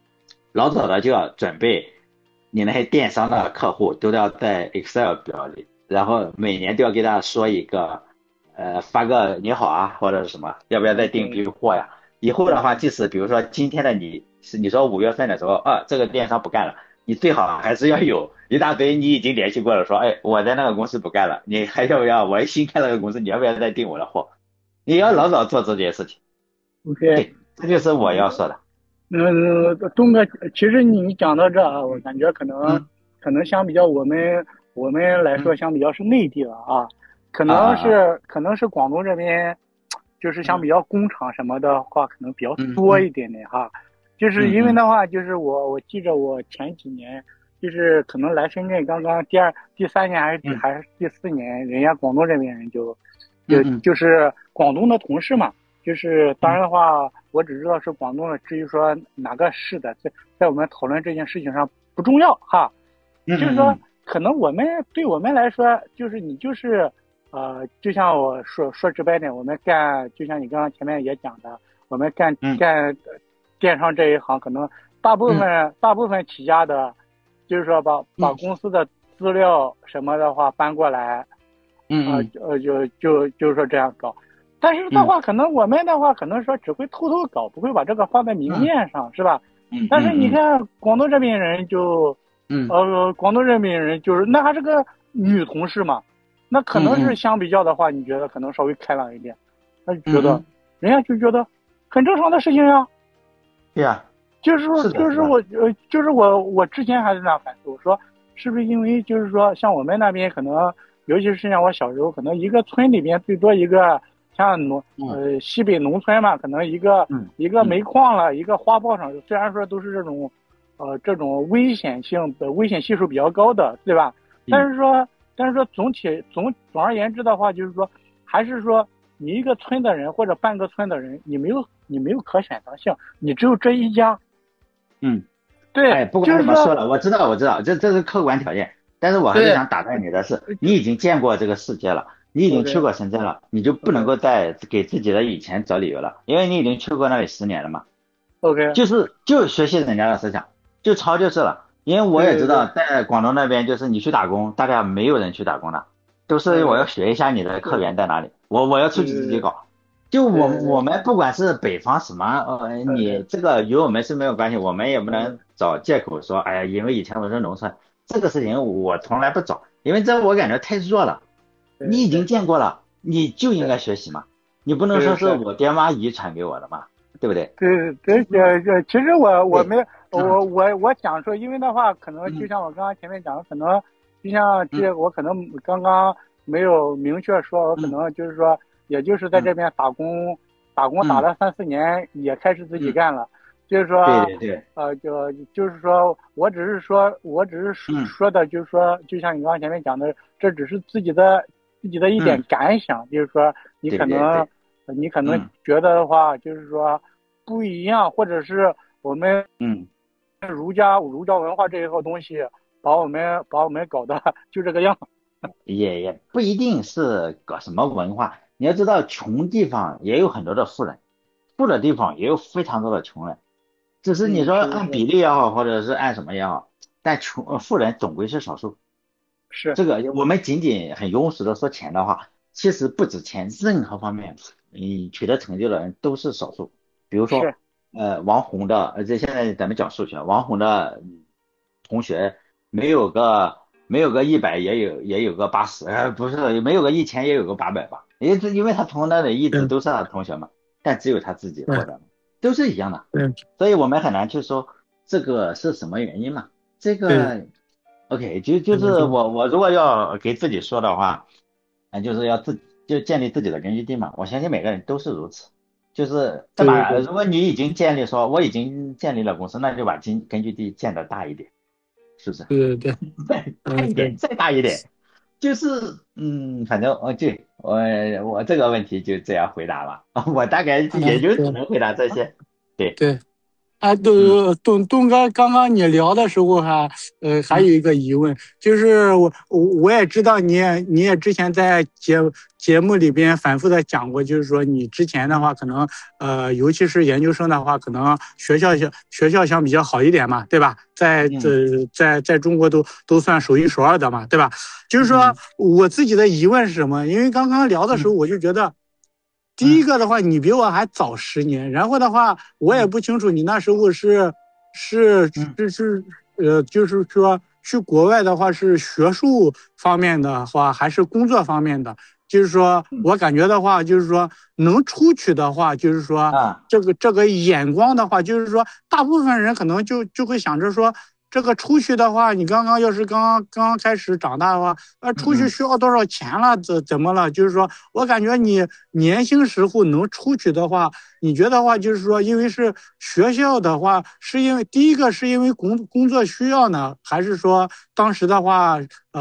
Speaker 1: 老早的就要准备，你那些电商的客户都要在 Excel 表里，然后每年都要给他说一个，发个你好啊或者是什么，要不要再订批
Speaker 2: 对
Speaker 1: 货呀？以后的话，即使比如说今天的你说5月份的时候，这个电商不干了，你最好还是要有一大堆你已经联系过了，说，哎，我在那个公司不干了，你还要不要？我新开了个公司，你要不要再订我的货？你要老早做这件事情。
Speaker 2: ，OK。
Speaker 1: 对，这就是我要说的。
Speaker 2: 东哥，其实你讲到这啊，我感觉
Speaker 1: 嗯
Speaker 2: 可能相比较我们来说，
Speaker 1: 嗯
Speaker 2: 相比较是内地了啊，可
Speaker 1: 啊啊啊
Speaker 2: 能是可能是广东这边，就是相比
Speaker 1: 嗯
Speaker 2: 较工厂什么的话，可能比较
Speaker 1: 嗯嗯
Speaker 2: 多一点点哈。就是
Speaker 1: 嗯嗯
Speaker 2: 因为的话，就是我记着我前几年，就是可能来深圳刚刚第3年
Speaker 1: 嗯
Speaker 2: 还是第4年，人家广东这边人就
Speaker 1: 嗯嗯
Speaker 2: 就是广东的同事嘛。就是当然
Speaker 1: 嗯
Speaker 2: 的话，我只知道是广东的，至于说哪个市的，在我们讨论这件事情上不重要哈。
Speaker 1: 嗯
Speaker 2: 就是说，
Speaker 1: 嗯
Speaker 2: 可能对我们来说，就是你就是就像我说直白点，我们干，就像你刚刚前面也讲的，我们
Speaker 1: 嗯
Speaker 2: 干电商这一行，可能大部分起家的，就是说把
Speaker 1: 嗯
Speaker 2: 公司的资料什么的话搬过来，
Speaker 1: 嗯
Speaker 2: 就是说这样搞。但是的
Speaker 1: 嗯
Speaker 2: 话，可能我们的话，可能说只会偷偷搞，不会把这个放在明
Speaker 1: 嗯
Speaker 2: 面上，是吧？
Speaker 1: 嗯
Speaker 2: 但是你
Speaker 1: 嗯
Speaker 2: 看广东这边人
Speaker 1: 嗯
Speaker 2: 广东这边人就是那还是个女同事嘛，那可能是
Speaker 1: 嗯
Speaker 2: 相比较的话，你觉得可能稍微开朗一点，那就觉得
Speaker 1: 嗯，
Speaker 2: 人家就觉得很正常的事情呀。
Speaker 1: 对呀，
Speaker 2: 就是说，
Speaker 1: 是的，是的，
Speaker 2: 就是我之前还是那样反思，我说是不是因为就是说，像我们那边可能，尤其是像我小时候，可能一个村里边最多一个，像
Speaker 1: 嗯
Speaker 2: 西北农村嘛，可能
Speaker 1: 嗯
Speaker 2: 一个煤
Speaker 1: 嗯
Speaker 2: 矿了，一个花炮厂，虽然说都是这种危险系数比较高的，对吧？但
Speaker 1: 嗯
Speaker 2: 是说总而言之的话，就是说还是说你一个村的人或者半个村的人，你没有可选择性，你只有这一家。
Speaker 1: 嗯。
Speaker 2: 对，
Speaker 1: 哎，不管
Speaker 2: 就是说，
Speaker 1: 怎么说了，我知道，我知道，这是客观条件，但是我还是
Speaker 2: 对，
Speaker 1: 想打断你的是，你
Speaker 2: 就
Speaker 1: 已经见过这个世界了，你已经去
Speaker 2: OK
Speaker 1: 过深圳了，你就不能
Speaker 2: OK
Speaker 1: 够再给自己的以前找理由了，因为你已经去过那里10年了嘛。
Speaker 2: OK，
Speaker 1: 就学习人家的思想，就抄就是了。因为我也知道，
Speaker 2: 对对对，
Speaker 1: 在广东那边，就是你去打工，大家没有人去打工的，都是我要学一下你的客
Speaker 2: 对
Speaker 1: 源在哪里，我要出去自己
Speaker 2: 对
Speaker 1: 搞。就我
Speaker 2: 对对
Speaker 1: 们不管是北方什么，你
Speaker 2: ，OK
Speaker 1: 这个与我们是没有关系，我们也不能
Speaker 2: OK，
Speaker 1: 找借口说，哎呀，因为以前我是农村，这个事情我从来不找，因为这我感觉太弱了。你已经
Speaker 2: 对对
Speaker 1: 见过了，你就应
Speaker 2: 对
Speaker 1: 该学习嘛，你不能说是
Speaker 2: 对是。
Speaker 1: 我爹妈遗传给我的嘛，对不对？
Speaker 2: 对对，
Speaker 1: 就是说，
Speaker 2: 其实我
Speaker 1: 对。
Speaker 2: 没
Speaker 1: 嗯
Speaker 2: 我讲说，因为的话，可能就
Speaker 1: 嗯
Speaker 2: 像我刚刚前面讲的，可能就像
Speaker 1: 嗯
Speaker 2: 我可能刚刚没有明确说，我可
Speaker 1: 嗯
Speaker 2: 能就是说，也就是在
Speaker 1: 嗯
Speaker 2: 这边打工打
Speaker 1: 嗯
Speaker 2: 了3、4年，也开始自己
Speaker 1: 嗯，
Speaker 2: 干了。就是
Speaker 1: 对
Speaker 2: 说，
Speaker 1: 对对，
Speaker 2: 就是说我只是说的，就是说，就像你刚刚前面讲的，这只是自己的一点
Speaker 1: 嗯
Speaker 2: 感想，就是说，你可能
Speaker 1: 对对对，
Speaker 2: 你可能
Speaker 1: 嗯
Speaker 2: 觉得的话，就是说不一样，或者是我们
Speaker 1: 嗯，
Speaker 2: 儒家文化这一套东西，把我们搞得就这个样。
Speaker 1: 也不一定是搞什么文化，你要知道，穷地方也有很多的富人，富的地方也有非常多的穷人，只是你
Speaker 2: 嗯，
Speaker 1: 说
Speaker 2: 是是是
Speaker 1: 按比例也好，或者是按什么也好，但富人总归是少数。
Speaker 2: 是，
Speaker 1: 这个我们仅仅很庸俗的说钱的话，其实不止钱，任何方面，取得成就的人都是少数。比如
Speaker 2: 是
Speaker 1: 说，王红的，这现在咱们讲数学，王红的同学没有个100，也有个80，不是没有个1000，也有个800吧？因为他同那里一直
Speaker 3: 对
Speaker 1: 都是他的同学嘛，但只有他自己获
Speaker 3: 对
Speaker 1: 得了，都是一样的。
Speaker 3: 对
Speaker 1: 所以我们很难去说这个是什么原因嘛？这
Speaker 3: 对，
Speaker 1: 个 OK，就是
Speaker 3: 没错，
Speaker 1: 我如果要给自己说的话，就是要就建立自己的根据地嘛。我相信每个人都是如此，就是干嘛？
Speaker 3: 对对
Speaker 1: 如果你已经建立说我已经建立了公司，那就把根据地建得大一点，是不是？
Speaker 3: 对对对，
Speaker 1: 再大一点，
Speaker 3: 对
Speaker 1: 再大一点，就是反正我这个问题就这样回答吧。我大概也就只
Speaker 3: 对
Speaker 1: 能回答这些。对，
Speaker 3: 对。 啊，东哥，刚刚你聊的时候还有一个疑问，就是我也知道你也之前在节目里边反复的讲过，就是说你之前的话可能尤其是研究生的话，可能学校相比较好一点嘛，对吧？在中国都算数一数二的嘛，对吧？就是说我自己的疑问是什么？因为刚刚聊的时候我就觉得。第一个的话，你比我还早10年，然后的话，我也不清楚你那时候是，就是说去国外的话是学术方面的话，还是工作方面的？就是说我感觉的话，就是说能出去的话，就是说这个眼光的话，就是说大部分人可能就会想着说。这个出去的话，你要是刚开始长大的话，出去需要多少钱了？怎么了？就是说我感觉你年轻时候能出去的话，你觉得话就是说，因为是学校的话，是因为第一个是因为工作需要呢，还是说当时的话，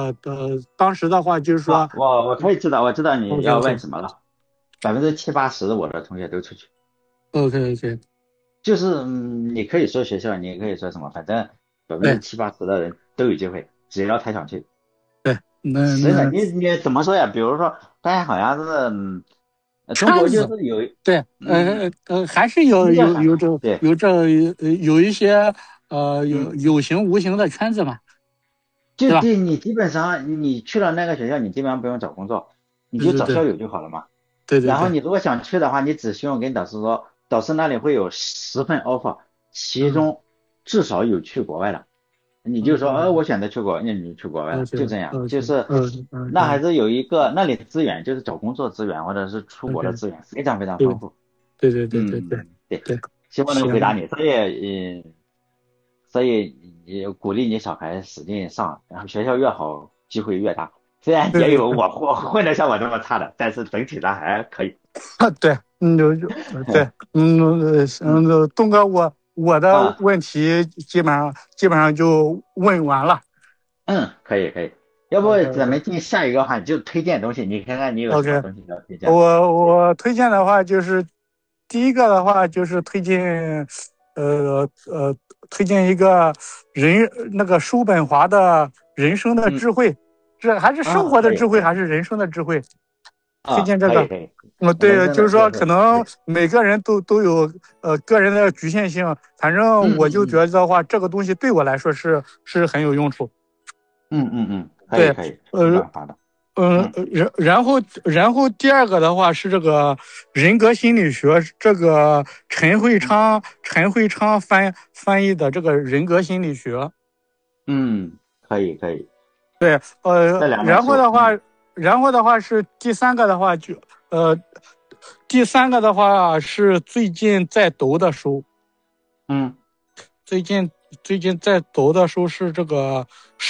Speaker 3: 就是说，
Speaker 1: 我可以知道，我知道你要问
Speaker 3: OK
Speaker 1: 什么了。70%-80%的我的同学都出去，
Speaker 3: OK OK，
Speaker 1: 就是你可以说学校，你也可以说什么，反正
Speaker 3: 对
Speaker 1: 70%-80%的人都有机会，只要他想去。
Speaker 3: 对，那
Speaker 1: 真的，
Speaker 3: 那
Speaker 1: 你怎么说呀？比如说，大家好像是，中国就
Speaker 3: 圈子。
Speaker 1: 是有，
Speaker 3: 对，还是
Speaker 1: 应该啥？对，
Speaker 3: 有一些
Speaker 1: 嗯，
Speaker 3: 有形无形的圈子嘛，对吧？
Speaker 1: 就对你基本上你去了那个学校，你基本上不用找工作，你
Speaker 3: 对对对
Speaker 1: 就找校友就好了嘛。
Speaker 3: 对对对，
Speaker 1: 然后你如果想去的话，你只需要跟导师说，导师那里会有10份 offer，其
Speaker 3: 嗯
Speaker 1: 中至少有去国外的，你就说，
Speaker 3: ，OK
Speaker 1: 我选择去国外，那你就去国外了，
Speaker 3: OK
Speaker 1: 就这样。就
Speaker 3: OK
Speaker 1: 是 那还
Speaker 3: OK
Speaker 1: 是有一个那里资源，就是找工作资源或者是出国的
Speaker 3: OK，
Speaker 1: 资源非常非常
Speaker 3: 对
Speaker 1: 丰富。
Speaker 3: 对对对对对
Speaker 1: 嗯，对，
Speaker 3: 对，
Speaker 1: 希望能回答
Speaker 3: 行，
Speaker 1: 你。所以也鼓励你小孩使劲上，然后学校越好，机会越大。虽然
Speaker 3: 对对对，
Speaker 1: 也有我混的像我这么差的，但是整体上还可以。
Speaker 3: 对，对，
Speaker 1: 嗯
Speaker 3: 东哥，我的
Speaker 1: 啊
Speaker 3: 问题基本上就问完了
Speaker 1: 可以可以。要不
Speaker 3: ，OK
Speaker 1: 咱
Speaker 3: OK
Speaker 1: 们进下一个话题，就推荐东西，你看看你有什么
Speaker 3: OK，
Speaker 1: 东西要推荐的？
Speaker 3: 我推荐的话就是第一个的话就是呃推荐一个那个叔本华的人生的
Speaker 1: 嗯
Speaker 3: 智慧，这还是生活的智慧
Speaker 1: 可以可以
Speaker 3: 还是人生的智慧？推荐这个。
Speaker 1: 可以可以。人
Speaker 3: 对，
Speaker 1: 生
Speaker 3: 就是说，
Speaker 1: 的智慧，
Speaker 3: 可能
Speaker 1: 对，
Speaker 3: 每个人都有个人的局限性，反正我就觉
Speaker 1: 嗯
Speaker 3: 得的话，这个东西对我来说是很有用处。
Speaker 1: 可以
Speaker 3: 对，
Speaker 1: 可以，出
Speaker 3: 呃
Speaker 1: 版法的。嗯
Speaker 3: 然后第二个的话是这个人格心理学，这个
Speaker 1: 嗯
Speaker 3: 陈慧昌翻译的这个人格心理学。
Speaker 1: 嗯，可以可以，
Speaker 3: 对，
Speaker 1: 这两本
Speaker 3: 然后
Speaker 1: 书，
Speaker 3: 的话，是第三个的话呃，第三个的话是最近在读的书，
Speaker 1: 嗯
Speaker 3: 最近在读的书是这个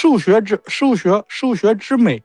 Speaker 3: 数学之美。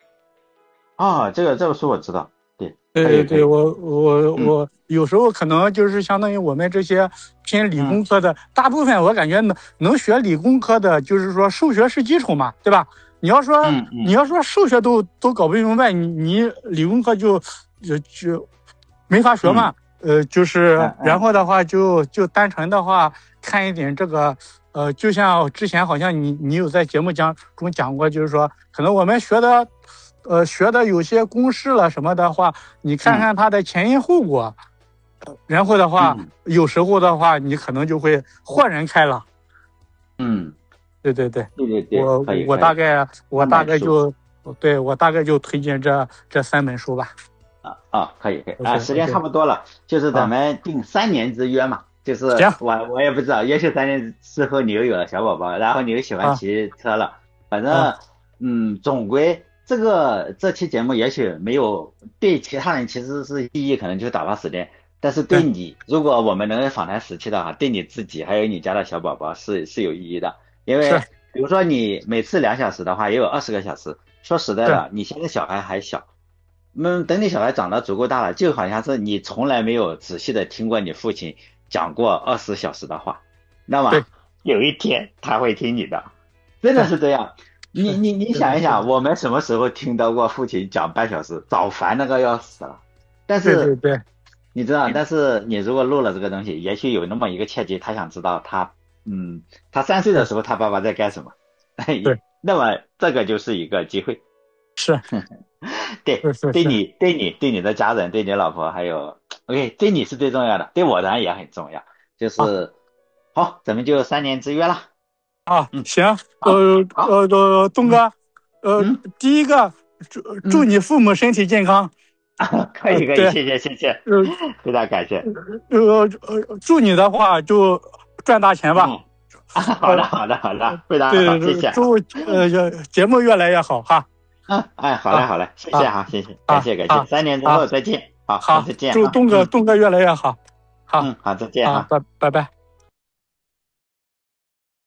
Speaker 1: 这个书我知道，对，
Speaker 3: 对对对，
Speaker 1: 可以可以，嗯
Speaker 3: 我有时候可能就是相当于我们这些偏理
Speaker 1: 嗯
Speaker 3: 工科的，大部分我感觉能学理工科的，就是说数学是基础嘛，对吧？你要说数学都搞不明白，你理工科就没法学嘛。
Speaker 1: 嗯
Speaker 3: 就是然
Speaker 1: 嗯
Speaker 3: 后的话就单纯的话看一点这个，就像之前好像你有在节目中讲过，就是说可能我们学的有些公式了什么的话，你看
Speaker 1: 嗯
Speaker 3: 看它的前因后果，然后的话，
Speaker 1: 嗯
Speaker 3: 有时候的话，你可能就会豁然开朗。
Speaker 1: 嗯，
Speaker 3: 对对对，
Speaker 1: 对对对，
Speaker 3: 我
Speaker 1: 可以可以，
Speaker 3: 我大概我大
Speaker 1: 三本书
Speaker 3: 概就对我大概就推荐这3本书吧。
Speaker 1: 可以可以
Speaker 3: OK
Speaker 1: 时间
Speaker 3: OK
Speaker 1: 差不多了，就是咱
Speaker 3: 啊，
Speaker 1: 们定3年之约嘛，就是
Speaker 3: 行
Speaker 1: 我也不知道，也许3年之后你又有了小宝宝，然后你又喜欢
Speaker 3: 啊
Speaker 1: 骑车了，反
Speaker 3: 啊
Speaker 1: 正总归这期节目也许没有对其他人其实是意义可能就是打发时间，但是对
Speaker 3: 对
Speaker 1: 你，如果我们能访谈10期的话，对你自己还有你家的小宝宝是有意义的，因
Speaker 3: 是
Speaker 1: 为比如说你每次2小时的话，也有20个小时。说实在
Speaker 3: 是
Speaker 1: 的，你现在小孩还小，等你小孩长得足够大了，就好像是你从来没有仔细的听过你父亲讲过20小时的话，那么
Speaker 3: 对
Speaker 1: 有一天他会听你的，真的
Speaker 3: 是
Speaker 1: 是这样。你
Speaker 3: 是
Speaker 1: 你你
Speaker 3: 是的是的，
Speaker 1: 想一想，我们什么时候听到过父亲讲半小时？早烦那个要死了。但是
Speaker 3: 对对对
Speaker 1: 你知道，但是你如果录了这个东西，也许有那么一个契机，他想知道他3岁的时候他爸爸在干什么，
Speaker 3: 对，
Speaker 1: 那么这个就是一个机会。
Speaker 3: 是，
Speaker 1: 对，对你的家人，对你老婆，还有 OK，对你是最重要的，对我当然也很重要。就是好，咱们就3年之约了。
Speaker 3: 行，
Speaker 1: 好，
Speaker 3: 东哥，第一个祝你父母身体健康。
Speaker 1: 可以，
Speaker 3: 对，
Speaker 1: 谢谢，非常感谢。
Speaker 3: 祝你的话就赚大钱吧。
Speaker 1: 好的，非常好，谢谢。
Speaker 3: 祝节目越来越好哈。
Speaker 1: 好嘞，谢谢哈，谢谢，感谢，3年之后再见。好，再见。
Speaker 3: 祝东哥越来越好。
Speaker 1: 好，再见哈，
Speaker 3: 拜拜。